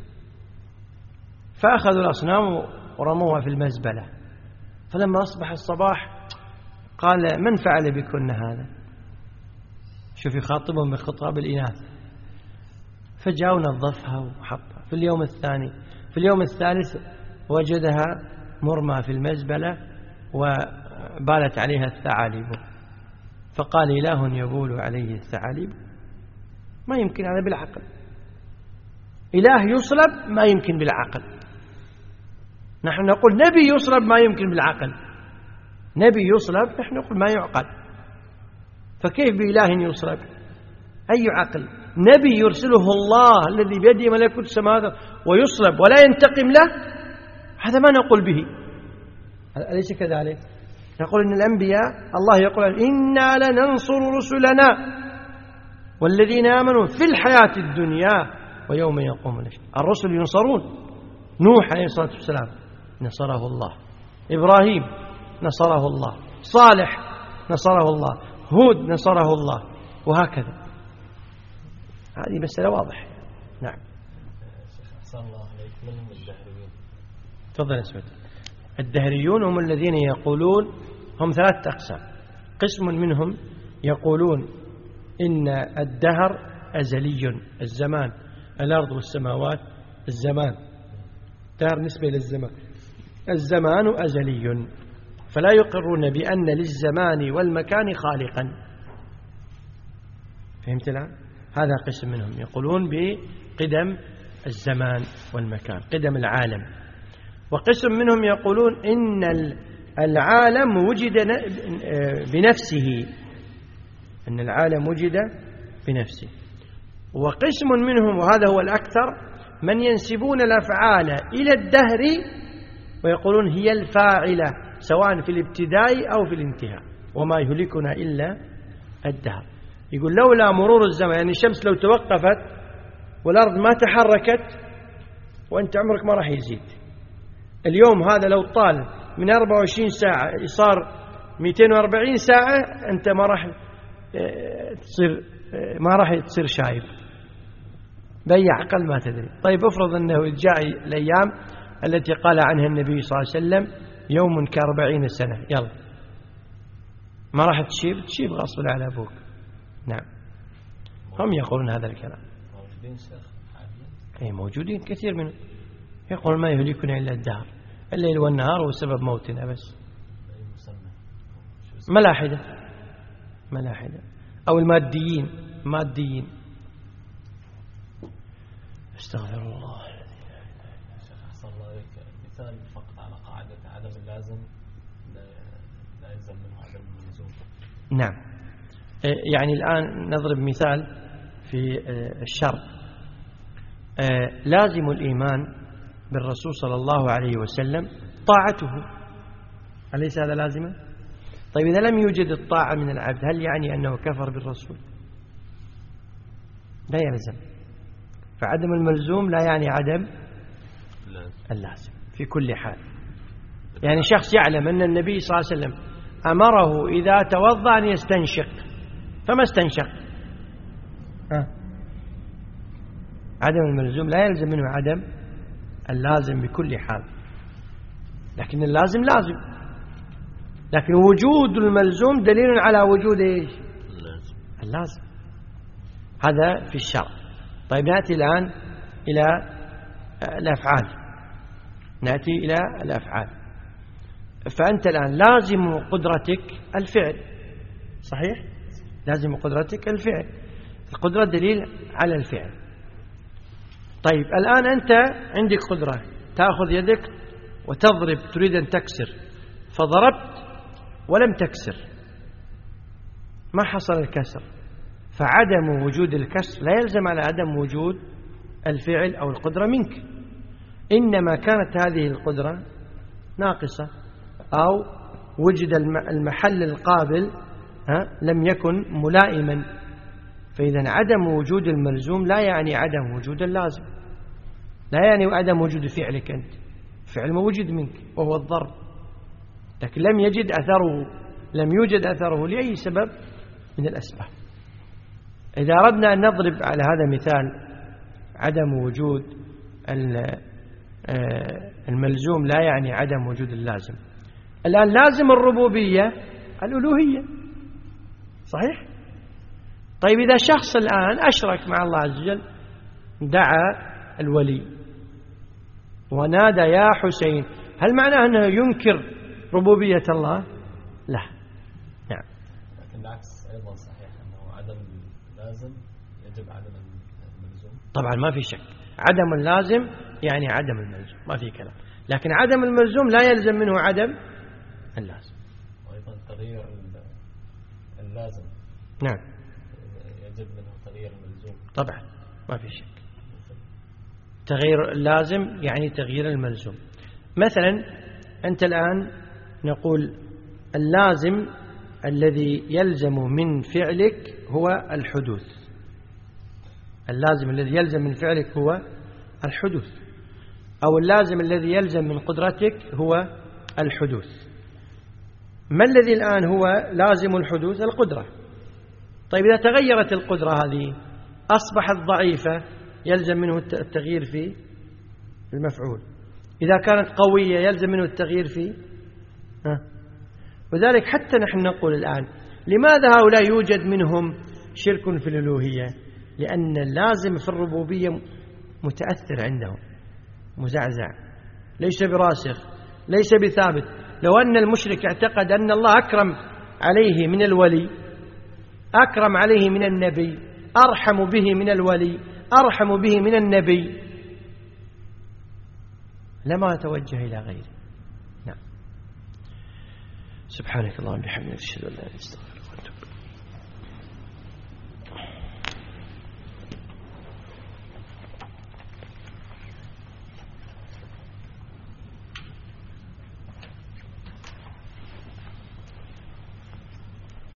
فأخذوا الأصنام ورموها في المزبلة. فلما أصبح الصباح قال من فعل بكن هذا؟ شوف يخاطبهم بخطاب الإناث. فجاء ونظفها وحطها. في اليوم الثاني في اليوم الثالث وجدها مرمى في المزبلة بالت عليها الثعالب، فقال إله يبول عليه الثعالب، ما يمكن هذا بالعقل. إله يصلب ما يمكن بالعقل. نحن نقول نبي يصلب ما يمكن بالعقل، نبي يصلب نحن نقول ما يعقل، فكيف بإله يصلب؟ أي عقل؟ نبي يرسله الله الذي بيده ملكوت السماوات ويصلب ولا ينتقم له، هذا ما نقول به، أليس كذلك؟ نقول إن الأنبياء الله يقول إنا لننصر رسلنا والذين آمنوا في الحياة الدنيا ويوم يقوم الأشهاد. الرسل ينصرون، نوح عليه الصلاة والسلام نصره الله، إبراهيم نصره الله، صالح نصره الله، هود نصره الله، وهكذا. هذه مسألة واضحة. نعم. أحسن الله عليك. من هم الدهريون؟ تفضل أسود. الدهريون هم الذين يقولون، هم 3 أقسام. قسم منهم يقولون إن الدهر أزلي، الزمان، الأرض والسماوات الزمان، دهر نسبة للزمان، الزمان أزلي، فلا يقرون بأن للزمان والمكان خالقا. فهمت الآن؟ هذا قسم منهم يقولون بقدم الزمان والمكان، قدم العالم. وقسم منهم يقولون إن العالم وجد بنفسه، أن العالم وجد بنفسه. وقسم منهم، وهذا هو الأكثر، من ينسبون الأفعال إلى الدهر ويقولون هي الفاعلة سواء في الابتداء أو في الانتهاء، وما يهلكنا إلا الدهر. يقول لولا مرور الزمان، يعني الشمس لو توقفت والأرض ما تحركت وأنت عمرك ما راح يزيد. اليوم هذا لو طال من 24 ساعة صار 240 ساعة، أنت ما راح تصير شايب بأي عقل ما تدري. طيب افرض أنه جاء الأيام التي قال عنها النبي صلى الله عليه وسلم يوم ك40 سنة، يلا ما راح تشيب غصب على أبوك. نعم، هم يقولون هذا الكلام. أي موجودين كثير منهم يقول ما يهلكنا إلا الدهر، الليل والنهار وسبب موتنا بس. ملاحدة أو الماديين. استغفر الله. شيخ أحسن الله عليك. مثال فقط على قاعدة عدم اللازم لا يلزم منه عدم اللزوم. نعم، يعني الآن نضرب مثال في الشرع. لازم الإيمان بالرسول صلى الله عليه وسلم طاعته، أليس هذا لازمه؟ طيب إذا لم يوجد الطاعة من العبد هل يعني أنه كفر بالرسول؟ لا يلزم. فعدم الملزوم لا يعني عدم اللازم في كل حال. يعني شخص يعلم أن النبي صلى الله عليه وسلم أمره إذا توضأ أن يستنشق فما استنشق، عدم الملزوم لا يلزم منه عدم اللازم بكل حال، لكن اللازم لازم. لكن وجود الملزوم دليل على وجود إيش؟ اللازم. هذا في الشرع. طيب نأتي الآن إلى الأفعال. فأنت الآن لازم قدرتك الفعل، صحيح؟ لازم قدرتك الفعل، القدرة دليل على الفعل. طيب الآن أنت عندك قدرة تأخذ يدك وتضرب، تريد أن تكسر، فضربت ولم تكسر، ما حصل الكسر، فعدم وجود الكسر لا يلزم على عدم وجود الفعل أو القدرة منك، إنما كانت هذه القدرة ناقصة أو وجد المحل القابل لم يكن ملائما. فإذا عدم وجود الملزوم لا يعني عدم وجود اللازم، لا يعني عدم وجود فعلك أنت، فعل ما وجد منك وهو الضرب، لكن لم يوجد أثره لأي سبب من الأسباب. إذا أردنا أن نضرب على هذا مثال عدم وجود الملزوم لا يعني عدم وجود اللازم. الآن لازم الربوبية الألوهية، صحيح؟ طيب إذا شخص الآن أشرك مع الله عز وجل، دعا الولي ونادى يا حسين، هل معناه أنه ينكر ربوبية الله؟ لا. نعم. لكن العكس أيضا صحيح أنه عدم اللازم يجب عدم الملزوم. طبعا ما في شك، عدم اللازم يعني عدم الملزوم، ما في كلام، لكن عدم الملزوم لا يلزم منه عدم اللازم. وأيضا تغيير اللازم نعم يجب منه تغيير الملزوم. طبعا ما في شك، تغيير اللازم يعني تغيير الملزوم. مثلا أنت الآن نقول اللازم الذي يلزم من فعلك هو الحدوث، اللازم الذي يلزم من فعلك هو الحدوث، أو اللازم الذي يلزم من قدرتك هو الحدوث. ما الذي الآن هو لازم الحدوث؟ القدرة. طيب إذا تغيرت القدرة هذه أصبحت ضعيفة يلزم منه التغيير في المفعول، إذا كانت قوية يلزم منه التغيير في وذلك حتى نحن نقول الآن لماذا هؤلاء يوجد منهم شرك في الألوهية؟ لأن اللازم في الربوبية متأثر عندهم، مزعزع، ليس براسخ، ليس بثابت. لو أن المشرك اعتقد أن الله أكرم عليه من الولي، أكرم عليه من النبي، أرحم به من الولي، أرحم به من النبي، لما توجه إلى غيره. نعم. سبحانك اللهم وبحمدك أشهد أن لا إله إلا أنت.